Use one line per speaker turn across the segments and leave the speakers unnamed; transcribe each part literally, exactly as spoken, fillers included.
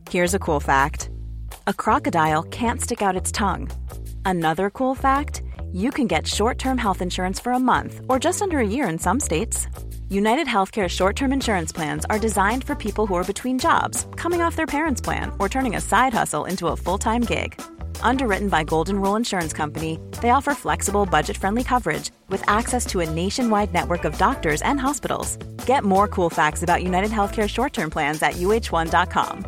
Here's a cool fact. A crocodile can't stick out its tongue. Another cool fact, you can get short-term health insurance for a month or just under a year in some states. United Healthcare short-term insurance plans are designed for people who are between jobs, coming off their parents' plan, or turning a side hustle into a full-time gig. Underwritten by Golden Rule Insurance Company, they offer flexible, budget-friendly coverage with access to a nationwide network of doctors and hospitals. Get more cool facts about United Healthcare short-term plans at U H one dot com.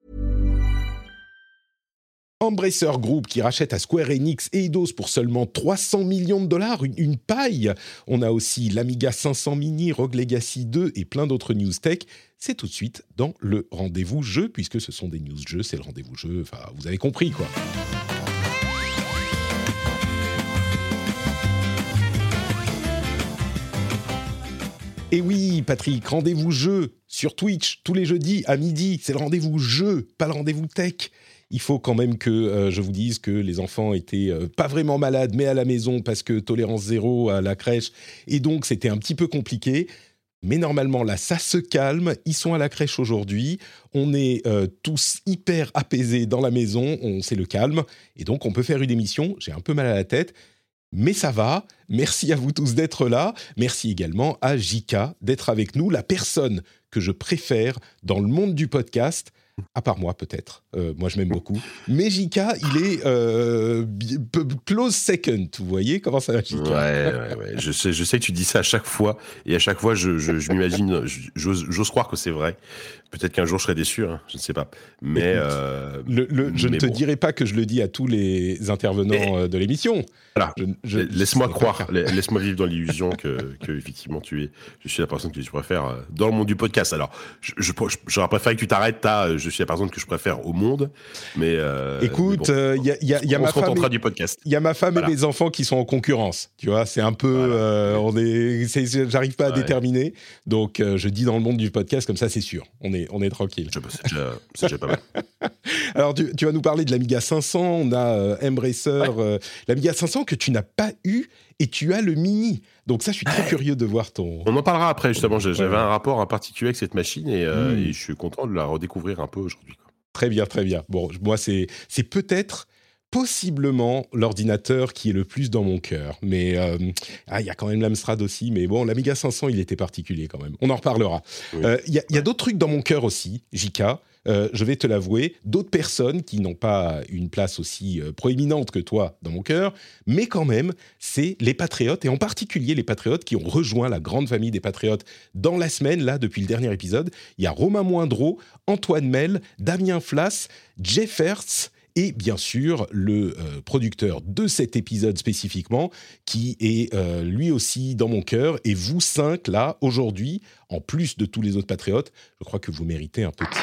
Embracer Group qui rachète à Square Enix et Eidos pour seulement trois cents millions de dollars, une, une paille. On a aussi l'Amiga cinq cents Mini, Rogue Legacy deux et plein d'autres news tech. C'est tout de suite dans le rendez-vous jeu, puisque ce sont des news jeux, c'est le rendez-vous jeu, enfin vous avez compris quoi. Et oui, Patrick, rendez-vous jeu sur Twitch tous les jeudis à midi, c'est le rendez-vous jeu, pas le rendez-vous tech. Il faut quand même que euh, je vous dise que les enfants étaient euh, pas vraiment malades, mais à la maison parce que tolérance zéro à la crèche, et donc c'était un petit peu compliqué. Mais normalement, là, ça se calme. Ils sont à la crèche aujourd'hui. On est euh, tous hyper apaisés dans la maison. On c'est le calme. Et donc, on peut faire une émission. J'ai un peu mal à la tête, mais ça va. Merci à vous tous d'être là. Merci également à J K d'être avec nous, la personne que je préfère dans le monde du podcast. À part moi, peut-être. Euh, moi, je m'aime beaucoup. Mais J K, il est euh, close second. Vous voyez comment ça va, J K ?
Ouais, ouais, ouais. Je sais, je sais que tu dis ça à chaque fois. Et à chaque fois, je, je, je m'imagine, j'ose, j'ose croire que c'est vrai. Peut-être qu'un jour, je serai déçu. Hein, je ne sais pas. Mais,
Écoute,
euh,
le, le, je
mais
ne te
bon.
dirai pas que je le dis à tous les intervenants et, de l'émission.
Voilà.
Je, je,
laisse-moi
je
croire, laisse-moi vivre dans l'illusion que, que effectivement tu es, je suis la personne que tu préfères dans le monde du podcast. Alors, je, je, je, j'aurais préféré que tu t'arrêtes. T'as, je suis la personne que je préfère au monde, mais euh,
écoute, il bon, euh, y a, y a, y a ma femme,
et, du podcast.
Il y a ma femme voilà. et mes enfants qui sont en concurrence. Tu vois, c'est un peu, voilà. euh, on est, c'est, j'arrive pas à ouais. déterminer. Donc, euh, je dis dans le monde du podcast comme ça, c'est sûr. On est, on est tranquille.
Je, c'est, déjà, c'est déjà pas mal.
Alors, tu, tu vas nous parler de l'Amiga cinq cents. On a euh, Embracer, ouais. euh, l'Amiga cinq cents que tu n'as pas eu et tu as le Mini. Donc ça, je suis très ouais. curieux de voir ton...
On en parlera après, justement. J'avais ouais. un rapport en particulier avec cette machine et, euh, mmh. et je suis content de la redécouvrir un peu aujourd'hui. Quoi.
Très bien, très bien. Bon, moi, c'est, c'est peut-être... possiblement l'ordinateur qui est le plus dans mon cœur. Mais il euh, ah, y a quand même l'Amstrad aussi. Mais bon, l'Amiga cinq cents, il était particulier quand même. On en reparlera. Il oui. euh, y, y a d'autres trucs dans mon cœur aussi, J K. Euh, je vais te l'avouer. D'autres personnes qui n'ont pas une place aussi euh, proéminente que toi dans mon cœur. Mais quand même, c'est les Patriotes. Et en particulier les Patriotes qui ont rejoint la grande famille des Patriotes dans la semaine, là, depuis le dernier épisode. Il y a Romain Moindreau, Antoine Mel, Damien Flas, Jeff Hertz, et bien sûr, le euh, producteur de cet épisode spécifiquement, qui est euh, lui aussi dans mon cœur. Et vous cinq, là, aujourd'hui, en plus de tous les autres patriotes, je crois que vous méritez un petit...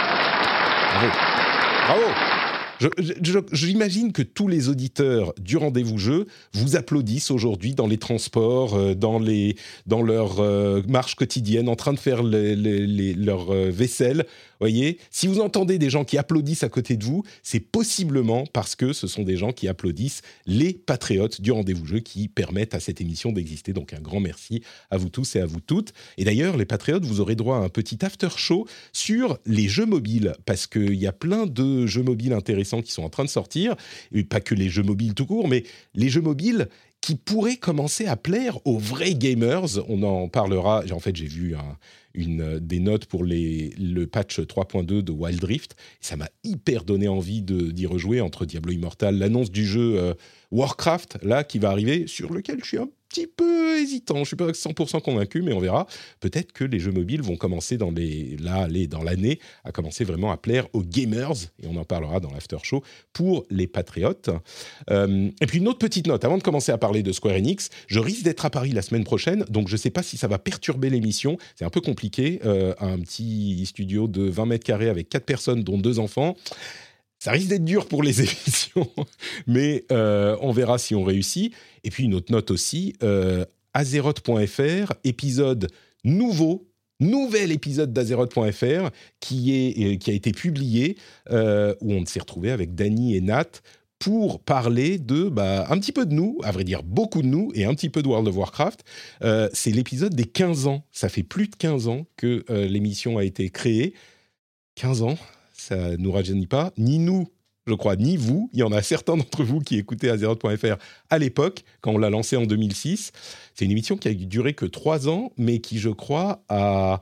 Bravo. Bravo. Je, je, je, j'imagine que tous les auditeurs du rendez-vous jeu vous applaudissent aujourd'hui dans les transports, euh, dans, les, dans leur euh, marche quotidienne, en train de faire les, les, les, leur euh, vaisselle. Voyez, si vous entendez des gens qui applaudissent à côté de vous, c'est possiblement parce que ce sont des gens qui applaudissent les patriotes du rendez-vous jeu qui permettent à cette émission d'exister. Donc un grand merci à vous tous et à vous toutes. Et d'ailleurs, les patriotes, vous aurez droit à un petit after show sur les jeux mobiles, parce qu'il y a plein de jeux mobiles intéressants qui sont en train de sortir, et pas que les jeux mobiles tout court, mais les jeux mobiles qui pourraient commencer à plaire aux vrais gamers. On en parlera. En fait, j'ai vu un, une, des notes pour les, le patch trois point deux de Wild Rift. Ça m'a hyper donné envie de, d'y rejouer entre Diablo Immortal, l'annonce du jeu euh, Warcraft, là, qui va arriver, sur lequel je suis un petit peu hésitant. Je ne suis pas cent pour cent convaincu, mais on verra. Peut-être que les jeux mobiles vont commencer dans, les, là, les, dans l'année à commencer vraiment à plaire aux gamers. Et on en parlera dans l'after show pour les patriotes. Euh, et puis une autre petite note, avant de commencer à parler de Square Enix, je risque d'être à Paris la semaine prochaine, donc je ne sais pas si ça va perturber l'émission. C'est un peu compliqué. Euh, un petit studio de vingt mètres carrés avec quatre personnes, dont deux enfants. Ça risque d'être dur pour les émissions, mais euh, on verra si on réussit. Et puis une autre note aussi, euh, Azeroth point F R, épisode nouveau, nouvel épisode d'Azeroth point F R qui, est, qui a été publié, euh, où on s'est retrouvé avec Dany et Nat pour parler de, bah, un petit peu de nous, à vrai dire beaucoup de nous, et un petit peu de World of Warcraft. Euh, c'est l'épisode des quinze ans. Ça fait plus de quinze ans que euh, l'émission a été créée. quinze ans ça nous rajeunit pas, ni nous, je crois, ni vous. Il y en a certains d'entre vous qui écoutaient Azeroth point F R à l'époque, quand on l'a lancé en deux mille six. C'est une émission qui a duré que trois ans, mais qui, je crois, a,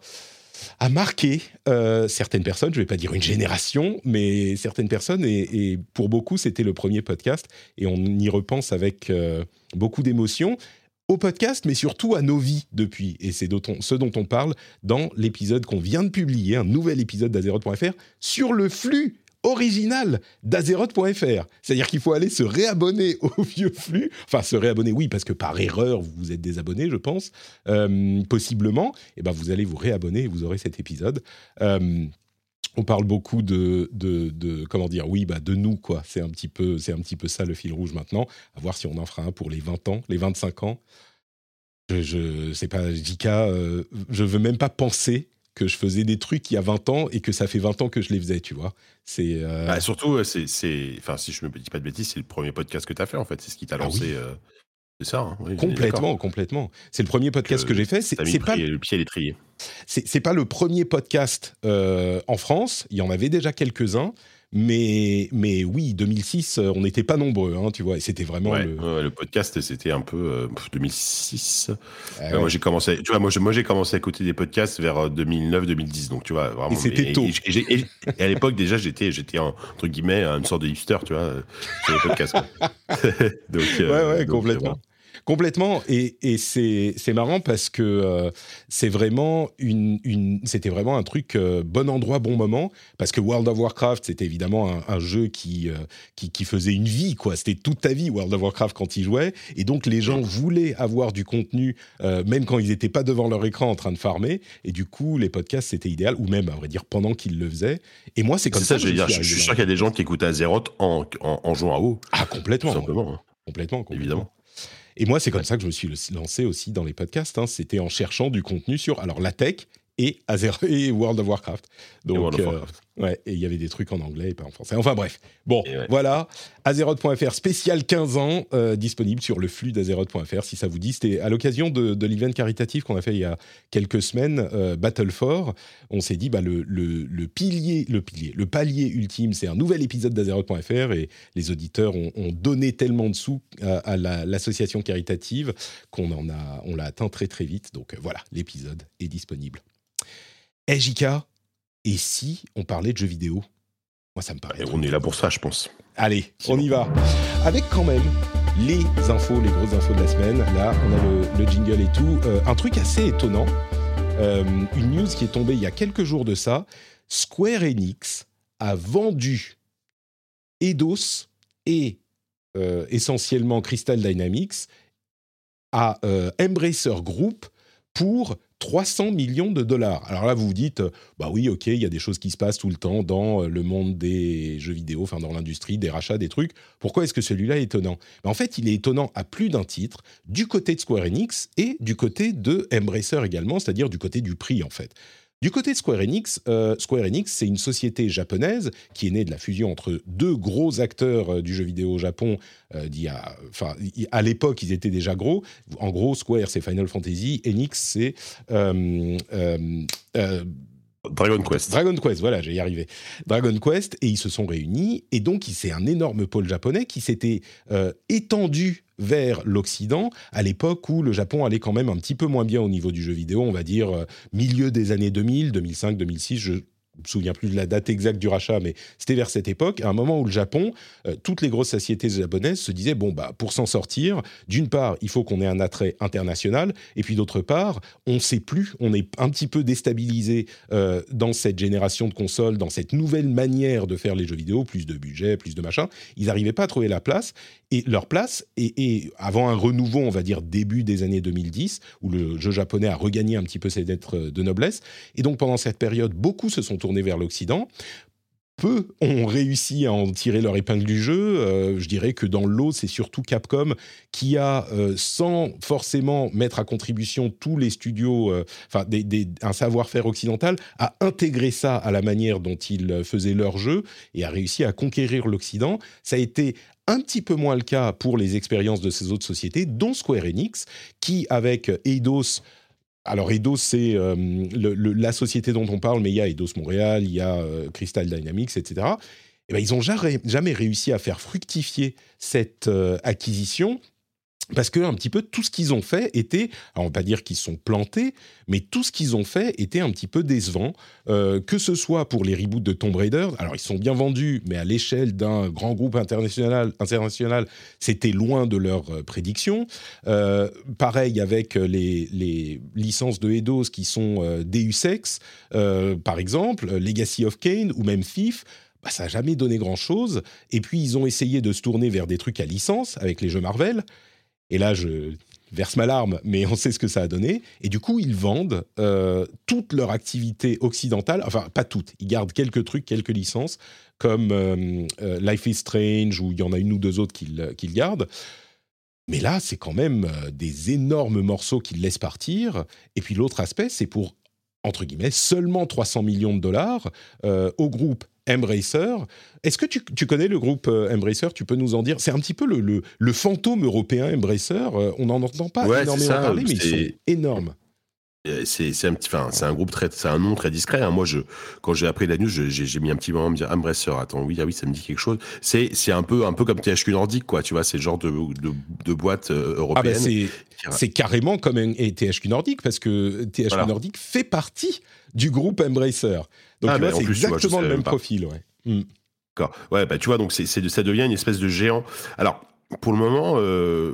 a marqué euh, certaines personnes. Je ne vais pas dire une génération, mais certaines personnes. Et, et pour beaucoup, c'était le premier podcast. Et on y repense avec euh, beaucoup d'émotion au podcast, mais surtout à nos vies depuis. Et c'est dont on, ce dont on parle dans l'épisode qu'on vient de publier, un nouvel épisode d'Azeroth point F R, sur le flux original d'Azeroth point F R. C'est-à-dire qu'il faut aller se réabonner au vieux flux. Enfin, se réabonner, oui, parce que par erreur, vous vous êtes désabonné, je pense, euh, possiblement. Et ben, vous allez vous réabonner et vous aurez cet épisode. Euh, on parle beaucoup de, de, de, comment dire, oui, bah, de nous, quoi. C'est un petit peu, c'est un petit peu ça le fil rouge maintenant. À voir si on en fera un pour les vingt ans, les vingt-cinq ans. Je, je sais pas, J K, euh, je veux même pas penser que je faisais des trucs il y a vingt ans et que ça fait vingt ans que je les faisais, tu vois. C'est, euh...
bah, surtout, c'est, c'est, enfin, si je ne me dis pas de bêtises, c'est le premier podcast que tu as fait, en fait. C'est ce qui t'a lancé. Ah oui. euh, c'est ça, hein, oui,
complètement, complètement. C'est le premier podcast que, que j'ai fait. C'est, c'est pas
le pied à l'étrier.
C'est, c'est pas le premier podcast euh, en France. Il y en avait déjà quelques-uns. Mais, mais oui, deux mille six, on n'était pas nombreux, hein, tu vois, et c'était vraiment
ouais,
le...
Ouais, le podcast, c'était un peu euh, deux mille six.
Ah
euh,
ouais.
Moi, j'ai commencé, tu vois, moi, je, moi, j'ai commencé à écouter des podcasts vers deux mille neuf deux mille dix, donc tu vois, vraiment.
Et c'était
et,
tôt.
Et, et, et, et à l'époque, déjà, j'étais, j'étais en, entre guillemets, une sorte de hipster, tu vois, sur les podcasts. donc,
ouais,
euh,
ouais,
donc,
complètement.
Euh,
Complètement, et, et c'est, c'est marrant parce que euh, c'est vraiment une, une, c'était vraiment un truc euh, bon endroit, bon moment, parce que World of Warcraft, c'était évidemment un, un jeu qui, euh, qui, qui faisait une vie, quoi. C'était toute ta vie, World of Warcraft, quand ils jouaient, et donc les gens voulaient avoir du contenu, euh, même quand ils n'étaient pas devant leur écran en train de farmer, et du coup, les podcasts, c'était idéal, ou même, à vrai dire, pendant qu'ils le faisaient. Et moi, c'est comme
c'est
ça,
ça, je veux dire, je, je suis sûr qu'il y a des gens qui écoutaient Azeroth en, en, en jouant à WoW.
Ah, complètement.
Tout simplement. Hein.
Complètement, complètement.
Évidemment.
Et moi, c'est comme
ouais.
ça que je me suis lancé aussi dans les podcasts. Hein. C'était en cherchant du contenu sur alors la tech et, Azeroth, et World of Warcraft. Donc,
et World of
euh,
Warcraft.
Ouais, et il y avait des trucs en anglais et pas en français. Enfin bref. Bon,
ouais.
voilà. Azeroth point F R spécial quinze ans, euh, disponible sur le flux d'Azeroth point F R, si ça vous dit. C'était à l'occasion de, de l'event caritatif qu'on a fait il y a quelques semaines, euh, Battle for. On s'est dit, bah, le, le, le, pilier, le pilier, le palier ultime, c'est un nouvel épisode d'Azeroth point F R et les auditeurs ont, ont donné tellement de sous à, à la, l'association caritative qu'on en a, on l'a atteint très très vite. Donc euh, voilà, l'épisode est disponible. Hey, J K, et si on parlait de jeux vidéo ? Moi, ça me paraît...
On est là pour ça, je pense.
Allez, on y va. Avec quand même les infos, les grosses infos de la semaine. Là, on a le, le jingle et tout. Euh, un truc assez étonnant. Euh, une news qui est tombée il y a quelques jours de ça. Square Enix a vendu Eidos et euh, essentiellement Crystal Dynamics à euh, Embracer Group pour trois cents millions de dollars. Alors là, vous vous dites, bah oui, ok, il y a des choses qui se passent tout le temps dans le monde des jeux vidéo, enfin dans l'industrie, des rachats, des trucs. Pourquoi est-ce que celui-là est étonnant ? Ben en fait, il est étonnant à plus d'un titre, du côté de Square Enix et du côté de Embracer également, c'est-à-dire du côté du prix, en fait. Du côté de Square Enix, euh, Square Enix, c'est une société japonaise qui est née de la fusion entre deux gros acteurs euh, du jeu vidéo au Japon. Euh, d'il y a, enfin, à l'époque, ils étaient déjà gros. En gros, Square, c'est Final Fantasy. Enix, c'est... Euh, euh, euh,
Dragon Quest.
Dragon Quest, voilà, j'ai y arrivé. Dragon Quest, et ils se sont réunis, et donc c'est un énorme pôle japonais qui s'était euh, étendu vers l'Occident, à l'époque où le Japon allait quand même un petit peu moins bien au niveau du jeu vidéo, on va dire euh, milieu des années deux mille, deux mille cinq, deux mille six, je ne me souviens plus de la date exacte du rachat, mais c'était vers cette époque, à un moment où le Japon, euh, toutes les grosses sociétés japonaises se disaient, bon, bah, pour s'en sortir, d'une part, il faut qu'on ait un attrait international, et puis d'autre part, on ne sait plus, on est un petit peu déstabilisé euh, dans cette génération de consoles, dans cette nouvelle manière de faire les jeux vidéo, plus de budget, plus de machin, ils n'arrivaient pas à trouver la place, et leur place, et, et avant un renouveau, on va dire début des années deux mille dix, où le jeu japonais a regagné un petit peu ses lettres de noblesse, et donc pendant cette période, beaucoup se sont tournés vers l'Occident. Peu ont réussi à en tirer leur épingle du jeu. Euh, je dirais que dans l'eau, c'est surtout Capcom qui a, euh, sans forcément mettre à contribution tous les studios, euh, enfin des, des, un savoir-faire occidental, a intégré ça à la manière dont ils faisaient leur jeu et a réussi à conquérir l'Occident. Ça a été un petit peu moins le cas pour les expériences de ces autres sociétés, dont Square Enix, qui, avec Eidos, Alors Eidos, c'est euh, le, le, la société dont on parle, mais il y a Eidos Montréal, il y a euh, Crystal Dynamics, et cetera. Et ben, ils n'ont jamais, jamais réussi à faire fructifier cette euh, acquisition parce que un petit peu tout ce qu'ils ont fait était, alors on va pas dire qu'ils sont plantés, mais tout ce qu'ils ont fait était un petit peu décevant, euh, que ce soit pour les reboots de Tomb Raider. Alors ils sont bien vendus, mais à l'échelle d'un grand groupe international, international c'était loin de leurs euh, prédictions. Euh, pareil avec les, les licences de Eidos qui sont euh, Deus Ex, euh, par exemple, Legacy of Kain ou même Thief. Bah, ça n'a jamais donné grand-chose. Et puis, ils ont essayé de se tourner vers des trucs à licence avec les jeux Marvel. Et là, je verse ma larme, mais on sait ce que ça a donné. Et du coup, ils vendent euh, toute leur activité occidentale. Enfin, pas toute. Ils gardent quelques trucs, quelques licences, comme euh, euh, Life is Strange, où il y en a une ou deux autres qu'ils, qu'ils gardent. Mais là, c'est quand même euh, des énormes morceaux qu'ils laissent partir. Et puis, l'autre aspect, c'est pour, entre guillemets, seulement trois cents millions de dollars euh, au groupe Embracer. Est-ce que tu, tu connais le groupe euh, Embracer ? Tu peux nous en dire ? C'est un petit peu le, le, le fantôme européen Embracer. Euh, on n'en entend pas
ouais,
énormément
ça,
parler, mais
c'est...
ils sont énormes.
C'est, c'est, un petit, enfin, c'est un groupe très, c'est un nom très discret. Hein. Moi, je, quand j'ai appris la news, je, j'ai, j'ai mis un petit moment à me dire Embracer. Attends, oui, ah oui, ça me dit quelque chose. C'est, c'est un peu, un peu comme T H Q Nordic, quoi. Tu vois, c'est le genre de, de, de boîte euh, européenne.
Ah bah c'est, c'est carrément comme un, et T H Q Nordic parce que T H Q voilà. Nordic fait partie du groupe Embracer. Donc
ah
tu
bah,
vois, c'est
plus,
exactement
tu vois,
le même
pas.
profil, ouais. Mm.
D'accord. Ouais, bah tu vois, donc c'est, c'est, ça devient une espèce de géant. Alors, pour le moment. Euh,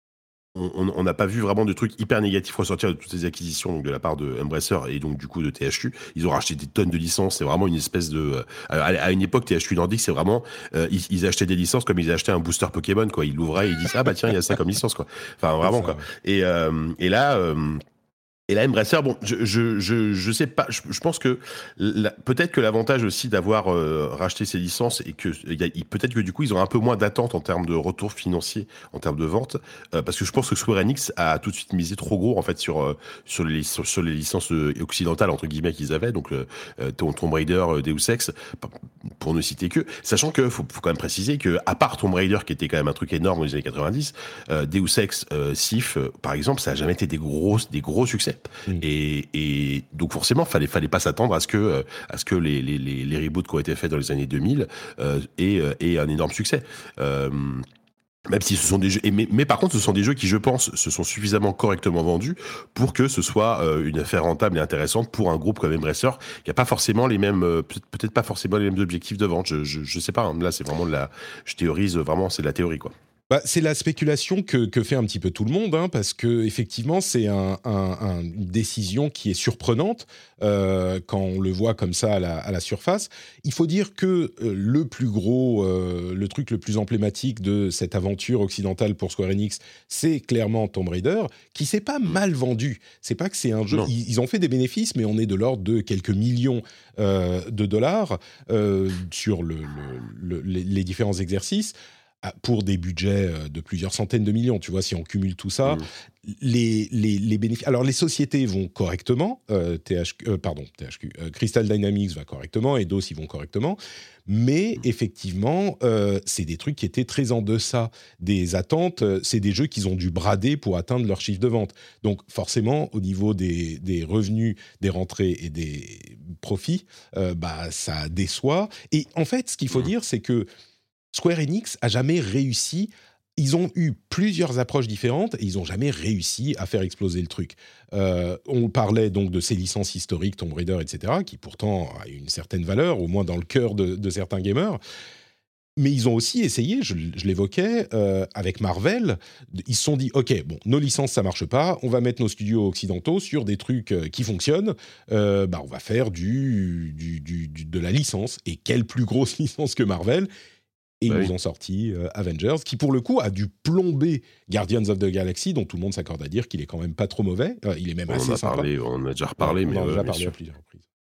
on n'a pas vu vraiment de trucs hyper négatifs ressortir de toutes ces acquisitions donc de la part de Embracer et donc du coup de T H Q. Ils ont racheté des tonnes de licences. C'est vraiment une espèce de... Euh, à une époque, T H Q Nordic, c'est vraiment... Euh, ils, ils achetaient des licences comme ils achetaient un booster Pokémon, quoi. Ils l'ouvraient et ils disaient « Ah bah tiens, il y a ça comme licence, quoi. » Enfin, vraiment, quoi. Et, euh, et là... Euh, Et là, Embracer, bon, je, je, je, je sais pas, je, je pense que la, peut-être que l'avantage aussi d'avoir euh, racheté ces licences et que y a, peut-être que du coup ils ont un peu moins d'attente en termes de retour financier, en termes de vente, euh, parce que je pense que Square Enix a tout de suite misé trop gros en fait sur euh, sur les sur, sur les licences occidentales entre guillemets qu'ils avaient, donc euh, Tomb Raider, Deus Ex, pour ne citer que, sachant que faut, faut quand même préciser que à part Tomb Raider qui était quand même un truc énorme dans les années quatre-vingt-dix, euh, Deus Ex, euh, Thief, euh, par exemple, ça a jamais été des gros des gros succès. Mmh. Et, et donc forcément, fallait fallait pas s'attendre à ce que euh, à ce que les les les, les reboots qui ont été faits dans les années deux mille euh, aient, aient un énorme succès. Euh, Même si ce sont des jeux, et mais, mais par contre, ce sont des jeux qui, je pense, se sont suffisamment correctement vendus pour que ce soit euh, une affaire rentable et intéressante pour un groupe comme Embracer, qui a pas forcément les mêmes, euh, peut-être pas forcément les mêmes objectifs de vente. Je, je, je sais pas. Hein, là, c'est vraiment de la, je théorise vraiment, c'est de la théorie, quoi.
Bah, c'est la spéculation que, que fait un petit peu tout le monde, hein, parce que effectivement, c'est un, un, un, une décision qui est surprenante euh, quand on le voit comme ça à la, à la surface. Il faut dire que euh, le plus gros, euh, le truc le plus emblématique de cette aventure occidentale pour Square Enix, c'est clairement Tomb Raider, qui s'est pas mal vendu. C'est pas que c'est un jeu. Ils, ils ont fait des bénéfices, mais on est de l'ordre de quelques millions euh, de dollars euh, sur le, le, le, les, les différents exercices. Pour des budgets de plusieurs centaines de millions, tu vois, si on cumule tout ça, mmh. les, les, les bénéfices... Alors, les sociétés vont correctement, euh, T H Q, euh, pardon, T H Q, euh, Crystal Dynamics va correctement, Eidos, ils vont correctement, mais mmh. effectivement, euh, c'est des trucs qui étaient très en deçà des attentes, c'est des jeux qu'ils ont dû brader pour atteindre leur chiffre de vente. Donc, forcément, au niveau des, des revenus, des rentrées et des profits, euh, bah, ça déçoit. Et en fait, ce qu'il faut mmh. dire, c'est que Square Enix a jamais réussi. Ils ont eu plusieurs approches différentes et ils n'ont jamais réussi à faire exploser le truc. Euh, on parlait donc de ces licences historiques, Tomb Raider, et cetera, qui pourtant a une certaine valeur, au moins dans le cœur de, de certains gamers. Mais ils ont aussi essayé, je, je l'évoquais, euh, avec Marvel, ils se sont dit, OK, bon, nos licences, ça marche pas, on va mettre nos studios occidentaux sur des trucs euh, qui fonctionnent, euh, bah, on va faire du, du, du, du, de la licence. Et quelle plus grosse licence que Marvel ? Et bah ils oui. nous ont sorti euh, Avengers, qui pour le coup a dû plomber Guardians of the Galaxy, dont tout le monde s'accorde à dire qu'il est quand même pas trop mauvais. Euh, il est même
on
assez
a
sympa.
Parlé, on en a déjà reparlé,
on
mais
en a
euh,
déjà parlé
sûr.
à plusieurs reprises.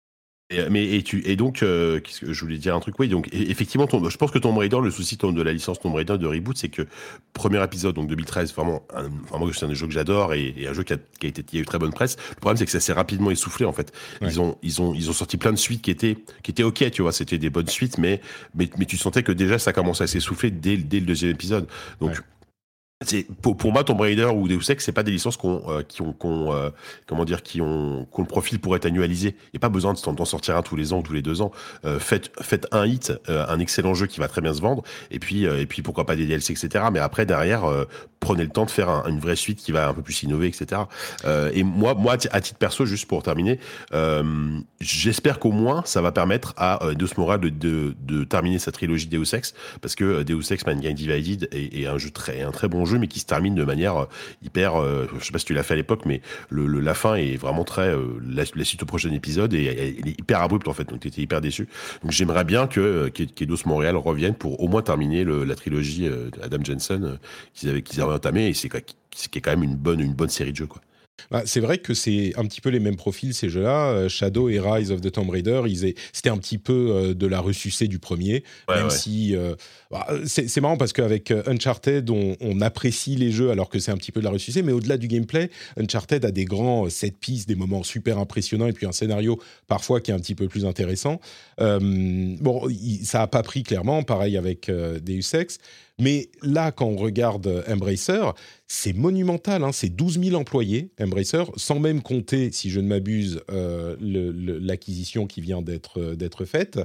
Et, mais et tu et donc euh, qu'est-ce que je voulais dire un truc oui donc effectivement ton, je pense que Tomb Raider, le souci de la licence Tomb Raider de reboot, c'est que premier épisode donc deux mille treize, vraiment un, vraiment c'est un jeu que j'adore et, et un jeu qui a, qui a été qui a eu très bonne presse. Le problème c'est que ça s'est rapidement essoufflé en fait. Ouais. Ils ont ils ont ils ont sorti plein de suites qui étaient qui étaient ok, tu vois, c'était des bonnes suites, mais mais mais tu sentais que déjà ça commençait à s'essouffler dès dès le deuxième épisode. Donc ouais. C'est, pour, pour moi, Tomb Raider ou Deus Ex, c'est pas des licences qu'on, euh, qui ont, qu'on, euh, comment dire, qui ont, qu'on le profil pour être annualisé. Il n'y a pas besoin de, d'en sortir un tous les ans ou tous les deux ans. Euh, faites, faites un hit, euh, un excellent jeu qui va très bien se vendre, et puis, euh, et puis pourquoi pas des D L C, et cetera. Mais après, derrière, euh, prenez le temps de faire un, une vraie suite qui va un peu plus innover, et cetera. Euh, et moi, moi, à titre perso, juste pour terminer, euh, j'espère qu'au moins, ça va permettre à euh, Eidos Montréal de, de, de terminer sa trilogie Deus Ex, parce que Deus Ex Mankind Divided est, est un jeu très, un très bon jeu, mais qui se termine de manière hyper, euh, je sais pas si tu l'as fait à l'époque, mais le, le la fin est vraiment très, euh, la, la suite au prochain épisode et elle est hyper abrupte en fait, donc t'étais hyper déçu. Donc j'aimerais bien que qu'Eidos Montréal revienne pour au moins terminer le, la trilogie euh, Adam Jensen euh, qu'ils avaient qu'ils avaient entamée, et c'est c'est qui est quand même une bonne une bonne série de jeux, quoi.
Bah, c'est vrai que c'est un petit peu les mêmes profils, ces jeux-là. Euh, Shadow et Rise of the Tomb Raider, ils est, c'était un petit peu euh, de la ressucée du premier,
ouais,
même
ouais.
si... Euh, bah, c'est, c'est marrant parce qu'avec Uncharted, on, on apprécie les jeux alors que c'est un petit peu de la ressucée, mais au-delà du gameplay, Uncharted a des grands set pieces, des moments super impressionnants, et puis un scénario parfois qui est un petit peu plus intéressant. Euh, bon, il, ça n'a pas pris clairement, pareil avec euh, Deus Ex. Mais là, quand on regarde Embracer, c'est monumental, hein, c'est douze mille employés, Embracer, sans même compter, si je ne m'abuse, euh, le, le, l'acquisition qui vient d'être, d'être faite.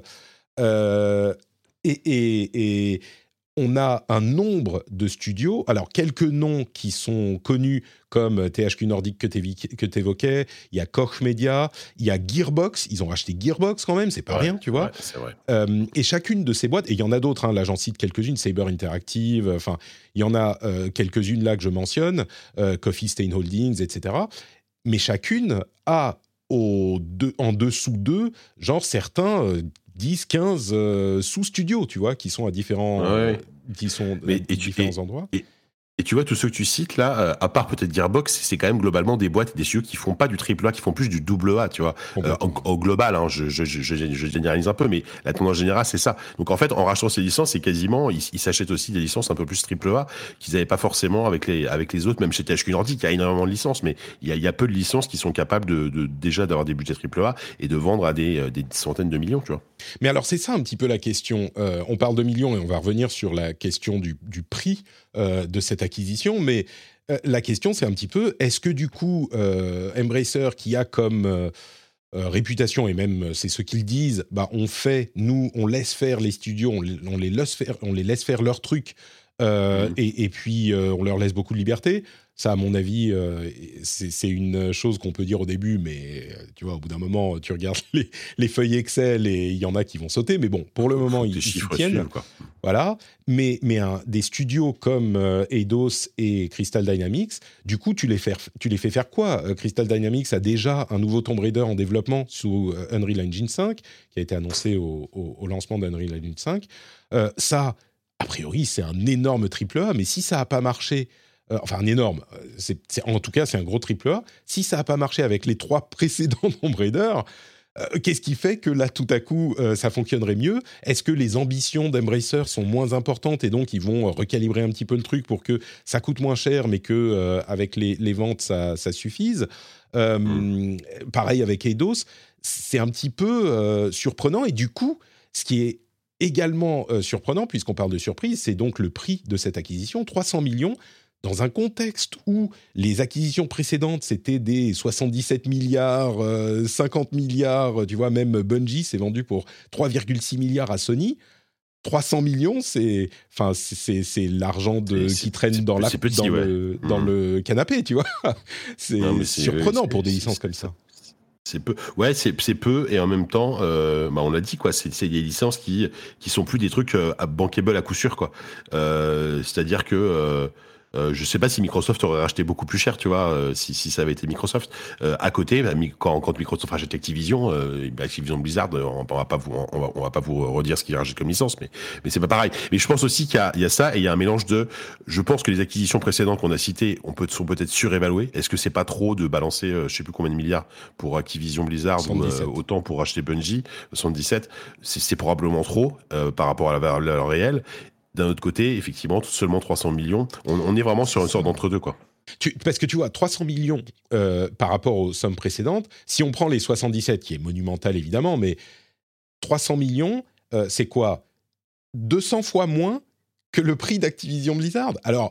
Euh, et, et, et on a un nombre de studios, alors quelques noms qui sont connus comme T H Q Nordic que tu évoquais, il y a Koch Media, il y a Gearbox, ils ont racheté Gearbox quand même, c'est pas
ouais,
rien, tu vois.
Ouais, c'est vrai.
Euh, et chacune de ces boîtes, et il y en a d'autres, hein, là j'en cite quelques-unes, Saber Interactive, enfin il y en a euh, quelques-unes là que je mentionne, euh, Coffee Stain Holdings, et cetera. Mais chacune a au deux, en dessous d'eux, genre certains euh, dix, quinze euh, sous-studios, tu vois, qui sont à différents,
ouais.
euh, qui sont
Mais,
à
et
différents
tu,
endroits.
Et, et tu vois, tous ceux que tu cites là, euh, à part peut-être Gearbox, c'est quand même globalement des boîtes et des studios qui font pas du triple A, qui font plus du double A, tu vois. Euh, au global, hein, je, je, je, je, je généralise un peu, mais la tendance générale, c'est ça. Donc en fait, en rachetant ces licences, c'est quasiment, ils, ils s'achètent aussi des licences un peu plus triple A qu'ils n'avaient pas forcément avec les, avec les autres, même chez T H Q Nordic, il y a énormément de licences, mais il y a, il y a peu de licences qui sont capables de, de déjà d'avoir des budgets triple A et de vendre à des, des centaines de millions, tu vois.
Mais alors, c'est ça un petit peu la question. Euh, on parle de millions et on va revenir sur la question du, du prix euh, de cette acquisition. Mais euh, la question, c'est un petit peu, est-ce que du coup, euh, Embracer, qui a comme euh, euh, réputation, et même c'est ce qu'ils disent, bah, on fait, nous, on laisse faire les studios, on, on, les, laisse faire, on les laisse faire leur truc, euh, mmh. et, et puis euh, on leur laisse beaucoup de liberté. Ça, à mon avis, euh, c'est, c'est une chose qu'on peut dire au début, mais tu vois, au bout d'un moment, tu regardes les, les feuilles Excel et il y en a qui vont sauter. Mais bon, pour le moment, ils, ils s'y tiennent. Suivent, quoi. Voilà. Mais, mais un, des studios comme euh, Eidos et Crystal Dynamics, du coup, tu les, fais, tu les fais faire quoi ? euh, Crystal Dynamics a déjà un nouveau Tomb Raider en développement sous euh, Unreal Engine cinq, qui a été annoncé au, au, au lancement d'Unreal Engine cinq. Euh, ça, a priori, c'est un énorme triple A, mais si ça n'a pas marché... Euh, enfin, un énorme. C'est, c'est, en tout cas, c'est un gros triple A. Si ça n'a pas marché avec les trois précédents Tomb Raider, euh, qu'est-ce qui fait que là, tout à coup, euh, ça fonctionnerait mieux ? Est-ce que les ambitions d'Embracer sont moins importantes et donc ils vont recalibrer un petit peu le truc pour que ça coûte moins cher, mais que euh, avec les, les ventes, ça, ça suffise ? euh, mmh. Pareil avec Eidos. C'est un petit peu euh, surprenant. Et du coup, ce qui est également euh, surprenant, puisqu'on parle de surprise, c'est donc le prix de cette acquisition, trois cents millions. Dans un contexte où les acquisitions précédentes, c'était des soixante-dix-sept milliards, euh, cinquante milliards, tu vois, même Bungie s'est vendu pour trois virgule six milliards à Sony. trois cents millions, c'est, enfin, c'est, c'est, c'est l'argent de, c'est, qui traîne dans, la, petit, dans, ouais. le, mmh. dans le canapé, tu vois. C'est, non, c'est surprenant c'est, pour des licences comme ça.
C'est peu, ouais, c'est, c'est peu, et en même temps, euh, bah on l'a dit, quoi, c'est, c'est des licences qui, qui sont plus des trucs euh, bankable à coup sûr, quoi. Euh, c'est-à-dire que... Euh, Euh, je sais pas si Microsoft aurait racheté beaucoup plus cher, tu vois, euh, si, si ça avait été Microsoft. Euh, à côté, bah, quand, quand Microsoft rachète Activision, euh, bah, Activision Blizzard, on, on va pas vous, on va, on va pas vous redire ce qu'il rachète comme licence, mais, mais c'est pas pareil. Mais je pense aussi qu'il y a, il y a ça, et il y a un mélange de, je pense que les acquisitions précédentes qu'on a citées, on peut, sont peut-être surévaluées. Est-ce que c'est pas trop de balancer, euh, je sais plus combien de milliards pour Activision Blizzard ou euh, autant pour acheter Bungie, soixante-dix-sept, c'est, c'est probablement trop, euh, par rapport à la valeur réelle. D'un autre côté, effectivement, seulement trois cents millions. On, on est vraiment sur une sorte d'entre-deux, quoi.
Tu, parce que tu vois, trois cents millions euh, par rapport aux sommes précédentes, si on prend les soixante-dix-sept, qui est monumental évidemment, mais trois cents millions, euh, c'est quoi ? deux cents fois moins que le prix d'Activision Blizzard. Alors,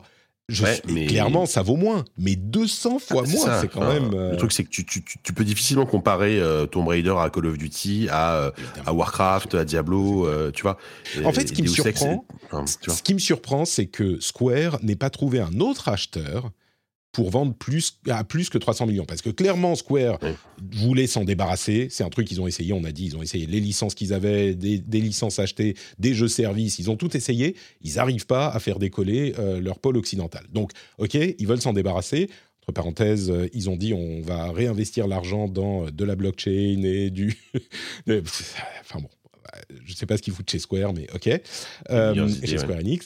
Je
Ouais,
suis,
mais
clairement, ça vaut moins, mais deux cents
ah,
fois
c'est
moins,
ça.
c'est quand
Enfin,
même
le
euh,
truc, c'est que tu, tu, tu, tu peux difficilement comparer euh, Tomb Raider à Call of Duty, à, euh, à
évidemment.
Warcraft, à
C'est
Diablo,
clair.
euh, tu vois.
En fait,
Et
ce qui me
Deus Ex,
surprend,
enfin, tu
ce
vois.
qui me surprend, c'est que Square n'ait pas trouvé un autre acheteur pour vendre plus à plus que trois cents millions. Parce que clairement, Square
Ouais.
voulait s'en débarrasser. C'est un truc qu'ils ont essayé, on a dit, ils ont essayé les licences qu'ils avaient, des, des licences achetées, des jeux services, ils ont tout essayé. Ils n'arrivent pas à faire décoller euh, leur pôle occidental. Donc, ok, ils veulent s'en débarrasser. Entre parenthèses, euh, ils ont dit on va réinvestir l'argent dans euh, de la blockchain et du... enfin bon, je ne sais pas ce qu'ils foutent chez Square, mais ok. Euh,
Meilleures
chez
idées, ouais.
Square Enix.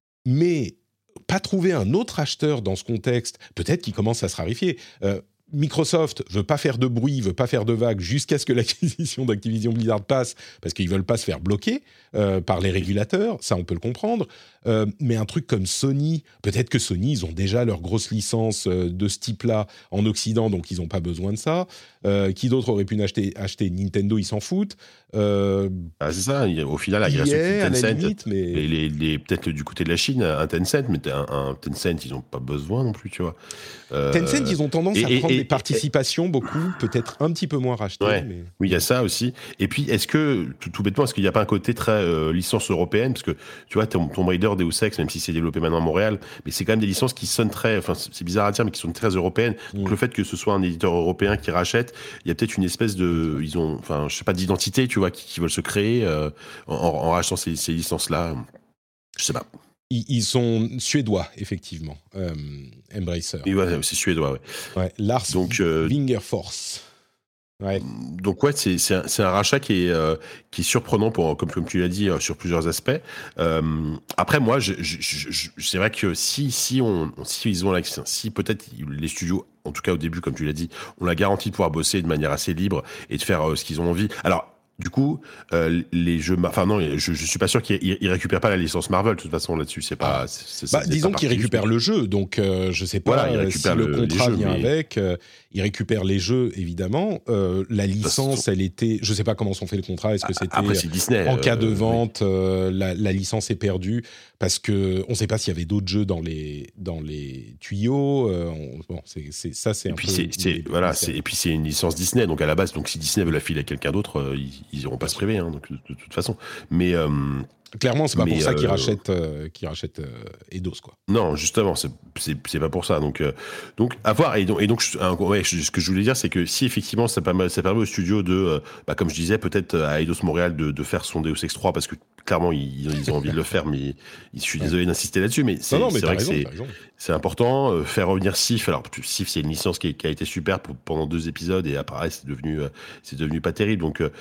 Mais pas trouver un autre acheteur dans ce contexte, peut-être qu'il commence à se raréfier. Euh, Microsoft veut pas faire de bruit, veut pas faire de vagues jusqu'à ce que l'acquisition d'Activision Blizzard passe, parce qu'ils veulent pas se faire bloquer euh, par les régulateurs, ça on peut le comprendre. Euh, mais un truc comme Sony, peut-être que Sony, ils ont déjà leur grosse licence euh, de ce type-là en Occident, donc ils n'ont pas besoin de ça. Euh, qui d'autre aurait pu acheter, acheter Nintendo, ils s'en foutent. Euh,
Ah, c'est ça. il y a- Au final, la
E
grâce
A, à la
Tencent,
limite, mais...
les, les, les- peut-être du côté de la Chine, un Tencent, mais un, un Tencent, ils n'ont pas besoin non plus, tu vois.
Tencent,
Euh,
ils ont tendance
et,
à
et,
prendre
et,
des
et-
participations, beaucoup, peut-être un petit peu moins rachetées,
Ouais,
mais...
oui, il y a ça aussi. Et puis, est-ce que, tout, tout bêtement, est-ce qu'il n'y a pas un côté très euh, licence européenne? Parce que, tu vois, Tomb Tomb Raider, Deus Ex, même si c'est développé maintenant à Montréal, mais c'est quand même des licences qui sonnent très, enfin, c'est bizarre à dire, mais qui sont très européennes. Donc,
Mm.
le fait que ce soit un éditeur européen qui rachète, il y a peut-être une espèce de, ils ont, enfin, je sais pas, d'identité, tu vois, qui, qui veulent se créer euh, en, en rachetant ces, ces licences-là. Je sais pas.
Ils, ils sont suédois, effectivement, euh, Embracer.
Mais ouais, c'est suédois, ouais.
Ouais, Lars
Donc, euh,
Wingerforce. Ouais.
Donc ouais, c'est c'est un, c'est un rachat qui est euh, qui est surprenant pour comme comme tu l'as dit euh, sur plusieurs aspects. Euh, après moi, je, je, je, je- c'est vrai que si si on si ils ont la, si peut-être les studios, en tout cas au début comme tu l'as dit, ont la garantie de pouvoir bosser de manière assez libre et de faire euh, ce qu'ils ont envie. Alors du coup, euh, les jeux, enfin non, je, je suis pas sûr qu'ils ils- ils récupèrent pas la licence Marvel de toute façon là-dessus. C'est pas, c'est, c'est,
Bah,
c'est
disons
pas
qu'ils
parti du
récupèrent
truc.
le jeu, donc euh, je sais pas
Voilà, ils
euh, si
récupèrent
le
le- les
contrat
jeux,
vient
mais-
avec. Euh, ils récupèrent les jeux, évidemment. Euh, la licence, elle était... Je sais pas comment sont fait le contrat. Est-ce que c'était
Après c'est Disney.
en cas de
euh, oui.
vente, euh, la, la licence est perdue parce que on sait pas s'il y avait d'autres jeux dans les dans les tuyaux. euh, on- bon, c'est, c'est ça, c'est
Et
un
puis
peu
c'est, c'est
des-
voilà,
des-
c'est, et puis c'est une licence Disney, donc à la base, donc si Disney veut la filer à quelqu'un d'autre, euh, ils, ils iront pas se priver, hein, donc de, de toute façon. Mais euh,
Clairement, c'est pas pour
mais,
ça qu'ils
euh,
rachètent euh, qu'ils rachètent euh, Eidos, quoi.
non, justement, c'est, c'est, c'est pas pour ça. Donc euh, donc à voir. Et donc et donc je- un- ouais, je- ce que je voulais dire, c'est que si effectivement ça permet, ça permet au studio de, euh, bah, comme je disais, peut-être à Eidos Montréal de, de faire son Deus Ex trois parce que clairement ils, ils ont envie de le faire, mais ils- je suis désolé d'insister là-dessus, mais c'est,
Non, non, mais
c'est
t'as
vrai
raison,
que c'est
t'as raison.
c'est important. Euh, faire revenir Sif. Alors Sif, c'est une licence qui, qui a été super pour, pendant deux épisodes et après c'est devenu euh, c'est devenu pas terrible. Donc euh,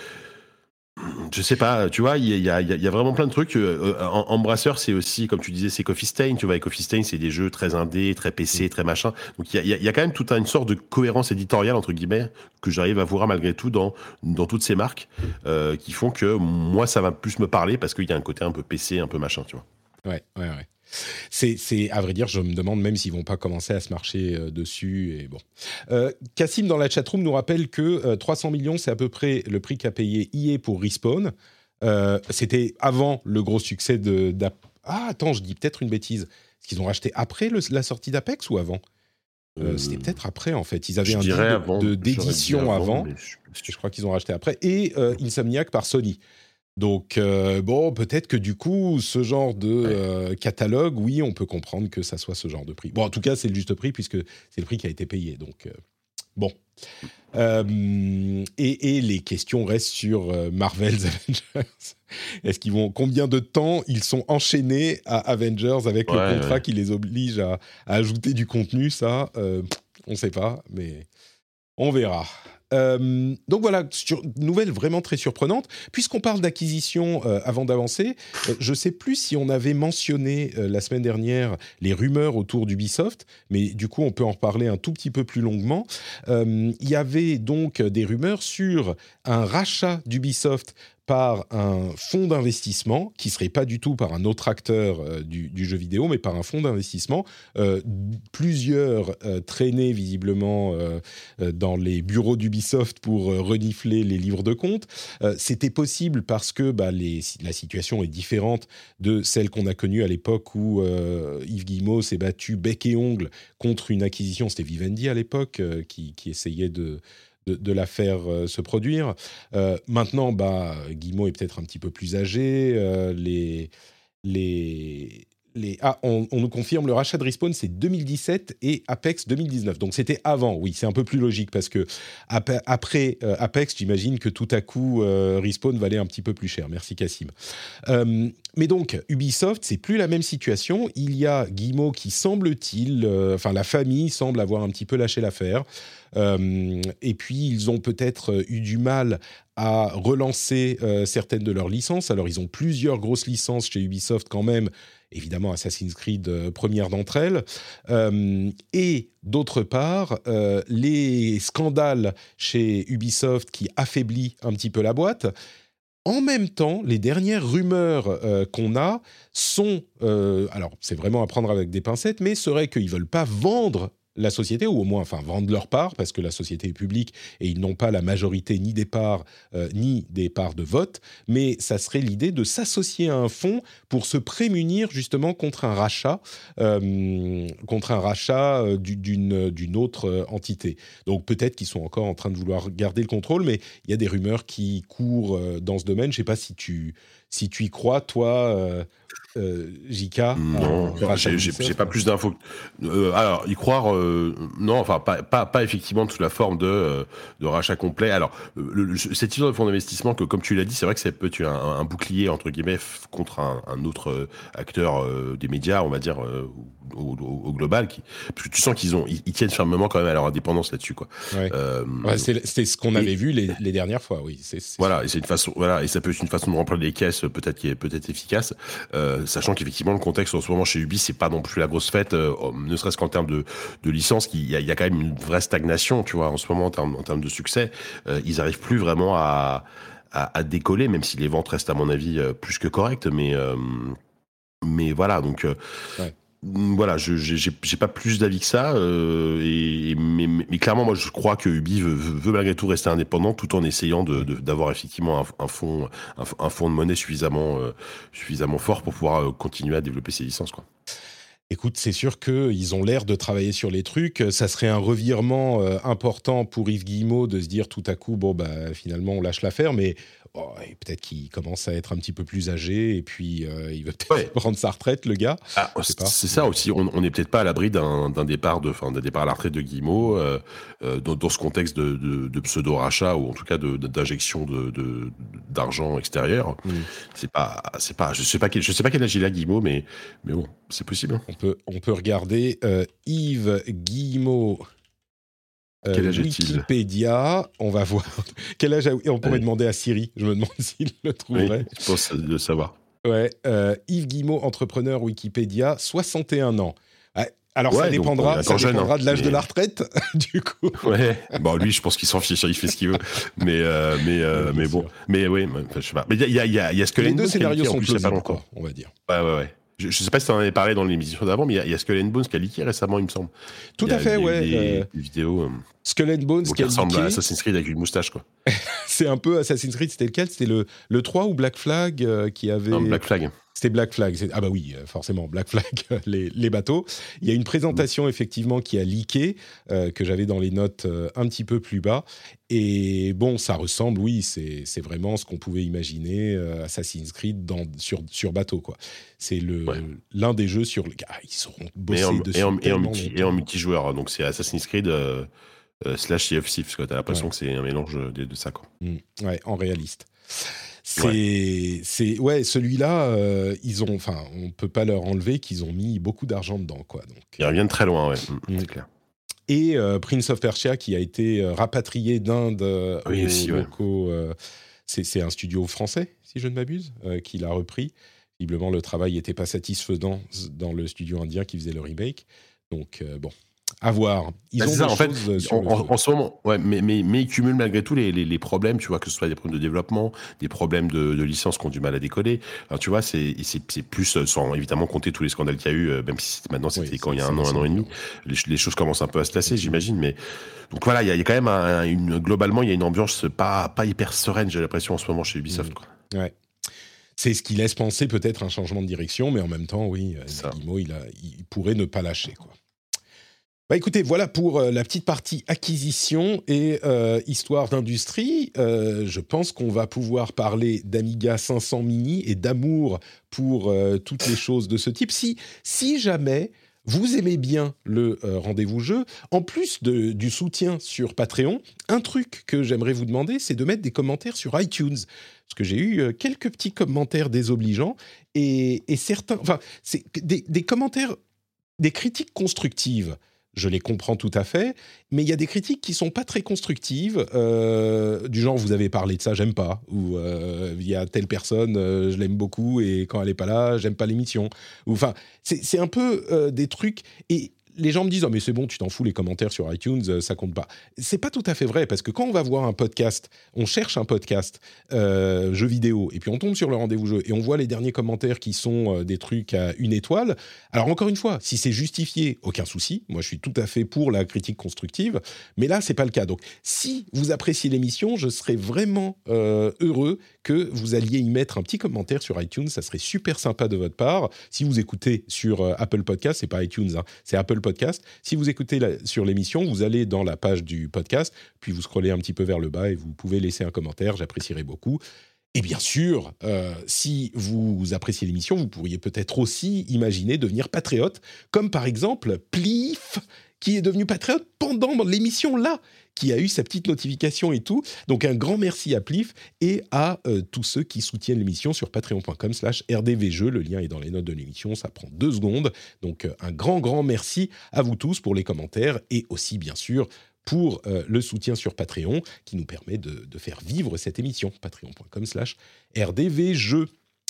je sais pas, tu vois, il y a, il y, a, il y a vraiment plein de trucs. Euh, en, Embracer, c'est aussi, comme tu disais, c'est Coffee Stain. Tu vois, et Coffee Stain, c'est des jeux très indés, très P C, très machin. Donc il y a, il y a, il y a quand même toute une sorte de cohérence éditoriale, entre guillemets, que j'arrive à voir malgré tout dans, dans toutes ces marques, euh, qui font que moi, ça va plus me parler parce qu'il y a un côté un peu P C, un peu machin, tu vois.
Ouais, ouais, ouais. C'est, c'est, à vrai dire, je me demande même s'ils vont pas commencer à se marcher euh, dessus. Et bon. Euh, Cassim, dans la chatroom, nous rappelle que euh, trois cents millions, c'est à peu près le prix qu'a payé E A pour Respawn. Euh, c'était avant le gros succès de... d'Ap- Ah, attends, je dis peut-être une bêtise. Est-ce qu'ils ont racheté après le- la sortie d'Apex ou avant euh,
Euh,
C'était peut-être après, en fait. Ils avaient
je
un
dirais
deal
avant,
de,
j'aurais dit
d'édition avant.
mais je-
Je crois qu'ils ont racheté après. Et euh, Insomniac par Sony. Donc, euh, bon, peut-être que du coup, ce genre de euh, catalogue, oui, on peut comprendre que ça soit ce genre de prix. Bon, en tout cas, c'est le juste prix puisque c'est le prix qui a été payé. Donc, euh, bon. Euh, et, et les questions restent sur euh, Marvel's Avengers. Est-ce qu'ils vont, combien de temps ils sont enchaînés à Avengers avec
Ouais,
le contrat
ouais.
qui les oblige à, à ajouter du contenu? Ça, euh, on ne sait pas, mais on verra. Euh, donc voilà, sur, nouvelle vraiment très surprenante. Puisqu'on parle d'acquisition euh, avant d'avancer, euh, je ne sais plus si on avait mentionné euh, la semaine dernière les rumeurs autour d'Ubisoft, mais du coup on peut en reparler un tout petit peu plus longuement. Euh, il y avait donc des rumeurs sur un rachat d'Ubisoft par un fonds d'investissement, qui ne serait pas du tout par un autre acteur euh, du, du jeu vidéo, mais par un fonds d'investissement. Euh, plusieurs euh, traînaient visiblement euh, euh, dans les bureaux d'Ubisoft pour euh, renifler les livres de compte. Euh, c'était possible parce que bah, les, la situation est différente de celle qu'on a connue à l'époque où euh, Yves Guillemot s'est battu bec et ongle contre une acquisition. C'était Vivendi à l'époque euh, qui, qui essayait de... De, de la faire euh, se produire. Euh, maintenant, bah, Guillemot est peut-être un petit peu plus âgé. Euh, les, les, les... Ah, on, on nous confirme, le rachat de Respawn, c'est deux mille dix-sept et Apex deux mille dix-neuf. Donc, c'était avant. Oui, c'est un peu plus logique parce que ap- après euh, Apex, j'imagine que tout à coup, euh, Respawn valait un petit peu plus cher. Merci, Cassim. Euh, mais donc, Ubisoft, c'est plus la même situation. Il y a Guillemot qui, semble-t-il, euh, enfin, la famille semble avoir un petit peu lâché l'affaire. Euh, et puis, ils ont peut-être eu du mal à relancer euh, certaines de leurs licences. Alors, ils ont plusieurs grosses licences chez Ubisoft quand même. Évidemment, Assassin's Creed, euh, première d'entre elles. Euh, et d'autre part, euh, les scandales chez Ubisoft qui affaiblissent un petit peu la boîte. En même temps, les dernières rumeurs euh, qu'on a sont... Euh, alors, c'est vraiment à prendre avec des pincettes, mais serait qu'ils ne veulent pas vendre la société, ou au moins enfin, vendre leur part, parce que la société est publique et ils n'ont pas la majorité ni des parts, euh, ni des parts de vote, mais ça serait l'idée de s'associer à un fonds pour se prémunir justement contre un rachat, euh, contre un rachat euh, d'une, d'une autre euh, entité. Donc peut-être qu'ils sont encore en train de vouloir garder le contrôle, mais il y a des rumeurs qui courent euh, dans ce domaine. Je ne sais pas si tu, si tu y crois, toi... Euh, Euh, J K.
Non,
euh,
j'ai, j'ai, j'ai pas plus d'infos. Euh, alors, y croire, euh, non, enfin, pas, pas, pas effectivement sous la forme de, euh, de rachat complet. Alors, le, le, cette histoire de fonds d'investissement, que comme tu l'as dit, c'est vrai que ça peut être un, un bouclier, entre guillemets, contre un, un autre euh, acteur euh, des médias, on va dire, euh, au, au, au global, qui, parce que tu sens qu'ils ont, ils, ils tiennent fermement quand même à leur indépendance là-dessus, quoi.
Ouais.
Euh,
ouais, c'est, c'est ce qu'on avait et, vu les, les dernières fois, oui. C'est, c'est
voilà,
sûr.
et c'est une façon, voilà, et ça peut être une façon de remplir les caisses, peut-être qui est peut-être efficace. Euh, sachant qu'effectivement le contexte en ce moment chez Ubi c'est pas non plus la grosse fête, euh, ne serait-ce qu'en termes de, de licence, il y, a, il y a quand même une vraie stagnation, tu vois, en ce moment en termes, en termes de succès. Euh, ils arrivent plus vraiment à, à, à décoller, même si les ventes restent à mon avis euh, plus que correctes, mais euh, mais voilà, donc euh, ouais. Voilà, je j'ai, j'ai pas plus d'avis que ça, euh, et, mais, mais clairement, moi, je crois que Ubi veut, veut malgré tout rester indépendant, tout en essayant de, de d'avoir effectivement un, un fonds, un, un fonds de monnaie suffisamment, euh, suffisamment fort pour pouvoir euh, continuer à développer ses licences, quoi.
Écoute, c'est sûr qu'ils ont l'air de travailler sur les trucs. Ça serait un revirement euh, important pour Yves Guillemot de se dire tout à coup, bon, bah, finalement, on lâche l'affaire, mais oh, peut-être qu'il commence à être un petit peu plus âgé et puis euh, il veut peut-être ouais. prendre sa retraite, le gars.
Ah, c'est, pas. c'est ça aussi. On n'est peut-être pas à l'abri d'un, d'un départ de, enfin, d'un départ à la retraite de Guillemot euh, euh, dans, dans ce contexte de, de, de pseudo-rachat ou en tout cas de, de, d'injection de, de, d'argent extérieur. Mmh. C'est pas, c'est pas. Je sais pas quel, je sais pas quel âge il a Guillemot, mais mais bon, c'est possible.
On peut, on peut regarder euh, Yves Guillemot. Euh,
Quel âge
Wikipédia, on va voir. Quel âge a... On pourrait ouais. demander à Siri, je me demande s'il le trouverait.
Oui, je pense le savoir.
Ouais, euh, Yves Guillemot, entrepreneur Wikipédia, soixante et un ans. Ah, alors ouais, ça dépendra, donc, ça
jeune,
dépendra
hein,
de l'âge
mais...
de la retraite, du coup.
Ouais, bon lui, je pense qu'il s'en fiche, il fait ce qu'il veut. Mais euh, mais euh, ouais, mais bon, sûr. mais oui, je sais pas. Mais il y a il y a il y a Skull and Bones.
Les deux scénarios sont
plausibles,
pas encore, on va dire.
Ouais ouais ouais. Je ne sais pas si tu en avais parlé dans l'émission d'avant, mais il y, y a Skull and Bones qui a leaké récemment, il me semble.
Tout à fait,
des,
ouais.
Des,
euh,
des vidéos. Euh,
Skull and Bones qui, qui
ressemble
leaké.
à Assassin's Creed avec une moustache, quoi.
C'est un peu Assassin's Creed, c'était lequel ? C'était le, le trois ou Black Flag euh, qui avait.
Non, Black Flag.
C'était Black Flag. C'est... Ah bah oui, forcément, Black Flag, les, les bateaux. Il y a une présentation, mmh. effectivement, qui a leaké, euh, que j'avais dans les notes euh, un petit peu plus bas. Et bon, ça ressemble, oui, c'est, c'est vraiment ce qu'on pouvait imaginer, euh, Assassin's Creed dans, sur, sur bateau, quoi. C'est le, ouais. l'un des jeux sur lesquels ah, ils seront bossés
en,
dessus.
Et en, et, en multi, et en multijoueur, donc c'est Assassin's Creed euh, euh, slash Sea of Thieves, quoi. T'as l'impression ouais. que c'est un mélange de, de ça, quoi.
Mmh. Ouais, en réaliste. C'est, ouais. c'est, ouais, celui-là, euh, ils ont, enfin, on peut pas leur enlever qu'ils ont mis beaucoup d'argent dedans, quoi. Donc,
ils reviennent très loin, ouais, mmh,
mmh.
c'est clair.
Et euh, Prince of Persia qui a été euh, rapatrié d'Inde euh,
oui,
aux
aussi,
locaux. Ouais. Euh, c'est, c'est un studio français, si je ne m'abuse, euh, qui l'a repris. Visiblement, le travail n'était pas satisfaisant dans le studio indien qui faisait le remake. Donc, euh, bon, À voir. Ils
bah,
ont
c'est ça,
des
en fait,
choses sur
en,
le
en,
feu.
en ce moment, ouais, mais, mais, mais ils cumulent malgré tout les, les, les problèmes, tu vois, que ce soit des problèmes de développement, des problèmes de, de licences qui ont du mal à décoller. Alors, tu vois, c'est, c'est, c'est plus, sans évidemment compter tous les scandales qu'il y a eu, même si maintenant c'était
Oui,
quand il y a
c'est-
un an, un an et demi, les, les choses commencent un peu à se tasser, j'imagine, mais donc voilà, il y a, il y a quand même un, une, globalement, il y a une ambiance pas, pas hyper sereine, j'ai l'impression, en ce moment chez Ubisoft, quoi.
Ouais. C'est ce qui laisse penser peut-être un changement de direction, mais en même temps, oui,
Ça.
Guillemot, il, a, il pourrait ne pas lâcher, quoi. Bah écoutez, voilà pour euh, la petite partie acquisition et euh, histoire d'industrie. Euh, je pense qu'on va pouvoir parler d'Amiga cinq cents Mini et d'amour pour euh, toutes les choses de ce type. Si, si jamais vous aimez bien le euh, rendez-vous jeu, en plus de, du soutien sur Patreon, un truc que j'aimerais vous demander, c'est de mettre des commentaires sur iTunes. Parce que j'ai eu euh, quelques petits commentaires désobligeants et, et certains... Enfin, c'est des, des commentaires, des critiques constructives. Je les comprends tout à fait, mais il y a des critiques qui sont pas très constructives, euh, du genre vous avez parlé de ça, j'aime pas, ou euh, il y a telle personne, euh, je l'aime beaucoup et quand elle est pas là, j'aime pas l'émission. Ou enfin, c'est, c'est un peu euh, des trucs et les gens me disent « Oh mais c'est bon, tu t'en fous, les commentaires sur iTunes, euh, ça compte pas ». C'est pas tout à fait vrai, parce que quand on va voir un podcast, on cherche un podcast euh, jeu vidéo, et puis on tombe sur le rendez-vous jeu, et on voit les derniers commentaires qui sont euh, des trucs à une étoile. Alors encore une fois, si c'est justifié, aucun souci, moi je suis tout à fait pour la critique constructive, mais là c'est pas le cas. Donc si vous appréciez l'émission, je serais vraiment euh, heureux que vous alliez y mettre un petit commentaire sur iTunes, ça serait super sympa de votre part. Si vous écoutez sur euh, Apple Podcast, c'est pas iTunes, hein, c'est Apple Podcast. Si vous écoutez la, sur l'émission, vous allez dans la page du podcast, puis vous scrollez un petit peu vers le bas et vous pouvez laisser un commentaire, j'apprécierais beaucoup. Et bien sûr, euh, si vous appréciez l'émission, vous pourriez peut-être aussi imaginer devenir patriote, comme par exemple Plif, qui est devenu patriote pendant l'émission là, qui a eu sa petite notification et tout. Donc un grand merci à Plif et à euh, tous ceux qui soutiennent l'émission sur patreon.com slash rdvjeux. Le lien est dans les notes de l'émission, ça prend deux secondes. Donc euh, un grand, grand merci à vous tous pour les commentaires et aussi bien sûr pour euh, le soutien sur Patreon qui nous permet de, de faire vivre cette émission. Patreon.com slash rdvjeux.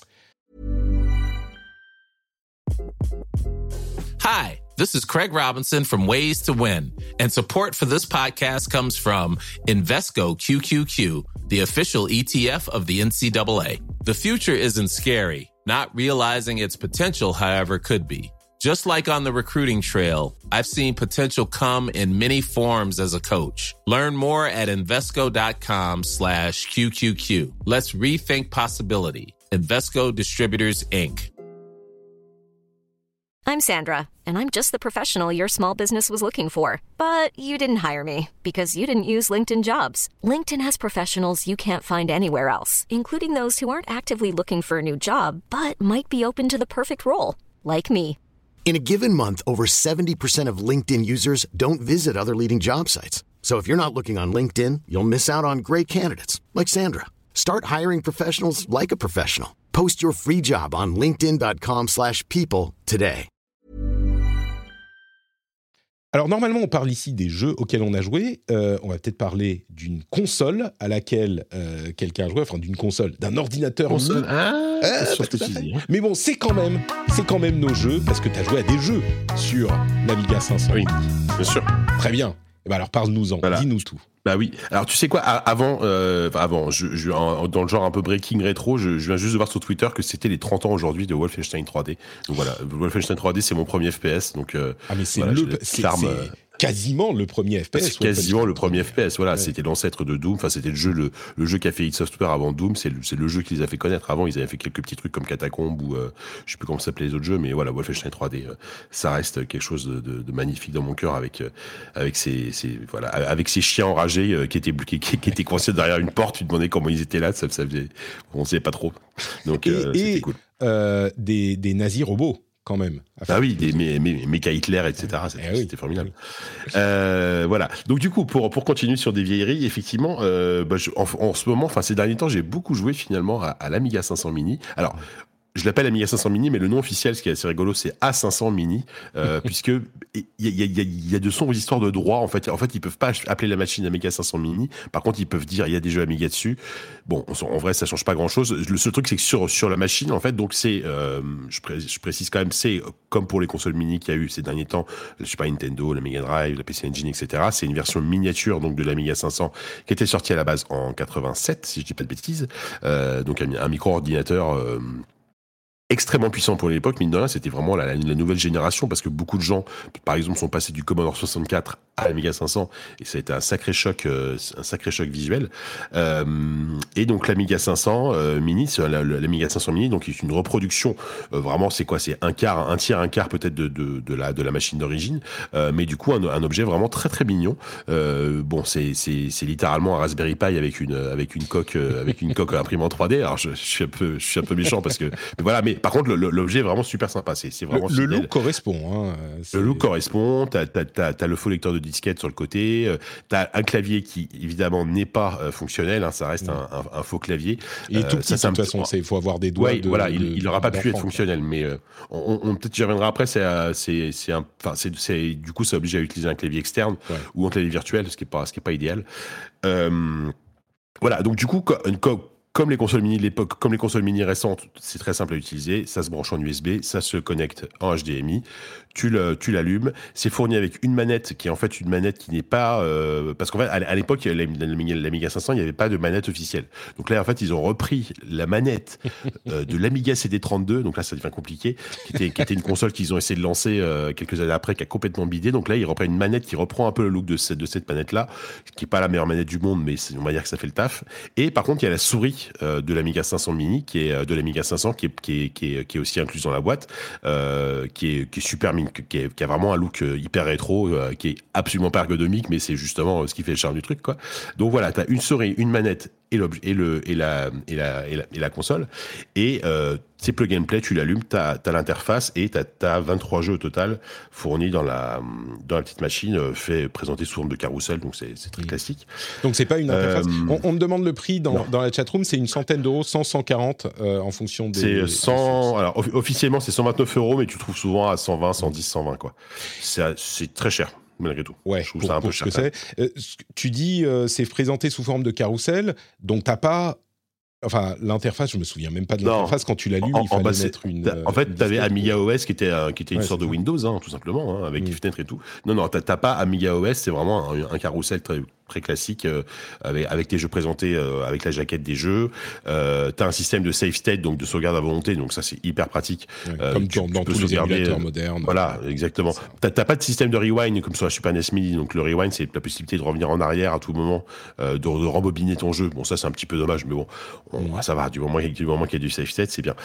Hi, this is Craig Robinson from Ways to Win, and support for this podcast comes from Invesco Q Q Q, the official E T F of the N C double A. The future isn't scary. Not realizing its potential, however, could be. Just like on the recruiting trail, I've seen potential come in many forms as a coach. Learn more at Invesco.com slash QQQ. Let's rethink possibility. Invesco Distributors, Incorporated.
I'm Sandra, and I'm just the professional your small business was looking for. But you didn't hire me because you didn't use LinkedIn Jobs. LinkedIn has professionals you can't find anywhere else, including those who aren't actively looking for a new job, but might be open to the perfect role, like me.
In a given month, over seventy percent of LinkedIn users don't visit other leading job sites. So if you're not looking on LinkedIn, you'll miss out on great candidates like Sandra. Start hiring professionals like a professional. Post your free job on linkedin.com slash people today.
Alors normalement, on parle ici des jeux auxquels on a joué. Euh, on va peut-être parler d'une console à laquelle euh, quelqu'un a joué, enfin d'une console, d'un ordinateur.
Console. Ah,
euh,
c'est sûr que
tout à
tu
fait.
dis.
Mais bon, c'est quand même, c'est quand même nos jeux parce que tu as joué à des jeux sur l'Amiga cinq cents.
Oui, bien sûr.
Très bien. Et ben alors parle-nous-en,
Voilà.
dis-nous tout.
Bah oui. Alors tu sais quoi, avant, euh, avant, je, je, en, dans le genre un peu breaking rétro, je, je viens juste de voir sur Twitter que c'était les trente ans aujourd'hui de Wolfenstein trois D. Donc voilà, Wolfenstein trois D, c'est mon premier F P S. Donc euh,
ah mais c'est
voilà,
le, c'est,
charme,
c'est
euh,
quasiment le premier F P S.
C'est quasiment le premier F P S. Voilà,
ouais.
C'était l'ancêtre de Doom. Enfin, c'était le jeu, le, le jeu qu'a fait id Software avant Doom. C'est le, c'est le jeu qui les a fait connaître. Avant, ils avaient fait quelques petits trucs comme Catacomb ou euh, je sais plus comment s'appelaient les autres jeux, mais voilà, Wolfenstein trois D, euh, ça reste quelque chose de, de, de magnifique dans mon cœur avec euh, avec ces, ces voilà, avec ces chiens enragés euh, qui étaient qui, qui, qui étaient coincés derrière une porte. Tu te demandais comment ils étaient là. Ça, ça faisait, on savait pas trop. Donc,
et,
euh, c'était
et,
cool.
Euh, des, des nazis robots. Quand même.
Ah oui, des mé, mé, méca Hitler, et cetera. C'était,
eh oui,
c'était formidable.
Oui.
Euh, voilà. Donc du coup, pour pour continuer sur des vieilleries, effectivement, euh, bah, je, en, en ce moment, enfin ces derniers temps, j'ai beaucoup joué finalement à, à l'Amiga cinq cents Mini. Alors, je l'appelle Amiga cinq cents Mini, mais le nom officiel, ce qui est assez rigolo, c'est A cinq cents Mini, euh, puisque il y a, y, a, y, a, y a de sombres histoires de droit. En fait, en fait, ils peuvent pas appeler la machine Amiga cinq cents Mini. Par contre, ils peuvent dire il y a des jeux Amiga dessus. Bon, en vrai, ça change pas grand-chose. Le seul truc, c'est que sur sur la machine, en fait, donc c'est, euh, je, pré- je précise quand même, c'est comme pour les consoles Mini qu'il y a eu ces derniers temps, le Super Nintendo, la Mega Drive, la P C Engine, et cetera. C'est une version miniature donc de l'Amiga cinq cents qui était sortie à la base en quatre-vingt-sept, si je dis pas de bêtises. Euh, donc un, un micro-ordinateur. Euh, extrêmement puissant pour l'époque, mine de rien, c'était vraiment la, la, la nouvelle génération, parce que beaucoup de gens, par exemple, sont passés du Commodore soixante-quatre à l'Amiga cinq cents, et ça a été un sacré choc, euh, un sacré choc visuel. Euh, et donc l'Amiga cinq cents euh, Mini, c'est la, la, l'Amiga cinq cents Mini, donc c'est une reproduction. Euh, vraiment, c'est quoi ? C'est un quart, un tiers, un quart peut-être de, de, de la de la machine d'origine, euh, mais du coup un, un objet vraiment très très mignon. Euh, bon, c'est c'est c'est littéralement un Raspberry Pi avec une avec une coque euh, avec une coque imprimée en trois D. Alors je, je suis un peu je suis un peu méchant parce que mais voilà, mais par contre, le, le, l'objet est vraiment super sympa. C'est, c'est vraiment
le, le look correspond. Hein,
le look correspond. T'as, t'as, t'as, t'as le faux lecteur de disquette sur le côté. Euh, t'as un clavier qui, évidemment, n'est pas euh, fonctionnel. Hein, ça reste mmh. un, un, un faux clavier.
Et euh, tout petit, ça, de toute façon. Il faut avoir des doigts.
Ouais,
de,
voilà,
de,
il n'aura pas pu être
quoi.
fonctionnel. Mais euh, on, on, peut-être j'y reviendrai après. C'est, c'est, c'est un, enfin, c'est, c'est, du coup, ça oblige à utiliser un clavier externe ouais. ou un clavier virtuel, ce qui n'est pas, ce qui est pas idéal. Euh, voilà, donc du coup, une co- Comme les consoles mini de l'époque, comme les consoles mini récentes, c'est très simple à utiliser. Ça se branche en U S B, ça se connecte en H D M I. Tu le, tu l'allumes. C'est fourni avec une manette qui est en fait une manette qui n'est pas, euh, parce qu'en fait, à, à l'époque, l'Amiga cinq cents, il n'y avait pas de manette officielle. Donc là, en fait, ils ont repris la manette euh, de l'Amiga C D trente-deux. Donc là, ça devient compliqué. Qui était, qui était une console qu'ils ont essayé de lancer euh, quelques années après, qui a complètement bidé. Donc là, ils reprennent une manette qui reprend un peu le look de cette, de cette manette-là, qui est pas la meilleure manette du monde, mais on va dire que ça fait le taf. Et par contre, il y a la souris euh, de l'Amiga cinq cents Mini, qui est de l'Amiga cinq cents, qui est, qui est, qui est, qui est aussi incluse dans la boîte, euh, qui est, qui est super mine, qui, est, qui a vraiment un look hyper rétro, euh, qui est absolument pas ergonomique, mais c'est justement ce qui fait le charme du truc, quoi. Donc voilà, t'as une souris, une manette et, et, le, et, la, et, la, et, la, et la console, et euh, c'est plug and play, tu l'allumes, t'as, t'as l'interface et t'as, t'as vingt-trois jeux au total fournis dans la, dans la petite machine, euh, fait présenter sous forme de carrousel, donc c'est, c'est très mmh. classique.
Donc c'est pas une interface. Euh, on, on me demande le prix dans, dans la chatroom, c'est une centaine d'euros, cent, cent quarante euh, en fonction des.
C'est cent. Alors officiellement c'est cent vingt-neuf euros, mais tu trouves souvent à cent vingt, cent dix, cent vingt quoi. C'est, c'est très cher. Malgré tout.
Ouais,
je trouve
pour,
ça un
pour
peu
ce
cher.
Que c'est. Euh, tu dis euh, c'est présenté sous forme de carrousel, donc t'as pas. Enfin, l'interface, je me souviens même pas de l'interface. Non. Quand tu l'allumes, en, il fallait mettre une.
En fait, tu avais Amiga O S qui était, euh, qui était une ouais, sorte de Windows, hein, tout simplement, hein, avec mmh. des fenêtres et tout. Non, non, t'as, t'as pas Amiga O S, c'est vraiment un, un carrousel très, très classique, euh, avec, avec tes jeux présentés, euh, avec la jaquette des jeux. Euh, t'as un système de save state, donc de sauvegarde à volonté, donc ça c'est hyper pratique.
Ouais, euh, comme tu, dans, tu dans tous les émulateurs modernes.
Voilà, euh, exactement. T'as, t'as pas de système de rewind comme sur la Super N E S Mini, donc le rewind c'est la possibilité de revenir en arrière à tout moment, euh, de, de rembobiner ton jeu. Bon, ça c'est un petit peu dommage, mais bon, on, mmh. ça va, du moment, du moment qu'il y a du save state, c'est bien.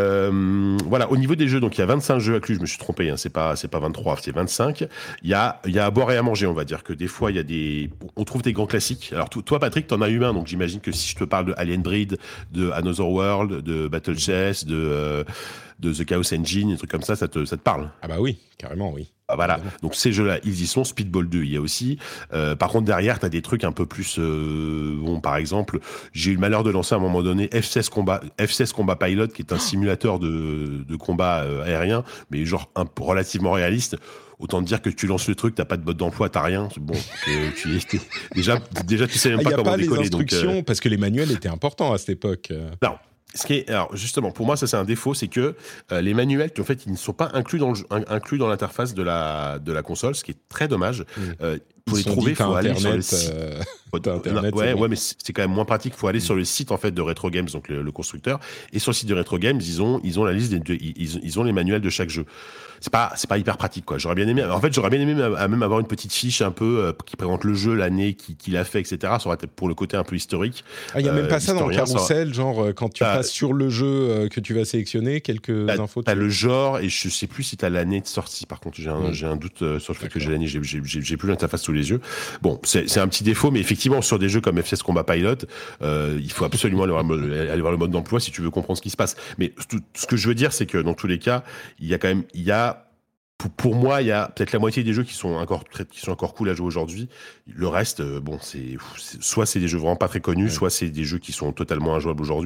Euh, voilà, au niveau des jeux, donc il y a vingt-cinq jeux inclus, je me suis trompé, hein, c'est pas, c'est pas vingt-trois, c'est vingt-cinq. Il y a, il y a à boire et à manger, on va dire que des fois il y a des, on trouve des grands classiques. Alors toi, Patrick, t'en as eu un, donc j'imagine que si je te parle de Alien Breed, de Another World, de Battle Chess, de, euh, de The Chaos Engine, des trucs comme ça, ça te, ça te parle?
Ah bah oui, carrément, oui.
Ah, voilà, donc ces jeux-là, ils y sont. Speedball deux, il y a aussi. Euh, par contre, derrière, t'as des trucs un peu plus... Euh, bon, par exemple, j'ai eu le malheur de lancer à un moment donné F seize Combat, F seize Combat Pilot, qui est un simulateur de, de combat euh, aérien, mais genre un, relativement réaliste. Autant te dire que tu lances le truc, t'as pas de mode d'emploi, t'as rien. Bon, euh, tu, déjà, déjà, tu sais même pas ah, comment décoller.
Il y a pas les instructions, donc, euh... parce que les manuels étaient importants à cette époque.
Non. Ce qui est, alors justement, pour moi, ça c'est un défaut, c'est que euh, les manuels, en fait, ils ne sont pas inclus dans le, inclus dans l'interface de la de la console, ce qui est très dommage. Mmh. Euh, pour ils les trouver, il faut aller sur le site. Euh, Internet, ouais, ouais, mais c'est quand même moins pratique. Il faut aller mmh. sur le site en fait de Retro Games, donc le, le constructeur, et sur le site de Retro Games, ils ont ils ont la liste des, ils, ils ont les manuels de chaque jeu. C'est pas c'est pas hyper pratique quoi. J'aurais bien aimé. En fait, j'aurais bien aimé même, même avoir une petite fiche un peu euh, qui présente le jeu, l'année qui qu'il a fait, et cetera. Ça aurait été pour le côté un peu historique.
Ah, il y a même euh, pas ça dans le carrousel, ça... genre quand tu bah, passes sur le jeu euh, que tu vas sélectionner, quelques
t'as,
infos.
T'as le genre et je sais plus si t'as l'année de sortie. Par contre, j'ai un mmh. j'ai un doute euh, sur le fait D'accord. que j'ai l'année. J'ai, j'ai j'ai j'ai plus l'interface sous les yeux. Bon, c'est c'est un petit défaut, mais effectivement sur des jeux comme F seize Combat Pilot, euh, il faut absolument aller voir, aller voir le mode d'emploi si tu veux comprendre ce qui se passe. Mais tout, ce que je veux dire, c'est que dans tous les cas, il y a quand même il y a Pour, pour moi, il y a peut-être la moitié des jeux qui sont encore qui sont encore cool à jouer aujourd'hui. Le reste, euh, bon, c'est, c'est soit c'est des jeux vraiment pas très connus, ouais. soit c'est des jeux qui sont totalement injouables aujourd'hui.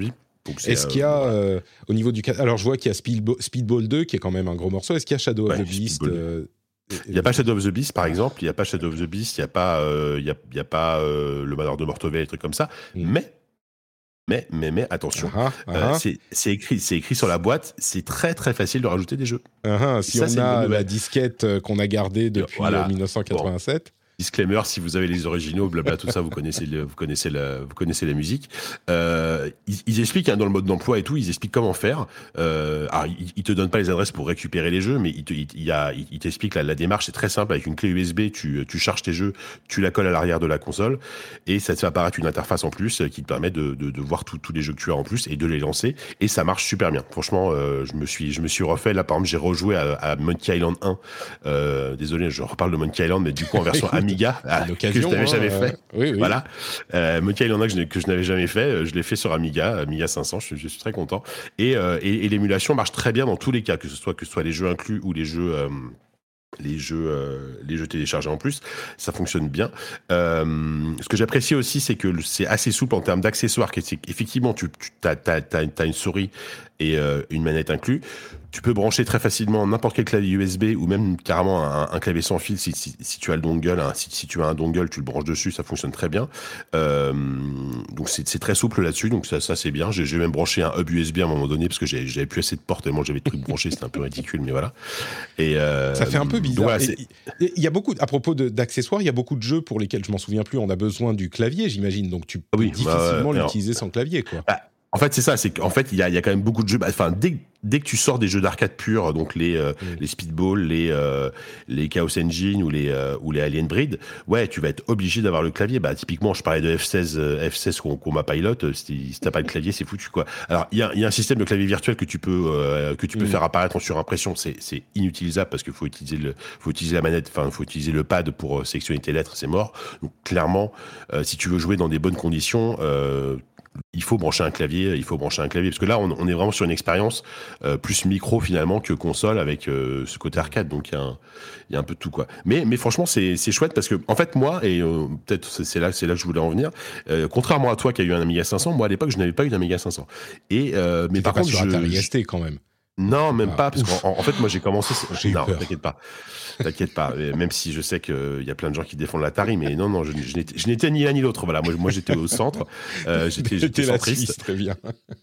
Donc, c'est,
Est-ce qu'il y a,
voilà.
euh, au niveau du... Alors, je vois qu'il y a Speedball, Speedball deux, qui est quand même un gros morceau. Est-ce qu'il y a Shadow
Ouais,
of the Beast euh,
Il n'y a pas Shadow of the Beast, par exemple. Il n'y a pas Shadow of the Beast. Il n'y a pas, euh, il y a, il y a pas euh, le Manoir de Mortevel, des trucs comme ça.
Mm.
Mais, mais, mais, mais, attention.
Ah, ah,
euh,
ah.
c'est, c'est, écrit, c'est écrit sur la boîte. C'est très, très facile de rajouter des jeux.
Ah, ah, si
ça,
on
c'est une bonne
a la
nouvelle.
disquette euh, qu'on a gardée depuis
Voilà.
euh, dix-neuf cent quatre-vingt-sept...
Disclaimer, si vous avez les originaux, blabla, tout ça, vous connaissez, le, vous connaissez, la, vous connaissez la musique. Euh, ils, ils expliquent hein, dans le mode d'emploi et tout, ils expliquent comment faire. Euh, alors, ils, ils te donnent pas les adresses pour récupérer les jeux, mais ils, te, il, il y a, ils t'expliquent la, la démarche, c'est très simple. Avec une clé U S B, tu, tu charges tes jeux, tu la colles à l'arrière de la console, et ça te fait apparaître une interface en plus qui te permet de, de, de voir tous les jeux que tu as en plus et de les lancer. Et ça marche super bien. Franchement, euh, je me suis, je me suis refait. Là, par exemple, j'ai rejoué à, à Monkey Island un. Euh, désolé, je reparle de Monkey Island, mais du coup en version Amiga. Ah, que je n'avais hein, jamais fait.
Euh, oui, oui.
Voilà. Euh, Monkey Island que je, que je n'avais jamais fait, je l'ai fait sur Amiga, Amiga cinq cents. Je, je suis très content. Et, euh, et, et l'émulation marche très bien dans tous les cas, que ce soit que ce soit les jeux inclus ou les jeux. Euh, les jeux euh, les jeux téléchargés en plus, ça fonctionne bien. Euh, ce que j'apprécie aussi, c'est que c'est assez souple en termes d'accessoires. Effectivement, tu, tu t'as, t'as, t'as, t'as une souris et euh, une manette inclus. Tu peux brancher très facilement n'importe quel clavier U S B ou même carrément un, un clavier sans fil si, si, si tu as le dongle. Hein, si, si tu as un dongle, tu le branches dessus, ça fonctionne très bien. Euh, donc c'est, c'est très souple là-dessus, donc ça, ça c'est bien. J'ai, j'ai même branché un hub U S B à un moment donné parce que j'avais, j'avais plus assez de portes tellement j'avais de trucs branchés, c'était un peu ridicule, mais voilà. Et euh,
ça fait un peu bizarre.
Voilà,
il y a beaucoup, à propos de, d'accessoires, il y a beaucoup de jeux pour lesquels je m'en souviens plus. On a besoin du clavier, j'imagine, donc tu peux
oui,
difficilement
bah,
l'utiliser alors, sans clavier, quoi.
Bah, en fait, c'est ça, c'est qu'en fait, il y a, il y a quand même beaucoup de jeux. Enfin, dès, dès que tu sors des jeux d'arcade purs, donc les, euh, mmh. les Speedball, les, euh, les Chaos Engine ou les, euh, ou les Alien Breed, ouais, tu vas être obligé d'avoir le clavier. Bah, typiquement, je parlais de F seize, euh, F seize Combat Pilot. Si, si t'as pas le clavier, c'est foutu, quoi. Alors, il y a, il y a un système de clavier virtuel que tu peux, euh, que tu peux mmh. faire apparaître en surimpression. C'est, c'est inutilisable parce qu'il faut utiliser le, faut utiliser la manette, enfin, faut utiliser le pad pour euh, sélectionner tes lettres, c'est mort. Donc, clairement, euh, si tu veux jouer dans des bonnes conditions, euh, il faut brancher un clavier, il faut brancher un clavier parce que là on, on est vraiment sur une expérience euh, plus micro finalement que console avec euh, ce côté arcade, donc il y a un, il y a un peu de tout, quoi. Mais mais franchement c'est c'est chouette parce que en fait moi et euh, peut-être c'est, c'est là c'est là que je voulais en venir. Euh, contrairement à toi qui a eu un Amiga cinq cents, moi à l'époque je n'avais pas eu d'Amiga cinq cents. Et euh, mais par
pas
contre
sur
je
Atari S T quand même.
Non, même
ah,
pas, parce qu'en en fait, moi, j'ai commencé...
J'ai
non,
peur.
t'inquiète pas. T'inquiète pas. Même si je sais qu'il y a plein de gens qui défendent l'Atari, mais non, non, je, je, n'étais, je n'étais ni l'un ni l'autre. Voilà, moi, moi j'étais au centre. Euh, j'étais j'étais centriste.
La Suisse, très bien.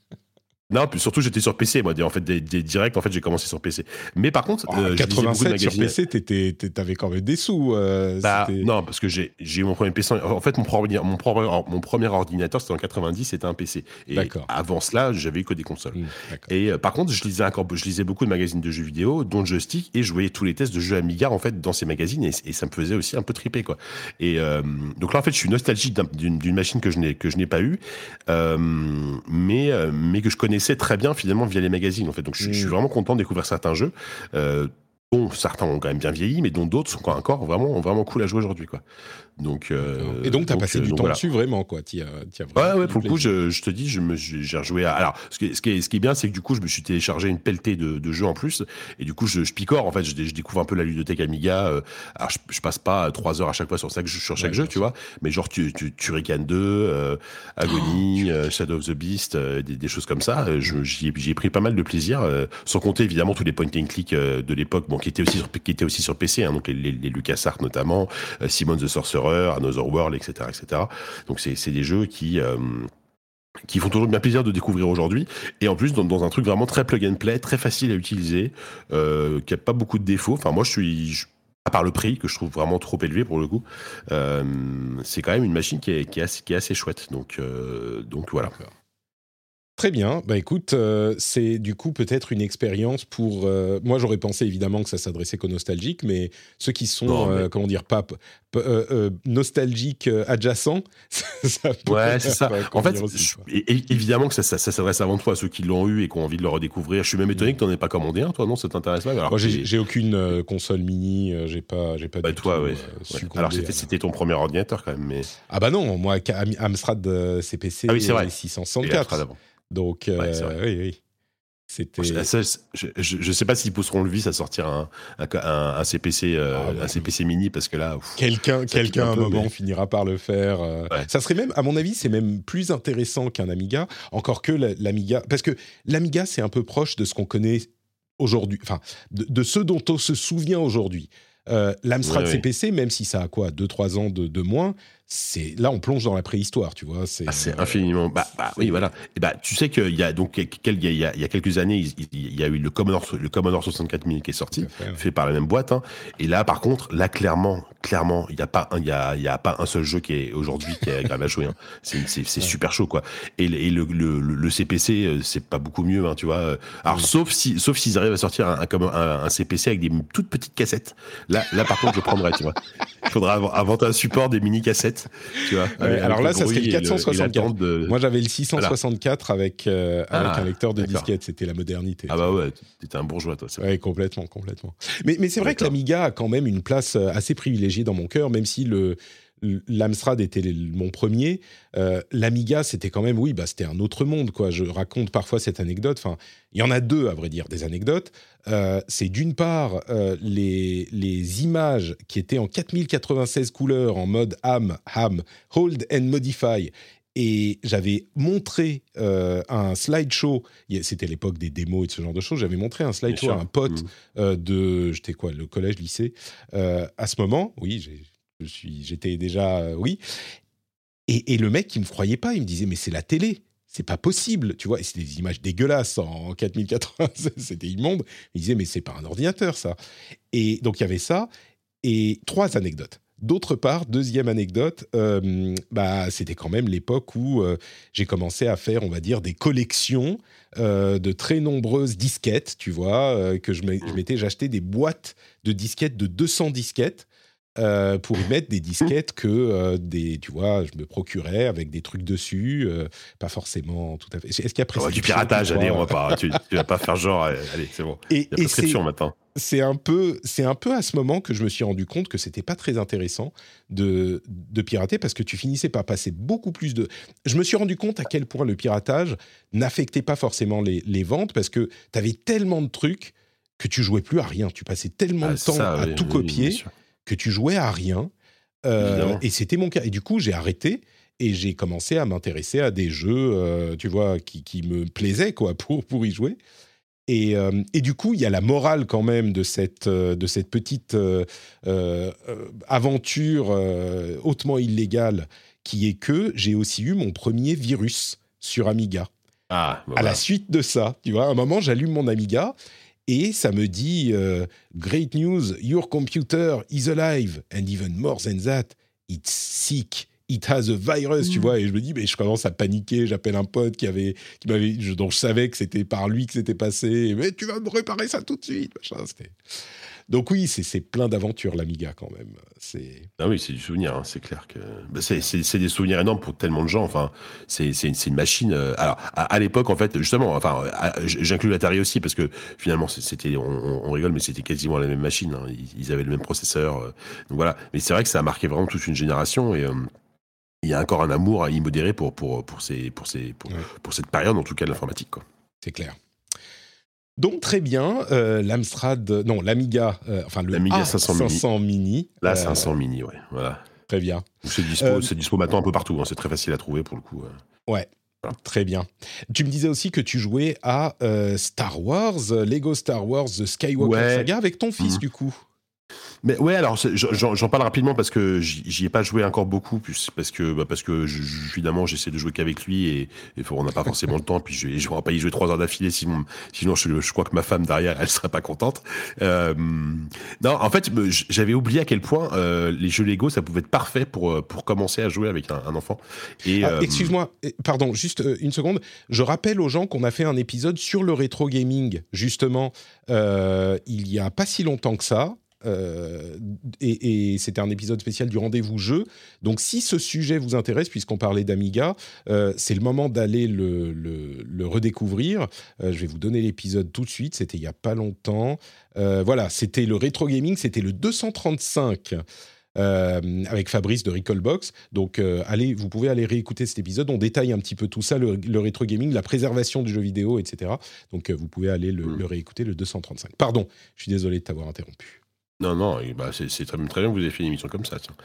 Non, puis surtout j'étais sur P C, moi. En fait, des, des directs, en fait, j'ai commencé sur P C. Mais par contre,
oh,
euh,
quatre-vingt-sept sur P C, t'étais, t'avais quand même des sous. Euh,
bah, non, parce que j'ai, j'ai eu mon premier P C. En fait, mon, premier, mon, premier, mon premier ordinateur, c'était en quatre-vingt-dix, c'était un P C. Et d'accord. Avant cela, j'avais eu que des consoles. Mmh, et euh, par contre, je lisais, encore, je lisais beaucoup de magazines de jeux vidéo, dont Joystick, et je voyais tous les tests de jeux Amiga, en fait, dans ces magazines, et, et ça me faisait aussi un peu triper, quoi. Et euh, donc là, en fait, je suis nostalgique d'un, d'une, d'une machine que je n'ai, que je n'ai pas eue, euh, mais, euh, mais que je connaissais très bien, finalement, via les magazines, en fait. Donc, je, mmh. je suis vraiment content de découvrir certains jeux. Euh, dont certains ont quand même bien vieilli, mais dont d'autres sont encore vraiment, vraiment cool à jouer aujourd'hui, quoi. Donc, euh,
et donc, tu as passé
euh,
du
donc,
temps
voilà.
dessus, vraiment, quoi. T'y as, t'y as
vraiment ouais, ouais, pour le coup, je, je te dis, je me, j'ai rejoué à... Alors, ce qui, est, ce, qui est, ce qui est bien, c'est que du coup, je me suis téléchargé une pelletée de, de jeux en plus, et du coup, je, je picore, en fait, je, je découvre un peu la ludothèque Amiga. Euh, alors, je, je passe pas trois heures à chaque fois sur chaque, sur chaque ouais, jeu, tu vois, mais genre, tu, tu, Turrican deux, euh, Agony, oh, euh, Shadow of the Beast, euh, des, des choses comme ça. Euh, je, j'y, ai, j'y ai pris pas mal de plaisir, euh, sans compter, évidemment, tous les point and click euh, de l'époque, bon, qui étaient aussi sur, qui étaient aussi sur P C, hein, donc les, les, les LucasArts notamment, euh, Simon the Sorcerer, Another World, et cetera, et cetera. Donc c'est, c'est des jeux qui euh, qui font toujours bien plaisir de découvrir aujourd'hui, et en plus dans, dans un truc vraiment très plug and play, très facile à utiliser, euh, qui a pas beaucoup de défauts. Enfin moi je suis, je, à part le prix que je trouve vraiment trop élevé pour le coup, euh, c'est quand même une machine qui est, qui est, assez, qui est assez chouette. Donc euh, donc voilà.
Très bien. Bah écoute, euh, c'est du coup peut-être une expérience pour... Euh, moi, j'aurais pensé évidemment que ça s'adressait qu'aux nostalgiques, mais ceux qui sont, non, mais... euh, comment dire, pas p- euh, euh, nostalgiques euh, adjacents, ça
ouais, c'est ça. En fait,
aussi,
je, et, évidemment que ça, ça, ça s'adresse avant tout à ceux qui l'ont eu et qui ont envie de le redécouvrir. Je suis même étonné mmh. que tu n'en aies pas commandé un, toi, non? Ça t'intéresse pas? Alors,
moi, j'ai, j'ai aucune euh, console mini, euh, j'ai pas, j'ai pas
bah,
du
toi,
tout
ouais.
euh,
ouais. Alors, c'était, c'était ton premier ordinateur quand même, mais...
Ah bah non, moi, Amstrad euh, C P C
ah oui, c'est vrai.
six cent soixante-quatre. Donc, euh,
ouais, c'est vrai.
oui, oui. C'était...
Ça, je, je, je sais pas s'ils pousseront le vice à sortir un, un, un, un C P C, euh, ah, bah, un C P C mini parce que là, ouf,
quelqu'un, quelqu'un à un, un peu, moment mais... finira par le faire. Euh,
ouais.
Ça serait même, à mon avis, c'est même plus intéressant qu'un Amiga, encore que la, l'Amiga, parce que l'Amiga c'est un peu proche de ce qu'on connaît aujourd'hui, enfin de, de ce dont on se souvient aujourd'hui. Euh, L'Amstrad ouais, C P C, ouais. même si ça a quoi, deux trois ans de, de moins, c'est là on plonge dans la préhistoire, tu vois. C'est,
ah, c'est euh, infiniment. Bah, bah oui, voilà. Et bah tu sais qu'il y a donc quel, il, y a, il y a quelques années, il, il y a eu le Commodore, le Commodore soixante-quatre mille qui est sorti, fait, ouais. fait par la même boîte. Hein. Et là, par contre, là clairement, clairement, il y a pas, un, il y a, il y a pas un seul jeu qui est aujourd'hui qui est agréable à jouer. Hein. C'est, c'est, c'est ouais. super chaud quoi. Et, et le, le, le, le C P C, c'est pas beaucoup mieux, hein, tu vois. Alors oui. sauf si, sauf s'ils arrivent à sortir un, un, un, un C P C avec des toutes petites cassettes. Là, là par contre, je prendrais, tu vois. Il faudra inventer un support des mini cassettes, tu vois.
Ouais, alors là, ça serait le quatre cent soixante-quatre. De... Moi, j'avais le six cent soixante-quatre voilà. avec, euh, avec ah, un lecteur de d'accord. disquette. C'était la modernité.
Ah bah ouais, t'étais un bourgeois, toi.
Ouais, complètement, complètement. Mais, mais c'est vrai d'accord. que l'Amiga a quand même une place assez privilégiée dans mon cœur, même si le... l'Amstrad était mon premier. Euh, L'Amiga, c'était quand même, oui, bah, c'était un autre monde, quoi. Je raconte parfois cette anecdote. Enfin, il y en a deux, à vrai dire, des anecdotes. Euh, c'est d'une part euh, les, les images qui étaient en quatre mille quatre-vingt-seize couleurs, en mode ham, ham, hold and modify. Et j'avais montré euh, un slideshow, c'était l'époque des démos et de ce genre de choses, j'avais montré un slideshow à un pote mmh. euh, de, j'étais quoi, le collège, lycée. Euh, à ce moment, oui, j'ai Je suis, j'étais déjà, euh, oui. Et, et le mec, il me croyait pas. Il me disait, mais c'est la télé. C'est pas possible. Tu vois, et c'était des images dégueulasses en quatre mille quatre-vingt-seize. C'était immonde. Il disait, mais c'est pas un ordinateur, ça. Et donc, il y avait ça. Et trois anecdotes. D'autre part, deuxième anecdote, euh, bah, c'était quand même l'époque où euh, j'ai commencé à faire, on va dire, des collections euh, de très nombreuses disquettes, tu vois, euh, que je, je m'étais, j'achetais des boîtes de disquettes de deux cents disquettes. Euh, pour y mettre des disquettes que euh, des, tu vois, je me procurais avec des trucs dessus, euh, pas forcément tout à fait. Est-ce qu'il y a prescription?
Ouais, du piratage, allez, on va pas, tu, tu vas pas faire genre, allez, c'est bon.
Et,
il y a prescription maintenant.
C'est un peu, c'est un peu à ce moment que je me suis rendu compte que c'était pas très intéressant de, de pirater parce que tu finissais par passer beaucoup plus de. Je me suis rendu compte à quel point le piratage n'affectait pas forcément les, les ventes parce que tu avais tellement de trucs que tu jouais plus à rien. Tu passais tellement ah, de temps ça, à oui, tout oui, copier. Que tu jouais à rien, euh, et c'était mon cas. Et du coup, j'ai arrêté et j'ai commencé à m'intéresser à des jeux, euh, tu vois, qui, qui me plaisaient quoi, pour pour y jouer. Et, euh, et du coup, il y a la morale quand même de cette euh, de cette petite euh, euh, aventure euh, hautement illégale, qui est que j'ai aussi eu mon premier virus sur Amiga.
Ah, voilà.
À la suite de ça, tu vois, à un moment, j'allume mon Amiga. Et ça me dit euh, « Great news, your computer is alive. And even more than that, it's sick. It has a virus. Mm. » Tu vois, et je me dis, mais je commence à paniquer. J'appelle un pote qui avait, qui m'avait, dont je savais que c'était par lui que c'était passé. « Mais tu vas me réparer ça tout de suite. » machin, c'était... Donc oui, c'est, c'est plein d'aventures, l'Amiga, quand même. C'est...
Ah oui, c'est du souvenir, hein, c'est clair que... Bah, c'est, c'est, c'est des souvenirs énormes pour tellement de gens, enfin, c'est, c'est, c'est une machine... Euh... Alors, à, à l'époque, en fait, justement, enfin, à, j'inclus l'Atari aussi, parce que finalement, c'était, on, on rigole, mais c'était quasiment la même machine, hein, ils, ils avaient le même processeur, euh, donc voilà. Mais c'est vrai que ça a marqué vraiment toute une génération, et... Euh... il y a encore un amour immodéré pour, pour, pour, ces, pour, ces, pour, ouais. pour cette période, en tout cas, de l'informatique, quoi.
C'est clair. Donc très bien, euh, l'Amstrad, non l'Amiga, euh, enfin le
L'Amiga
A
cinq cents,
cinq cents Mini. Mini.
La euh, cinq cents Mini, ouais, voilà.
Très bien.
C'est dispo, euh, c'est dispo maintenant un peu partout, hein, c'est très facile à trouver pour le coup. Euh.
Ouais. Voilà. Très bien. Tu me disais aussi que tu jouais à euh, Star Wars, Lego Star Wars, The Skywalker ouais. Saga avec ton fils mmh. du coup.
Mais ouais, alors j'en, j'en parle rapidement parce que j'y, j'y ai pas joué encore beaucoup, parce que bah parce que je, évidemment j'essaie de jouer qu'avec lui et, et on n'a pas forcément le temps. Puis je, je ne vais pas y jouer trois heures d'affilée, sinon sinon je, je crois que ma femme derrière elle serait pas contente. Euh, non, en fait j'avais oublié à quel point euh, les jeux Lego ça pouvait être parfait pour pour commencer à jouer avec un, un enfant. Et
ah,
euh,
excuse-moi, pardon, juste une seconde. Je rappelle aux gens qu'on a fait un épisode sur le rétro gaming justement euh, il y a pas si longtemps que ça. Euh, et, et c'était un épisode spécial du rendez-vous jeu. Donc, si ce sujet vous intéresse, puisqu'on parlait d'Amiga, euh, c'est le moment d'aller le, le, le redécouvrir. Euh, je vais vous donner l'épisode tout de suite. C'était il y a pas longtemps. Euh, voilà, c'était le rétro gaming. C'était le deux cent trente-cinq. Euh, avec Fabrice de Recalbox. Donc, euh, allez, vous pouvez aller réécouter cet épisode. On détaille un petit peu tout ça, le, le rétro gaming, la préservation du jeu vidéo, et cetera. Donc, euh, vous pouvez aller le, mmh. le réécouter, le deux cent trente-cinq. Pardon, je suis désolé de t'avoir interrompu.
Non, non, bah c'est, c'est très, très bien que vous ayez fait une émission comme ça. Tiens.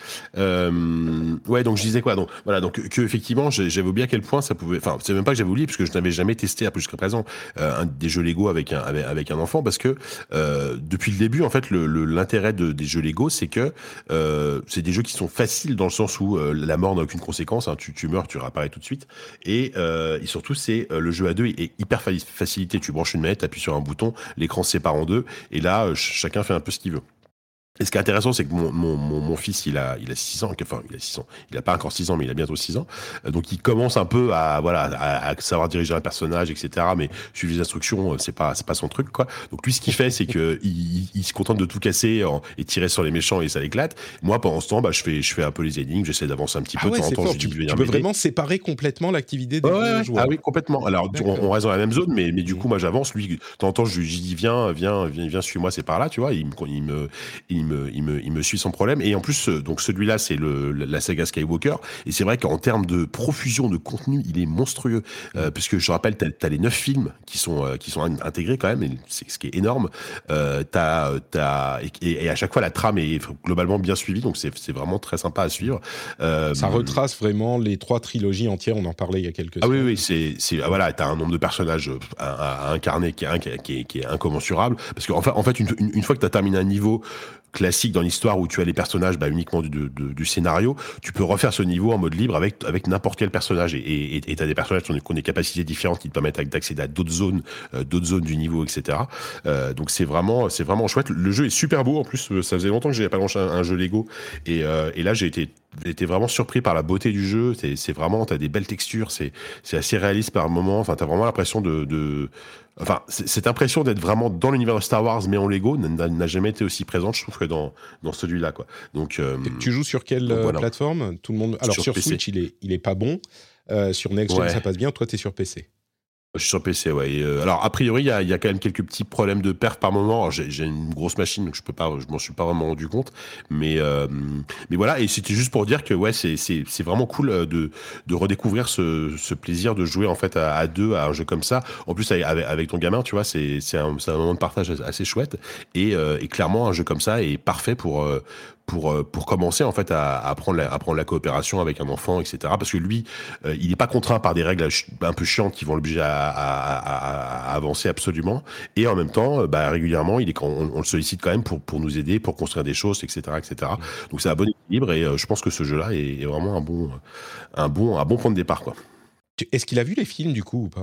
Euh, ouais, donc je disais quoi donc, voilà, donc que, effectivement, j'avais oublié à quel point ça pouvait. Enfin, c'est même pas que j'avais oublié, parce que je n'avais jamais testé jusqu'à présent euh, un, des jeux Lego avec un, avec, avec un enfant, parce que euh, depuis le début, en fait, le, le, l'intérêt de, des jeux Lego, c'est que euh, c'est des jeux qui sont faciles dans le sens où euh, la mort n'a aucune conséquence. Hein, tu, tu meurs, tu réapparais tout de suite. Et, euh, et surtout, c'est euh, le jeu à deux est hyper facilité. Tu branches une manette, t'appuies sur un bouton, l'écran se sépare en deux, et là, euh, chacun fait un peu ce qu'il veut. Et ce qui est intéressant, c'est que mon, mon, mon, mon fils, il a, il a six ans, enfin, il a six ans. Il a pas encore six ans, mais il a bientôt six ans. Donc, il commence un peu à, voilà, à, à savoir diriger un personnage, et cetera. Mais suivre les instructions, c'est pas, c'est pas son truc, quoi. Donc, lui, ce qu'il fait, c'est que, il, il se contente de tout casser en, et tirer sur les méchants et ça l'éclate. Moi, pendant ce temps, bah, je fais, je fais un peu les énigmes, j'essaie d'avancer un petit peu.
Ah ouais,
de temps en temps,
fort.
je
Tu,
dis,
tu peux vraiment séparer complètement l'activité des
ouais,
joueurs.
Ah oui, complètement. Alors, on, on reste dans la même zone, mais, mais du coup, moi, j'avance. Lui, de temps en temps, je lui dis, viens, viens, viens, viens, suis-moi, c'est par là, tu vois. Il me, il me, il me, il me, il me suit sans problème. Et en plus, donc celui-là, c'est le, la saga Skywalker. Et c'est vrai qu'en termes de profusion de contenu, il est monstrueux. Euh, puisque je rappelle, t'as, t'as les neuf films qui sont, euh, qui sont intégrés quand même, et c'est ce qui est énorme. Euh, t'as, t'as, et, et à chaque fois, la trame est globalement bien suivie. Donc c'est, c'est vraiment très sympa à suivre. Euh,
Ça retrace vraiment les trois trilogies entières. On en parlait il y a quelques
Ah
semaines.
oui, oui, c'est, c'est, voilà, t'as un nombre de personnages à, à, à incarner qui est, qui est, qui est incommensurable. Parce qu'en fait, en fait, une, une, une fois que t'as terminé un niveau classique dans l'histoire où tu as les personnages bah, uniquement du, du, du scénario, tu peux refaire ce niveau en mode libre avec, avec n'importe quel personnage. Et tu as des personnages qui ont des capacités différentes qui te permettent d'accéder à d'autres zones, euh, d'autres zones du niveau, et cetera. Euh, donc c'est vraiment, c'est vraiment chouette. Le jeu est super beau en plus. Ça faisait longtemps que je n'avais pas lancé un, un jeu Lego. Et, euh, et là, j'ai été, j'ai été vraiment surpris par la beauté du jeu. C'est, c'est vraiment, tu as des belles textures. C'est, c'est assez réaliste par moments. Enfin, tu as vraiment l'impression de... de Enfin, cette impression d'être vraiment dans l'univers de Star Wars, mais en Lego, n'a, n'a jamais été aussi présente, je trouve, que dans, dans celui-là, quoi. Donc, euh,
tu joues sur quelle donc, voilà. plateforme ? Tout le monde. Alors, sur, sur Switch, il est, il est pas bon. Euh, sur Next Gen, ouais. ça passe bien. Toi, t'es sur P C.
Je suis sur P C, ouais. Et euh, alors, a priori, il y a, y a quand même quelques petits problèmes de perf par moment. Alors, j'ai, j'ai une grosse machine, donc je peux pas, je m'en suis pas vraiment rendu compte. Mais, euh, mais voilà. Et c'était juste pour dire que, ouais, c'est, c'est, c'est vraiment cool de, de redécouvrir ce, ce plaisir de jouer, en fait, à, à deux, à un jeu comme ça. En plus, avec, avec ton gamin, tu vois, c'est, c'est un, c'est un moment de partage assez chouette. Et, euh, et clairement, un jeu comme ça est parfait pour, euh, pour pour commencer en fait à, à apprendre la, à apprendre la coopération avec un enfant, et cetera. Parce que lui, euh, il n'est pas contraint par des règles un peu chiantes qui vont l'obliger à, à, à, à avancer absolument. Et en même temps, bah, régulièrement, il est on, on le sollicite quand même pour pour nous aider, pour construire des choses, et cetera, et cetera. Donc c'est un bon équilibre et euh, je pense que ce jeu-là est, est vraiment un bon un bon un bon point de départ, quoi.
Est-ce qu'il a vu les films du coup ou pas ?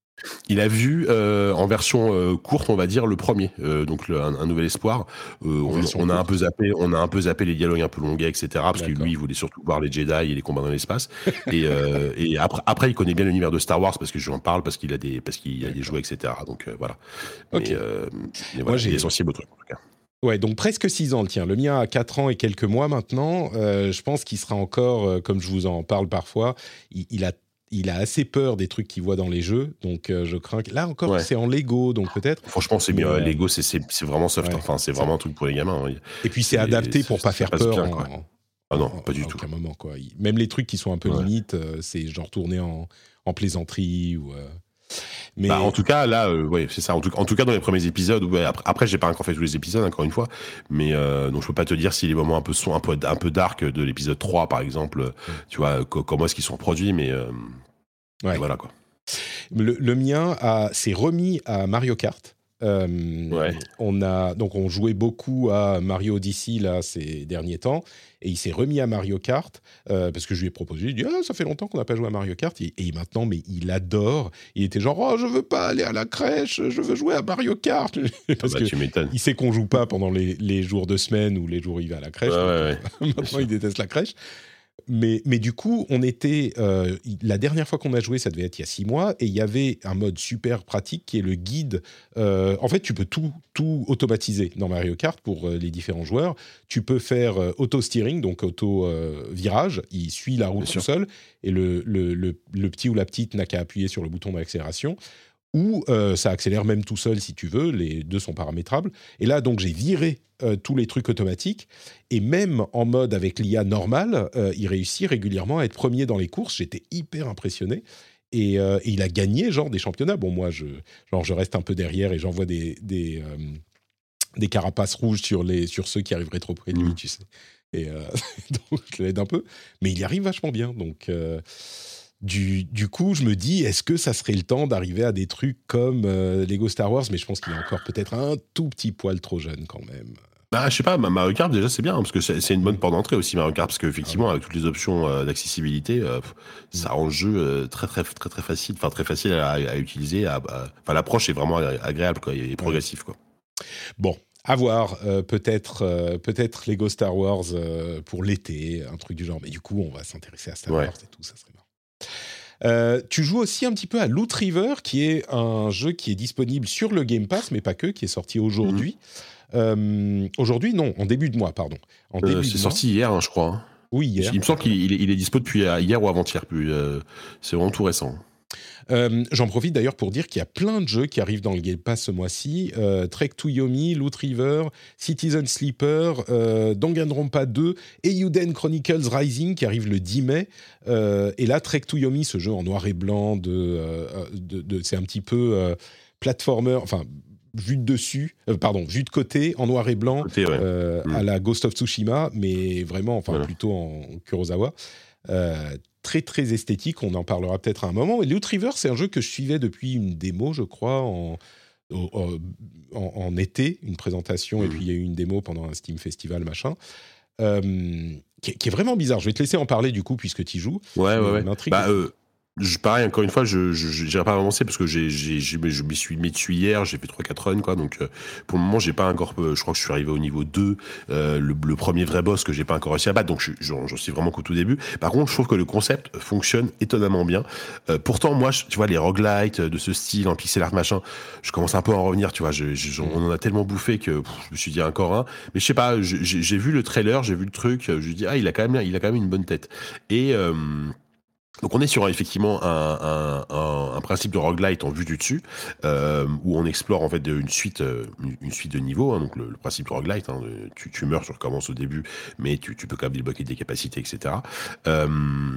Il a vu euh, en version euh, courte, on va dire, le premier, euh, donc le, un, un nouvel espoir. Euh, on, on a un peu zappé, on a un peu zappé les dialogues un peu longuets, et cetera. Parce D'accord. que lui, il voulait surtout voir les Jedi et les combats dans l'espace. et euh, et après, après, il connaît bien l'univers de Star Wars parce que je lui en parle, parce qu'il a des, parce qu'il a des jouets, et cetera. Donc euh, voilà. Okay. Mais, euh, mais voilà, Moi, j'ai... il est sensible au truc en tout cas.
Ouais, donc presque six ans le tien. Le mien a quatre ans et quelques mois maintenant. Euh, je pense qu'il sera encore, euh, comme je vous en parle parfois, il, il a Il a assez peur des trucs qu'il voit dans les jeux, donc euh, je crains que... Là encore, ouais. c'est en Lego, donc peut-être...
Franchement, c'est bien. Euh, Lego, c'est, c'est, c'est vraiment soft. Ouais, enfin, c'est ça. Vraiment un truc pour les gamins. Hein.
Et puis, c'est, c'est adapté pour pas faire peur. Bien, en, en,
ah non, pas
en,
du
en
tout.
aucun moment, quoi. Même les trucs qui sont un peu ouais. limites, euh, c'est genre tourné en, en plaisanterie ou... Euh...
Mais... Bah, en tout cas, là, euh, ouais, c'est ça. En tout, en tout cas, dans les premiers épisodes, ouais, après, après, j'ai pas encore fait tous les épisodes, encore une fois, mais euh, donc je peux pas te dire si les moments un peu sont un peu un peu dark de l'épisode trois, par exemple, ouais. tu vois, comment est-ce qu'ils sont produits, mais euh, ouais. voilà quoi.
Le, le mien a, s'est remis à Mario Kart. Euh,
ouais.
On a donc on jouait beaucoup à Mario Odyssey là ces derniers temps et il s'est remis à Mario Kart euh, parce que je lui ai proposé, il dit ah ça fait longtemps qu'on n'a pas joué à Mario Kart et, et maintenant mais il adore. Il était genre oh je veux pas aller à la crèche, je veux jouer à Mario Kart parce ah bah, que
tu m'étonnes.
Il sait qu'on joue pas pendant les, les jours de semaine ou les jours où il va à la crèche.
Ouais, ouais,
ouais. Maintenant il déteste la crèche. Mais, mais du coup, on était euh, la dernière fois qu'on a joué, ça devait être il y a six mois, et il y avait un mode super pratique qui est le guide. Euh, en fait, tu peux tout, tout automatiser dans Mario Kart pour euh, les différents joueurs. Tu peux faire euh, auto-steering, donc auto-virage. Euh, il suit la route tout seul, et le, le, le, le petit ou la petite n'a qu'à appuyer sur le bouton d'accélération. ou euh, ça accélère même tout seul si tu veux, les deux sont paramétrables. Et là, donc, j'ai viré euh, tous les trucs automatiques, et même en mode avec l'I A normale, euh, il réussit régulièrement à être premier dans les courses. J'étais hyper impressionné. Et, euh, et il a gagné, genre, des championnats. Bon, moi, je, genre, je reste un peu derrière et j'envoie des, des, euh, des carapaces rouges sur, les, sur ceux qui arriveraient trop près de lui, mmh. tu sais. Et euh, donc, je l'aide un peu. Mais il y arrive vachement bien. Donc, euh, du, du coup, je me dis, est-ce que ça serait le temps d'arriver à des trucs comme euh, Lego Star Wars ? Mais je pense qu'il est encore peut-être un tout petit poil trop jeune quand même.
Bah, je sais pas, Mario Kart, déjà, c'est bien, hein, parce que c'est, c'est une bonne porte d'entrée aussi, Mario Kart, parce qu'effectivement, avec toutes les options euh, d'accessibilité, euh, ça rend le jeu euh, très, très, très, très facile, enfin, très facile à, à utiliser. À, à, enfin, l'approche est vraiment agréable, quoi, et progressif, quoi.
Bon. À voir, euh, peut-être, euh, peut-être Lego Star Wars euh, pour l'été, un truc du genre. Mais du coup, on va s'intéresser à Star ouais. Wars et tout, ça serait marrant. Euh, tu joues aussi un petit peu à Loot River, qui est un jeu qui est disponible sur le Game Pass, mais pas que, qui est sorti aujourd'hui. Mmh. Euh, aujourd'hui, non, en début de mois, pardon. En
euh,
début
c'est
de
sorti
mois.
hier, hein, je crois. Hein.
Oui, hier.
Il me semble qu'il est, il est dispo depuis hier ou avant-hier. Puis, euh, c'est vraiment tout récent.
Euh, j'en profite d'ailleurs pour dire qu'il y a plein de jeux qui arrivent dans le Game Pass ce mois-ci. Euh, Trek to Yomi, Loot River, Citizen Sleeper, euh, Danganronpa deux et Eiyuden Chronicles Rising qui arrive le dix mai. Euh, et là, Trek to Yomi, ce jeu en noir et blanc, de, euh, de, de, c'est un petit peu euh, platformer, enfin vue de dessus, euh, pardon, vue de côté, en noir et blanc, côté, ouais. euh, mmh. à la Ghost of Tsushima, mais vraiment, enfin voilà. plutôt en Kurosawa. Euh, très très esthétique, on en parlera peut-être à un moment. Et Loot River, c'est un jeu que je suivais depuis une démo, je crois, en, en, en, en été, une présentation, mmh. et puis il y a eu une démo pendant un Steam Festival, machin, euh, qui, est, qui est vraiment bizarre. Je vais te laisser en parler du coup, puisque tu y joues.
Ouais, ouais, ouais. Bah, euh, je, pareil, encore une fois, je n'irai pas avancer parce que j'ai, j'ai, j'ai, je m'y suis mis dessus hier, j'ai fait trois quatre runs, quoi. Donc, euh, pour le moment, j'ai pas encore, je crois que je suis arrivé au niveau deux, euh, le, le premier vrai boss que j'ai pas encore réussi à battre. Donc, je, j'en, j'en suis vraiment qu'au tout début. Par contre, je trouve que le concept fonctionne étonnamment bien. Euh, pourtant, moi, je, tu vois, les roguelites de ce style, en pixel art, machin, je commence un peu à en revenir, tu vois. Je, je, on en a tellement bouffé que pff, je me suis dit encore un. Mais je sais pas, j'ai, j'ai vu le trailer, j'ai vu le truc, je me suis dit, ah, il a quand même, il a quand même une bonne tête. Et, euh, donc on est sur effectivement un, un, un, un principe de roguelite en vue du dessus, euh, où on explore en fait une suite, une, une suite de niveaux. Hein, donc le, le principe de roguelite, hein, tu, tu meurs, tu recommences au début, mais tu, tu peux quand même débloquer des capacités, et cetera. Euh,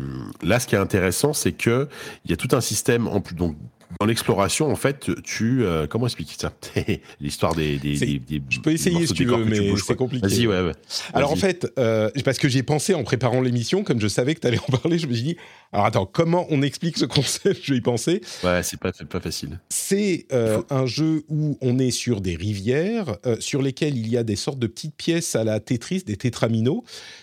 là, ce qui est intéressant, c'est que il y a tout un système en plus. Donc dans l'exploration, en fait, tu euh, comment expliquer ça? L'histoire des, des, des, des
je peux essayer si tu veux, mais
bouges,
c'est compliqué.
Vas-y, ouais, ouais.
Alors
Vas-y.
en fait, euh, parce que j'ai pensé en préparant l'émission, comme je savais que tu allais en parler, je me suis dit, alors attends, comment on explique ce concept? Je vais y penser.
Ouais, c'est pas, c'est pas facile.
C'est euh, Faut... un jeu où on est sur des rivières, euh, sur lesquelles il y a des sortes de petites pièces à la Tetris, des tétraminos,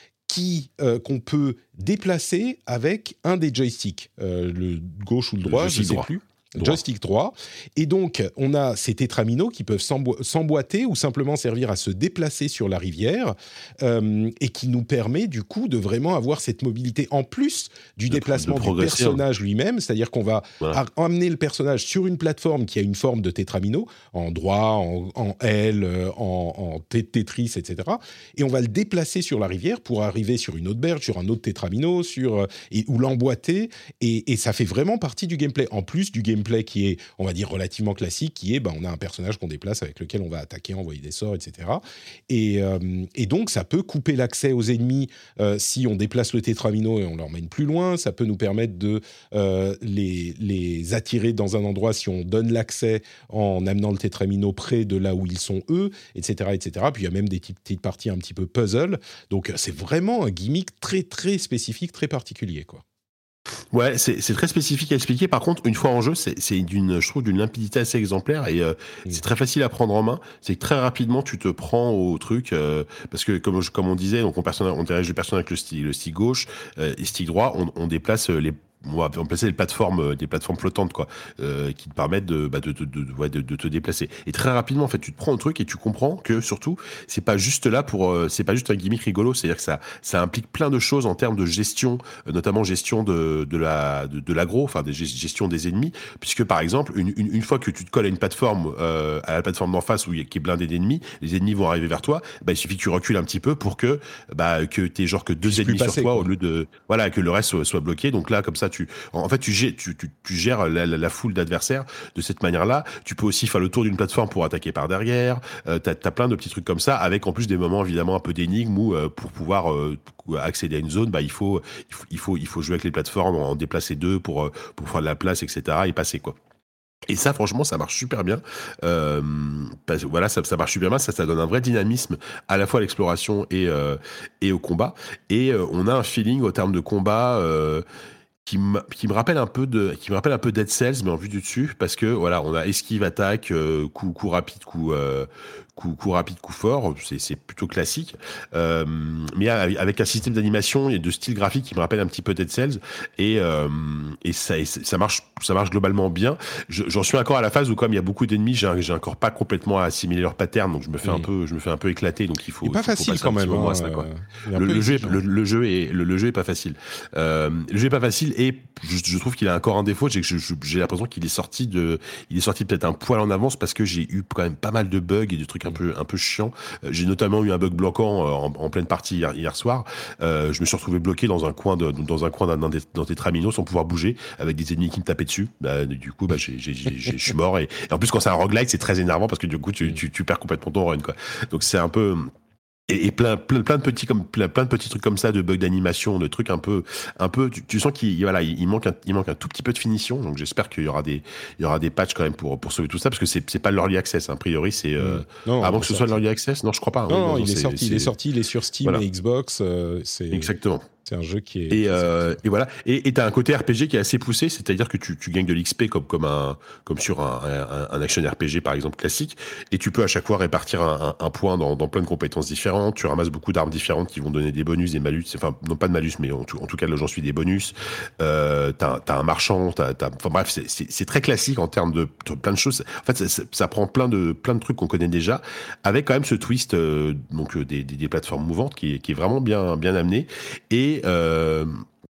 qui euh, qu'on peut déplacer avec un des joysticks, euh, le gauche ou le droit, le je ne sais droit. plus. Droit. Joystick droit. Et donc, on a ces tétraminos qui peuvent s'embo- s'emboîter ou simplement servir à se déplacer sur la rivière euh, et qui nous permet, du coup, de vraiment avoir cette mobilité en plus du de, déplacement de du personnage lui-même. C'est-à-dire qu'on va voilà. amener le personnage sur une plateforme qui a une forme de tétramino, en droit, en, en L, en, en Tetris, et cetera. Et on va le déplacer sur la rivière pour arriver sur une autre berge, sur un autre tétramino, sur, et, ou l'emboîter. Et, et ça fait vraiment partie du gameplay. En plus du gameplay qui est, on va dire, relativement classique, qui est, ben, on a un personnage qu'on déplace avec lequel on va attaquer, envoyer des sorts, et cetera. Et, euh, et donc, ça peut couper l'accès aux ennemis euh, si on déplace le tétramino et on l'emmène plus loin. Ça peut nous permettre de euh, les, les attirer dans un endroit si on donne l'accès en amenant le tétramino près de là où ils sont eux, et cetera, et cetera. Puis, il y a même des petites parties un petit peu puzzle. Donc, c'est vraiment un gimmick très, très spécifique, très particulier, quoi.
Ouais, c'est, c'est très spécifique à expliquer. Par contre, une fois en jeu, c'est, c'est d'une, je trouve, d'une limpidité assez exemplaire et euh, mmh. c'est très facile à prendre en main. C'est que très rapidement, tu te prends au truc euh, parce que comme, comme on disait, donc on, personnage, on dirige le personnage avec le stick, le stick gauche euh, et stick droit, on, on déplace les on va placer des plateformes, des plateformes flottantes, quoi, euh, qui te permettent de, bah, de, de, de, de, de, de te déplacer. Et très rapidement, en fait, tu te prends un truc et tu comprends que surtout, c'est pas juste là pour, euh, c'est pas juste un gimmick rigolo. C'est-à-dire que ça, ça implique plein de choses en termes de gestion, euh, notamment gestion de, de la, de, de l'agro, enfin, de gestion des ennemis, puisque par exemple, une, une, une fois que tu te colles à une plateforme, euh, à la plateforme d'en face où il y a, qui est blindée d'ennemis, les ennemis vont arriver vers toi. Bah, il suffit que tu recules un petit peu pour que, bah, que t'aies genre que deux ennemis passer, sur toi quoi. Au lieu de, voilà, que le reste soit, soit bloqué. Donc là, comme ça, tu, en fait, tu gères, tu, tu, tu gères la, la, la foule d'adversaires de cette manière-là. Tu peux aussi faire le tour d'une plateforme pour attaquer par derrière. Euh, t'as, t'as plein de petits trucs comme ça, avec en plus des moments évidemment un peu d'énigmes où euh, pour pouvoir euh, accéder à une zone, bah il faut, il faut, il faut, il faut jouer avec les plateformes, en déplacer deux pour pour faire de la place, et cetera et passer quoi. Et ça, franchement, ça marche super bien. Euh, parce, voilà, ça, ça marche super bien. Ça, ça donne un vrai dynamisme à la fois à l'exploration et euh, et au combat. Et euh, on a un feeling au terme de combat. Euh, qui me, qui me rappelle un peu de, qui me rappelle un peu Dead Cells, mais en vue du dessus, parce que voilà, on a esquive, attaque, euh, coup, coup rapide, coup, euh, coup, coup rapide, coup fort, c'est, c'est plutôt classique, euh, mais avec un système d'animation et de style graphique qui me rappelle un petit peu Dead Cells, et, euh, et ça, et ça marche, ça marche globalement bien. Je, j'en suis encore à la phase où comme il y a beaucoup d'ennemis, j'ai, j'ai encore pas complètement assimilé leur pattern, donc je me fais oui. un peu, je me fais un peu éclater, donc il faut.
Il est pas
faut,
facile
faut
quand même. Hein,
ça, quoi.
Euh,
le, le jeu, est, le, le jeu est, le, le jeu est pas facile. Euh, le jeu est pas facile. Et je, je trouve qu'il a encore un défaut, c'est que je, je, j'ai l'impression qu'il est sorti de, il est sorti peut-être un poil en avance parce que j'ai eu quand même pas mal de bugs et de trucs un peu, un peu chiants. J'ai notamment eu un bug bloquant en, en pleine partie hier, hier soir. Euh, je me suis retrouvé bloqué dans un coin de, dans un coin d'un, d'un des, dans des tramino sans pouvoir bouger, avec des ennemis qui me tapaient dessus. Bah, du coup, bah, j'ai, j'ai, j'ai, je suis mort et, et en plus quand c'est un roguelike, c'est très énervant parce que du coup, tu, tu, tu perds complètement ton run, quoi. Donc c'est un peu, Et, et plein, plein, plein de petits comme plein, plein de petits trucs comme ça, de bugs d'animation, de trucs un peu, un peu. Tu, tu sens qu'il voilà, il, il manque, un, il manque un tout petit peu de finition. Donc j'espère qu'il y aura des, il y aura des patchs quand même pour pour sauver tout ça, parce que c'est c'est pas l'early access. Hein, a priori, c'est euh,
non,
avant que ce soit l'early access. Non, je crois pas.
Non,
oui,
non,
non,
il
c'est,
est sorti,
c'est...
il est sorti, il est sur Steam voilà. et Xbox. Euh, c'est
exactement.
C'est un jeu qui est.
Et, euh, et voilà. Et t'as un côté R P G qui est assez poussé, c'est-à-dire que tu, tu gagnes de l'X P comme comme un comme sur un, un, un action R P G par exemple classique, et tu peux à chaque fois répartir un, un, un point dans, dans plein de compétences différentes. Tu ramasses beaucoup d'armes différentes qui vont donner des bonus, des malus. Enfin, non pas de malus, mais en tout, en tout cas là j'en suis des bonus. Euh, t'as, t'as un marchand, t'as, t'as, enfin bref, c'est, c'est, c'est très classique en termes de, de plein de choses. En fait, ça, ça, ça prend plein de plein de trucs qu'on connaît déjà, avec quand même ce twist euh, donc des, des, des plateformes mouvantes qui est, qui est vraiment bien bien amené. Et euh,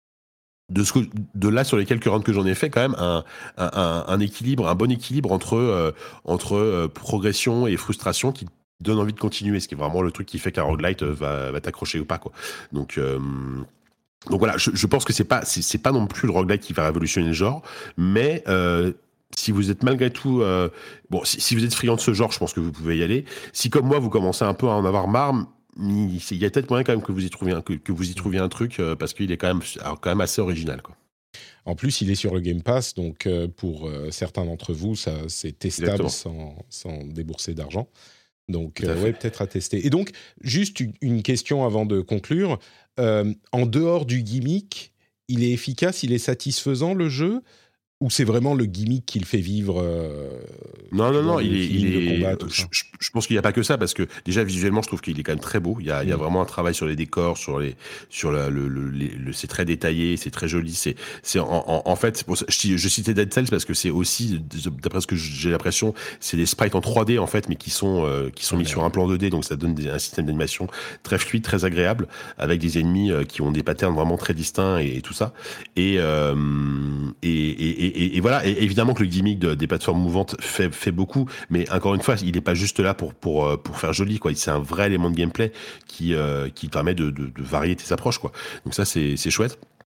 de ce que, de là sur les quelques rounds que j'en ai fait, quand même un, un, un équilibre, un bon équilibre entre euh, entre euh, progression et frustration qui donne envie de continuer, ce qui est vraiment le truc qui fait qu'un roguelite va, va t'accrocher ou pas, quoi. Donc euh, donc voilà, je, je pense que c'est pas c'est, c'est pas non plus le roguelite qui va révolutionner le genre, mais euh, si vous êtes malgré tout euh, bon, si, si vous êtes friand de ce genre, je pense que vous pouvez y aller. Si comme moi vous commencez un peu à en avoir marre, il y a peut-être moyen quand même que vous y trouviez un, que, que vous y trouviez un truc euh, parce qu'il est quand même, alors, quand même assez original, quoi.
En plus, il est sur le Game Pass, donc euh, pour euh, certains d'entre vous, ça, c'est testable sans, sans débourser d'argent. Donc, euh, ouais, peut-être à tester. Et donc, juste une, une question avant de conclure. Euh, en dehors du gimmick, il est efficace, il est satisfaisant, le jeu ? Ou c'est vraiment le gimmick qui le fait vivre euh,
Non, non, non, il est, il est.
Combat,
je, je, je pense qu'il n'y a pas que ça, parce que déjà visuellement, je trouve qu'il est quand même très beau. Il y a, mmh. il y a vraiment un travail sur les décors, sur les, sur la, le, le, le, le, c'est très détaillé, c'est très joli. C'est, c'est en, en, en fait, pour, je, je citais Dead Cells parce que c'est aussi, d'après ce que j'ai l'impression, c'est des sprites en trois D en fait, mais qui sont, euh, qui sont mis ouais. sur un plan deux D, donc ça donne des, un système d'animation très fluide, très agréable, avec des ennemis euh, qui ont des patterns vraiment très distincts et, et tout ça. Et, euh, et, et, et Et, et voilà, et évidemment que le gimmick de, des plateformes mouvantes fait, fait beaucoup, mais encore une fois, il n'est pas juste là pour, pour, pour faire joli, quoi. C'est un vrai élément de gameplay qui, euh, qui permet de, de, de varier tes approches, quoi. Donc ça, c'est, c'est chouette.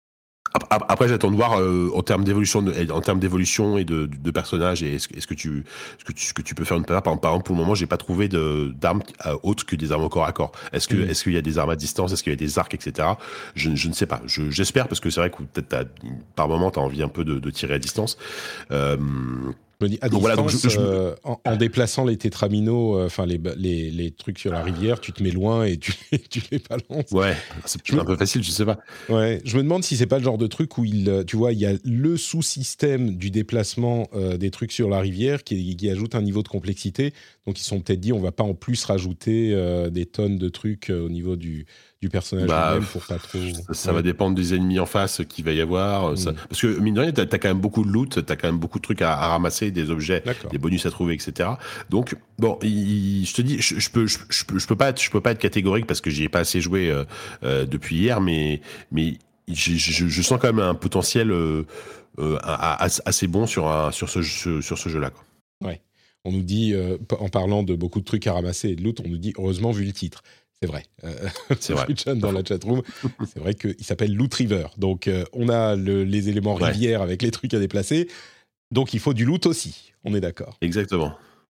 Après, j'attends de voir euh, en termes d'évolution, de, en termes d'évolution et de, de, de personnages. Et est-ce, est-ce que tu, est-ce que tu, ce que tu peux faire une par exemple, par exemple, pour le moment, j'ai pas trouvé de d'armes euh, autres que des armes au corps à corps. Est-ce que, mmh. est-ce qu'il y a des armes à distance, est-ce qu'il y a des arcs, et cetera. Je, je ne sais pas. Je, j'espère parce que c'est vrai que peut-être t'as, par moment, t'as envie un peu de, de tirer à distance. Euh,
Je me dis, à donc distance, voilà, donc je, je... Euh, en, en déplaçant les tétraminaux, enfin euh, les, les, les trucs sur la rivière, tu te mets loin et tu, tu les balances.
Ouais, c'est peut-être un peu facile, je sais pas.
Ouais, je me demande si c'est pas le genre de truc où il, tu vois, il y a le sous-système du déplacement euh, des trucs sur la rivière qui, qui ajoute un niveau de complexité. Donc ils se sont peut-être dit, on va pas en plus rajouter euh, des tonnes de trucs euh, au niveau du du personnage
bah,
lui-même pour pas trop.
Ça, ça ouais. va dépendre des ennemis en face qu'il va y avoir. Mmh. Ça, parce que mine de rien, t'as, t'as quand même beaucoup de loot, t'as quand même beaucoup de trucs à, à ramasser, des objets, D'accord. des bonus à trouver, et cetera. Donc bon, il, je te dis, je, je peux, je, je peux, je peux pas, être, je peux pas être catégorique parce que j'y ai pas assez joué euh, euh, depuis hier, mais mais je, je, je sens quand même un potentiel euh, euh, assez bon sur un, sur ce sur, sur ce jeu-là, quoi.
Ouais. On nous dit, euh, en parlant de beaucoup de trucs à ramasser et de loot, on nous dit heureusement vu le titre. C'est vrai. Euh,
c'est vrai.
Dans la chatroom, c'est vrai qu'il s'appelle Loot River. Donc, euh, on a le, les éléments
ouais.
rivière avec les trucs à déplacer. Donc, il faut du loot aussi. On est d'accord.
Exactement.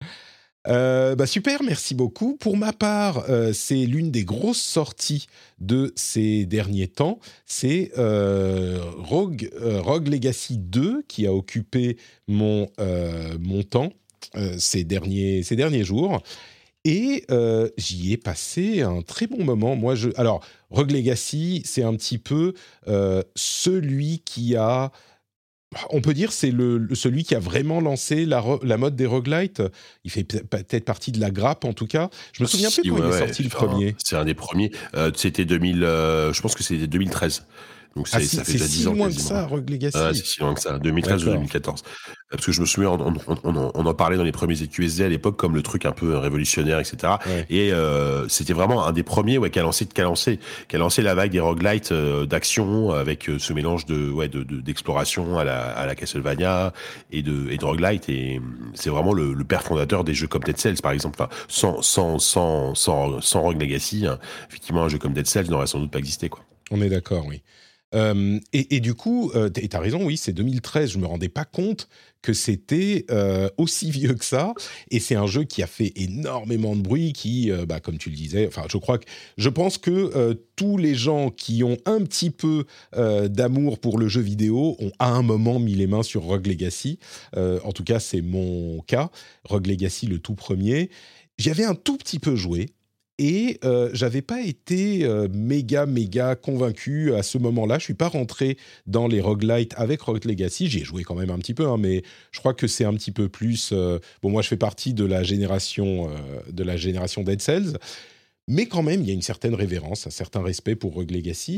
Euh, bah super, merci beaucoup. Pour ma part, euh, c'est l'une des grosses sorties de ces derniers temps. C'est euh, Rogue, euh, Rogue Legacy deux qui a occupé mon, euh, mon temps euh, ces, derniers, ces derniers jours. Et euh, j'y ai passé un très bon moment. Moi, je... Alors, Rogue Legacy, c'est un petit peu euh, celui qui a... On peut dire c'est le, le, celui qui a vraiment lancé la, la mode des roguelites. Il fait peut-être partie de la grappe, en tout cas. Je me souviens
si,
plus quand
ouais,
il est
ouais,
sorti le
enfin,
premier.
C'est un des premiers. Euh, c'était deux mille... Euh, je pense que c'était deux mille treize. Donc c'est,
ah, si,
ça fait
c'est
déjà
si
dix ans
loin
quasiment.
que ça, Rogue Legacy.
Ah, c'est si loin que ça, deux mille treize ou deux mille quatorze. Parce que je me souviens, on, on, on, on en parlait dans les premiers Q S D à l'époque comme le truc un peu révolutionnaire, et cetera. Ouais. Et euh, c'était vraiment un des premiers ouais, qui a lancé, qui a lancé, qui a lancé la vague des roguelites euh, d'action avec euh, ce mélange de, ouais, de, de, d'exploration à la, à la Castlevania et de, et de roguelite. Et c'est vraiment le, le père fondateur des jeux comme Dead Cells, par exemple. Enfin, sans, sans, sans, sans, sans Rogue Legacy, hein, effectivement, un jeu comme Dead Cells n'aurait sans doute pas existé, quoi.
On est d'accord, oui. Euh, et, et du coup, euh, tu as raison, oui, c'est deux mille treize, je ne me rendais pas compte que c'était euh, aussi vieux que ça, et c'est un jeu qui a fait énormément de bruit, qui, euh, bah, comme tu le disais, enfin, je crois que, je pense que euh, tous les gens qui ont un petit peu euh, d'amour pour le jeu vidéo ont à un moment mis les mains sur Rogue Legacy, euh, en tout cas, c'est mon cas, Rogue Legacy, le tout premier. J'y avais un tout petit peu joué, et euh, j'avais pas été euh, méga méga convaincu à ce moment-là. Je suis pas rentré dans les roguelites avec Rogue Legacy. J'y ai joué quand même un petit peu, hein, mais je crois que c'est un petit peu plus. Euh, bon, moi, je fais partie de la génération euh, de la génération Dead Cells, mais quand même, il y a une certaine révérence, un certain respect pour Rogue Legacy.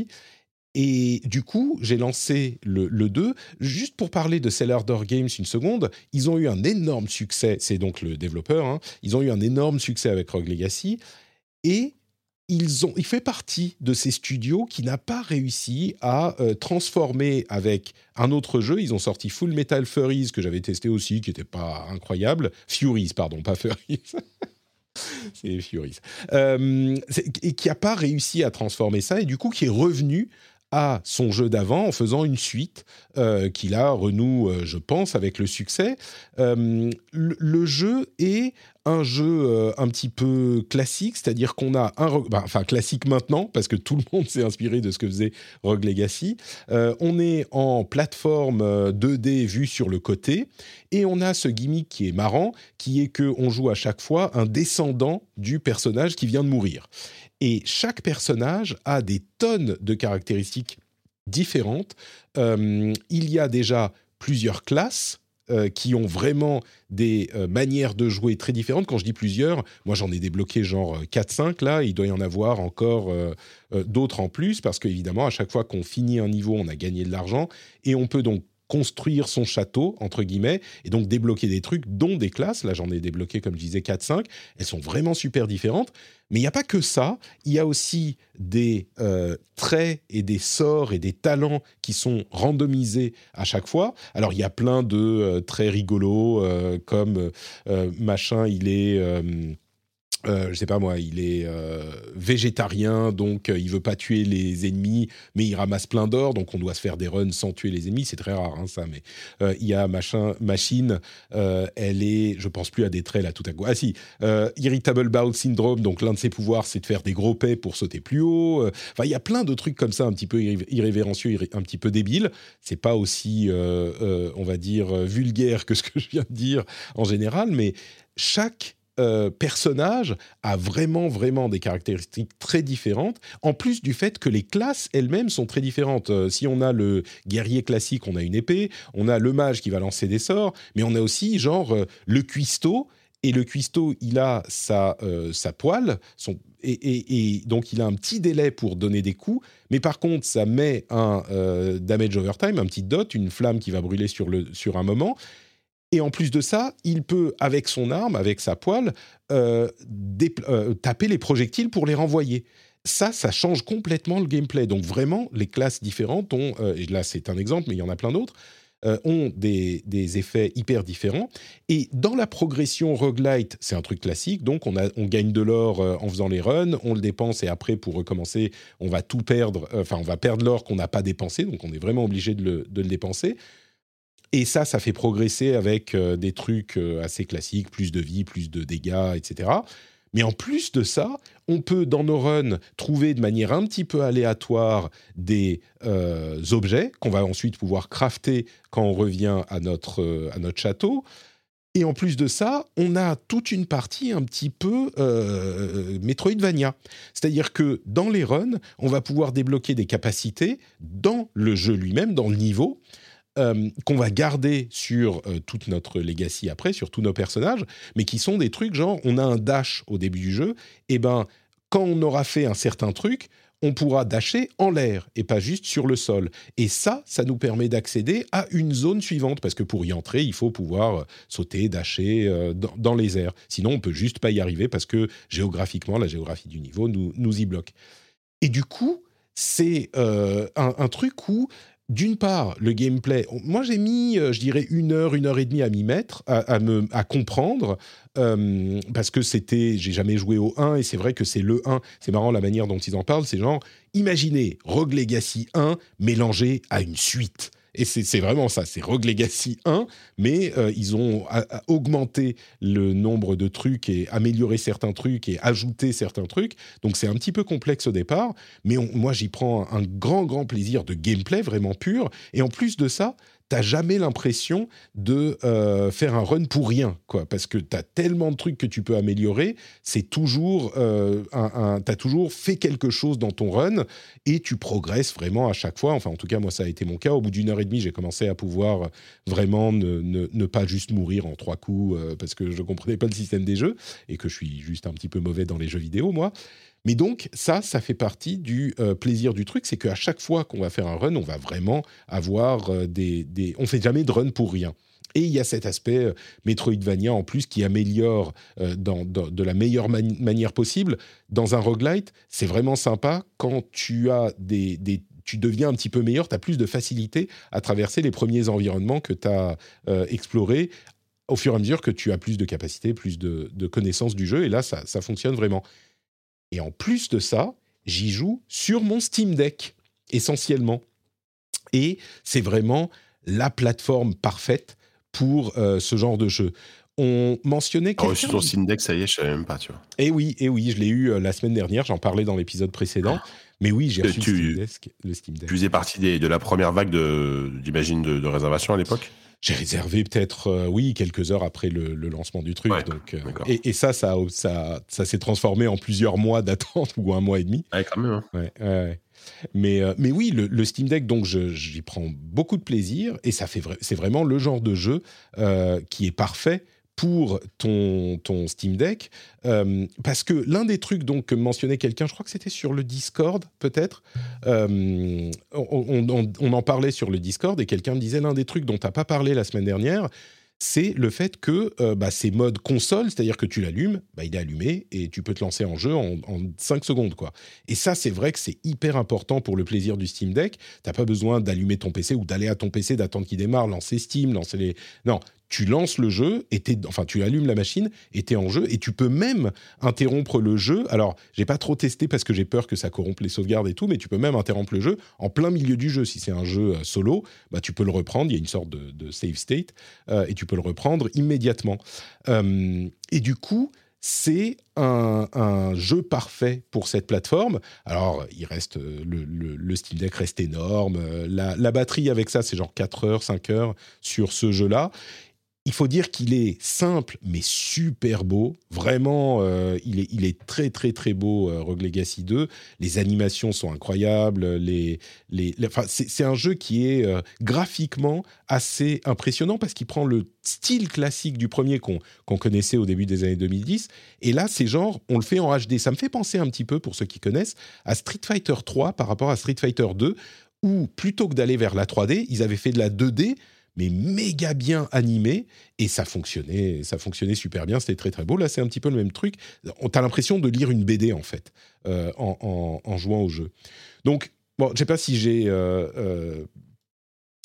Et du coup, j'ai lancé le, le deux. Juste pour parler de Cellar Door Games une seconde, ils ont eu un énorme succès. C'est donc le développeur. Hein, ils ont eu un énorme succès avec Rogue Legacy. Et ils ont, il fait partie de ces studios qui n'a pas réussi à euh, transformer avec un autre jeu. Ils ont sorti Full Metal Furries, que j'avais testé aussi, qui n'était pas incroyable. Furies, pardon, pas Furries. C'est Furies. Euh, c'est, et qui n'a pas réussi à transformer ça, et du coup qui est revenu à son jeu d'avant en faisant une suite euh, qui là renoue, euh, je pense, avec le succès. Euh, le, le jeu est un jeu euh, un petit peu classique, c'est-à-dire qu'on a un... Re- bah, enfin, classique maintenant, parce que tout le monde s'est inspiré de ce que faisait Rogue Legacy. Euh, on est en plateforme euh, deux D vue sur le côté, et on a ce gimmick qui est marrant, qui est qu'on joue à chaque fois un descendant du personnage qui vient de mourir. Et chaque personnage a des tonnes de caractéristiques différentes. Euh, il y a déjà plusieurs classes euh, qui ont vraiment des euh, manières de jouer très différentes. Quand je dis plusieurs, moi j'en ai débloqué genre quatre cinq là, il doit y en avoir encore euh, euh, d'autres en plus, parce qu'évidemment, à chaque fois qu'on finit un niveau, on a gagné de l'argent, et on peut donc construire son château, entre guillemets, et donc débloquer des trucs, dont des classes. Là, j'en ai débloqué, comme je disais, quatre cinq. Elles sont vraiment super différentes. Mais il n'y a pas que ça. Il y a aussi des euh, traits et des sorts et des talents qui sont randomisés à chaque fois. Alors, il y a plein de euh, traits rigolos, euh, comme euh, machin, il est... Euh, Euh, je sais pas moi, il est euh, végétarien, donc euh, il veut pas tuer les ennemis, mais il ramasse plein d'or, donc on doit se faire des runs sans tuer les ennemis. C'est très rare, hein, ça. Mais euh, il y a machin, machine, euh, elle est, je pense plus à des traits là tout à coup. Ah si, euh, irritable bowel syndrome, donc l'un de ses pouvoirs, c'est de faire des gros pets pour sauter plus haut. Enfin, il y a plein de trucs comme ça, un petit peu irré- irrévérencieux, irré- un petit peu débiles. C'est pas aussi, euh, euh, on va dire, vulgaire que ce que je viens de dire en général, mais chaque Euh, personnage a vraiment, vraiment des caractéristiques très différentes, en plus du fait que les classes elles-mêmes sont très différentes. Euh, si on a le guerrier classique, on a une épée, on a le mage qui va lancer des sorts, mais on a aussi genre euh, le cuistot, et le cuistot, il a sa, euh, sa poêle, son, et, et, et donc il a un petit délai pour donner des coups, mais par contre, ça met un euh, damage over time, un petit dot, une flamme qui va brûler sur, le, sur un moment. Et en plus de ça, il peut, avec son arme, avec sa poêle, euh, dépl- euh, taper les projectiles pour les renvoyer. Ça, ça change complètement le gameplay. Donc vraiment, les classes différentes ont, euh, et là c'est un exemple, mais il y en a plein d'autres, euh, ont des, des effets hyper différents. Et dans la progression roguelite, c'est un truc classique, donc on, a, on gagne de l'or euh, en faisant les runs, on le dépense et après, pour recommencer, on va tout perdre, enfin, euh, on va perdre l'or qu'on n'a pas dépensé, donc on est vraiment obligé de le, de le dépenser. Et ça, ça fait progresser avec euh, des trucs euh, assez classiques, plus de vie, plus de dégâts, et cetera. Mais en plus de ça, on peut, dans nos runs, trouver de manière un petit peu aléatoire des euh, objets qu'on va ensuite pouvoir crafter quand on revient à notre, euh, à notre château. Et en plus de ça, on a toute une partie un petit peu euh, Metroidvania. C'est-à-dire que dans les runs, on va pouvoir débloquer des capacités dans le jeu lui-même, dans le niveau, Euh, qu'on va garder sur euh, toute notre legacy après, sur tous nos personnages, mais qui sont des trucs genre, on a un dash au début du jeu, et ben quand on aura fait un certain truc, on pourra dasher en l'air et pas juste sur le sol. Et ça, ça nous permet d'accéder à une zone suivante, parce que pour y entrer, il faut pouvoir sauter, dasher euh, dans, dans les airs. Sinon, on peut juste pas y arriver parce que géographiquement, la géographie du niveau nous, nous y bloque. Et du coup, c'est euh, un, un truc où d'une part, le gameplay, moi j'ai mis, euh, je dirais, une heure, une heure et demie à m'y mettre, à, à, me, à comprendre, euh, parce que c'était, j'ai jamais joué au un, et c'est vrai que c'est le un, c'est marrant la manière dont ils en parlent, c'est genre, imaginez Rogue Legacy un mélangé à une suite. Et c'est, c'est vraiment ça, c'est Rogue Legacy un, mais euh, ils ont a, a augmenté le nombre de trucs et amélioré certains trucs et ajouté certains trucs. Donc c'est un petit peu complexe au départ, mais on, moi j'y prends un, un grand, grand plaisir de gameplay vraiment pur. Et en plus de ça, t'as jamais l'impression de euh, faire un run pour rien, quoi, parce que t'as tellement de trucs que tu peux améliorer, c'est toujours, euh, un, un, t'as toujours fait quelque chose dans ton run et tu progresses vraiment à chaque fois. Enfin, en tout cas, moi, ça a été mon cas. Au bout d'une heure et demie, j'ai commencé à pouvoir vraiment ne, ne, ne pas juste mourir en trois coups euh, parce que je comprenais pas le système des jeux et que je suis juste un petit peu mauvais dans les jeux vidéo, moi. Mais donc, ça, ça fait partie du euh, plaisir du truc, c'est qu'à chaque fois qu'on va faire un run, on va vraiment avoir euh, des, des... On fait jamais de run pour rien. Et il y a cet aspect euh, Metroidvania en plus qui améliore euh, dans, dans, de la meilleure mani- manière possible. Dans un roguelite, c'est vraiment sympa quand tu as des... des tu deviens un petit peu meilleur, tu as plus de facilité à traverser les premiers environnements que tu as euh, explorés au fur et à mesure que tu as plus de capacité, plus de, de connaissances du jeu. Et là, ça, ça fonctionne vraiment. Et en plus de ça, j'y joue sur mon Steam Deck, essentiellement. Et c'est vraiment la plateforme parfaite pour euh, ce genre de jeu. On mentionnait...
Ah, sur ton Steam Deck, ça y est, je savais même pas, tu vois.
Eh oui, eh oui, je l'ai eu euh, la semaine dernière, j'en parlais dans l'épisode précédent. Mais oui, j'ai reçu
tu,
le, Steam Deck, le Steam Deck.
Tu faisais partie des, de la première vague, de, j'imagine, de, de réservation à l'époque ?
J'ai réservé peut-être, euh, oui, quelques heures après le, le lancement du truc.
Ouais,
donc, euh, et, et ça, ça, ça, ça s'est transformé en plusieurs mois d'attente ou un mois et demi.
Ouais, quand même. Hein.
Ouais, ouais. Mais, euh, mais oui, le, le Steam Deck, donc je, j'y prends beaucoup de plaisir et ça fait vra- c'est vraiment le genre de jeu euh, qui est parfait pour ton, ton Steam Deck, euh, parce que l'un des trucs donc, que mentionnait quelqu'un, je crois que c'était sur le Discord peut-être, euh, on, on, on en parlait sur le Discord et quelqu'un me disait l'un des trucs dont tu n'as pas parlé la semaine dernière, c'est le fait que euh, bah, c'est mode console, c'est-à-dire que tu l'allumes, bah, il est allumé et tu peux te lancer en jeu en, en cinq secondes, quoi. Et ça, c'est vrai que c'est hyper important pour le plaisir du Steam Deck. Tu n'as pas besoin d'allumer ton P C ou d'aller à ton P C, d'attendre qu'il démarre, lancer Steam, lancer les... Non, tu lances le jeu, et t'es, enfin tu allumes la machine et tu es en jeu, et tu peux même interrompre le jeu. Alors, j'ai pas trop testé parce que j'ai peur que ça corrompe les sauvegardes et tout, mais tu peux même interrompre le jeu en plein milieu du jeu. Si c'est un jeu solo, bah, tu peux le reprendre, il y a une sorte de, de save state, euh, et tu peux le reprendre immédiatement. Euh, et du coup, c'est un, un jeu parfait pour cette plateforme. Alors, il reste le, le, le Steam Deck reste énorme. La, la batterie avec ça, c'est genre quatre heures, cinq heures sur ce jeu-là. Il faut dire qu'il est simple, mais super beau. Vraiment, euh, il, est, il est très, très, très beau, euh, Rogue Legacy deux. Les animations sont incroyables. Les, les, les, enfin, c'est, c'est un jeu qui est euh, graphiquement assez impressionnant parce qu'il prend le style classique du premier qu'on, qu'on connaissait au début des années deux mille dix. Et là, c'est genre, on le fait en H D. Ça me fait penser un petit peu, pour ceux qui connaissent, à Street Fighter trois par rapport à Street Fighter deux, où plutôt que d'aller vers la trois D, ils avaient fait de la deux D, mais méga bien animé, et ça fonctionnait, ça fonctionnait super bien, c'était très très beau. Là, c'est un petit peu le même truc. On a l'impression de lire une B D, en fait, euh, en, en, en jouant au jeu. Donc, bon, je ne sais pas si j'ai euh, euh,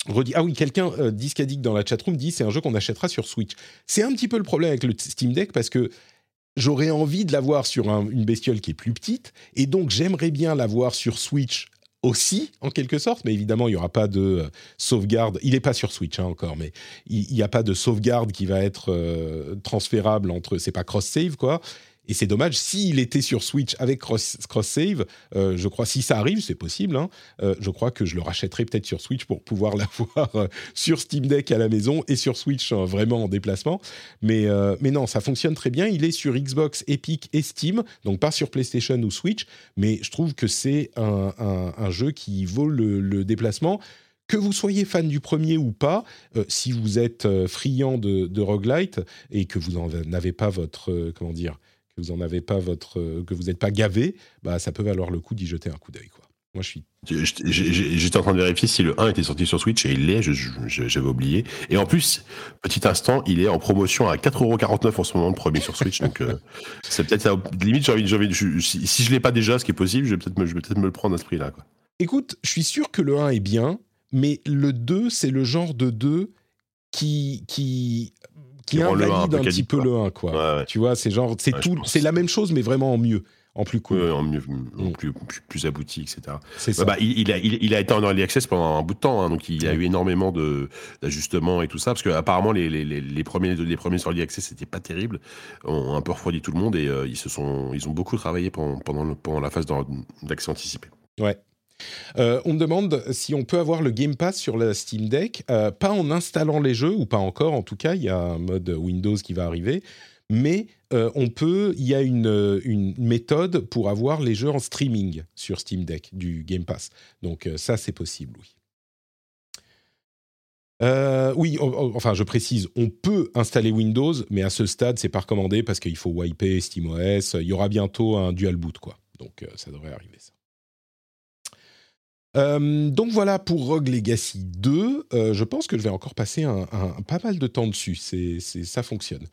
redis. Ah oui, quelqu'un, euh, Discadic dans la chatroom, dit c'est un jeu qu'on achètera sur Switch. C'est un petit peu le problème avec le Steam Deck parce que j'aurais envie de l'avoir sur un, une bestiole qui est plus petite et donc j'aimerais bien l'avoir sur Switch aussi, en quelque sorte, mais évidemment, il n'y aura pas de euh, sauvegarde. Il n'est pas sur Switch hein, encore, mais il n'y a pas de sauvegarde qui va être euh, transférable entre... C'est pas cross-save, quoi. Et c'est dommage, s'il était sur Switch avec cross, cross-save, euh, je crois, si ça arrive, c'est possible, hein, euh, je crois que je le rachèterai peut-être sur Switch pour pouvoir l'avoir euh, sur Steam Deck à la maison et sur Switch euh, vraiment en déplacement. Mais, euh, mais non, ça fonctionne très bien. Il est sur Xbox, Epic et Steam, donc pas sur PlayStation ou Switch, mais je trouve que c'est un, un, un jeu qui vaut le, le déplacement. Que vous soyez fan du premier ou pas, euh, si vous êtes euh, friand de, de roguelite et que vous n'en avez pas votre... Euh, comment dire que vous en avez pas votre, euh, que vous n'êtes pas gavé, bah ça peut valoir le coup d'y jeter un coup d'œil, quoi. Moi, je suis.
J'étais en train de vérifier si le un était sorti sur Switch et il l'est. Je, je, j'avais oublié. Et en plus, petit instant, il est en promotion à quatre euros quarante-neuf en ce moment, le premier sur Switch. Donc, euh, c'est peut-être ça. Limite, j'ai envie, j'ai envie je, si, si je l'ai pas déjà, ce qui est possible, je vais peut-être me, je vais peut-être me le prendre à ce prix-là, quoi.
Écoute, je suis sûr que le un est bien, mais le deux, c'est le genre de deux qui qui qui invalide un, un petit quali, peu quoi. Le un, quoi. Ouais, ouais. Tu vois, c'est genre, c'est ouais, tout, c'est la même chose, mais vraiment en mieux, en plus cool.
Ouais, en mieux, en plus, plus, plus abouti, et cetera. C'est ça. Bah, il, il, a, il, il a été en early access pendant un bout de temps, hein, donc il y a ouais. eu énormément de, d'ajustements et tout ça, parce qu'apparemment, les, les, les, les, premiers, les premiers sur early access, c'était pas terrible, ont un peu refroidi tout le monde, et euh, ils, se sont, ils ont beaucoup travaillé pendant, pendant, le, pendant la phase d'accès anticipé.
Ouais. Euh, on me demande si on peut avoir le Game Pass sur la Steam Deck, euh, pas en installant les jeux, ou pas encore en tout cas, il y a un mode Windows qui va arriver, mais euh, on peut, il y a une, une méthode pour avoir les jeux en streaming sur Steam Deck du Game Pass. Donc euh, ça, c'est possible, oui. Euh, oui, on, on, enfin je précise, on peut installer Windows, mais à ce stade, c'est pas recommandé parce qu'il faut wiper SteamOS, il y aura bientôt un dual boot, quoi. Donc euh, ça devrait arriver, ça. Euh, donc voilà pour Rogue Legacy deux. Euh, je pense que je vais encore passer un, un, pas mal de temps dessus. C'est, c'est, ça fonctionne.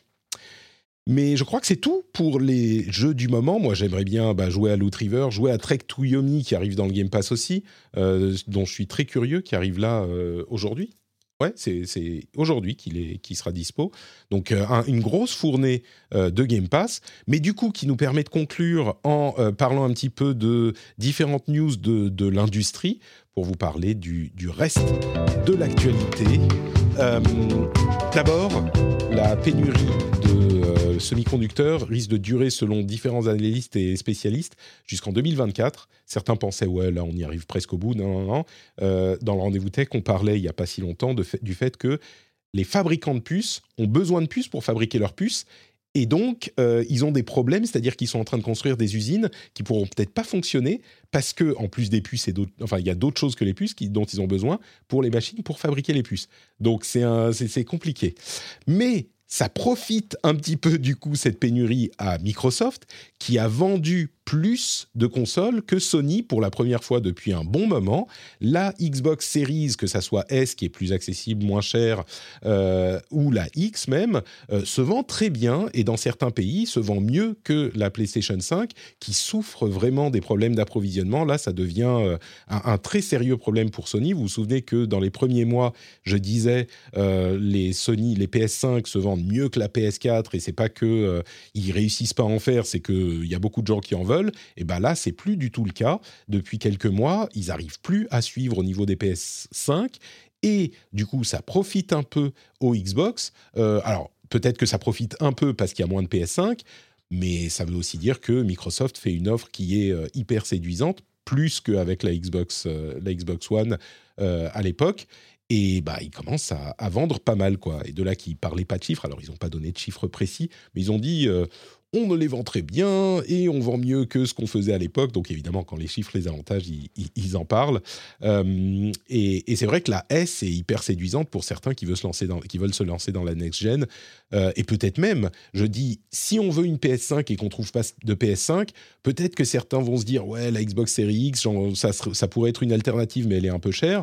Mais je crois que c'est tout pour les jeux du moment. Moi, j'aimerais bien bah, jouer à Loot River, jouer à Trek to Yomi qui arrive dans le Game Pass aussi, euh, dont je suis très curieux, qui arrive là euh, aujourd'hui. Ouais, c'est, c'est aujourd'hui qu'il, est, qu'il sera dispo. Donc, euh, un, une grosse fournée euh, de Game Pass, mais du coup, qui nous permet de conclure en euh, parlant un petit peu de différentes news de, de l'industrie, pour vous parler du, du reste de l'actualité. Euh, d'abord, la pénurie de euh, semi-conducteurs risque de durer, selon différents analystes et spécialistes, jusqu'en deux mille vingt-quatre. Certains pensaient, ouais, là, on y arrive presque au bout. Non, non, non. Euh, dans le rendez-vous tech, on parlait, il n'y a pas si longtemps, de fait, du fait que les fabricants de puces ont besoin de puces pour fabriquer leurs puces. Et donc, euh, ils ont des problèmes, c'est-à-dire qu'ils sont en train de construire des usines qui pourront peut-être pas fonctionner parce que, en plus des puces, et d'autres, enfin, il y a d'autres choses que les puces qui, dont ils ont besoin pour les machines pour fabriquer les puces. Donc, c'est, un, c'est, c'est compliqué. Mais ça profite un petit peu, du coup, cette pénurie à Microsoft, qui a vendu plus de consoles que Sony pour la première fois depuis un bon moment. La Xbox Series, que ça soit S, qui est plus accessible, moins cher, euh, ou la X même, euh, se vend très bien, et dans certains pays, se vend mieux que la PlayStation cinq, qui souffre vraiment des problèmes d'approvisionnement. Là, ça devient euh, un, un très sérieux problème pour Sony. Vous vous souvenez que dans les premiers mois, je disais, euh, les Sony, les P S cinq se vendent mieux que la P S quatre, et c'est pas que euh, ils réussissent pas à en faire, c'est qu'il y a beaucoup de gens qui en veulent. Et bien là, c'est plus du tout le cas. Depuis quelques mois, ils n'arrivent plus à suivre au niveau des P S cinq. Et du coup, ça profite un peu aux Xbox. Euh, alors, peut-être que ça profite un peu parce qu'il y a moins de P S cinq, mais ça veut aussi dire que Microsoft fait une offre qui est euh, hyper séduisante, plus qu'avec la Xbox, euh, la Xbox One euh, à l'époque. Et bah, ils commencent à, à vendre pas mal, quoi. Et de là qu'ils ne parlaient pas de chiffres. Alors, ils n'ont pas donné de chiffres précis, mais ils ont dit... Euh, on les vend très bien et on vend mieux que ce qu'on faisait à l'époque. Donc évidemment, quand les chiffres les avantagent, ils, ils, ils en parlent. Euh, et, et c'est vrai que la S est hyper séduisante pour certains qui veulent se lancer dans, qui veulent se lancer dans la next-gen. Euh, et peut-être même, je dis, si on veut une P S cinq et qu'on ne trouve pas de P S cinq, peut-être que certains vont se dire, ouais, la Xbox Series X, genre, ça, ça pourrait être une alternative, mais elle est un peu chère.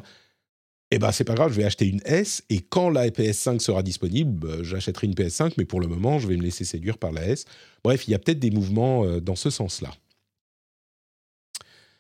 Eh ben, c'est pas grave, je vais acheter une S, et quand la P S cinq sera disponible, bah, j'achèterai une P S cinq, mais pour le moment, je vais me laisser séduire par la S. Bref, il y a peut-être des mouvements euh, dans ce sens-là.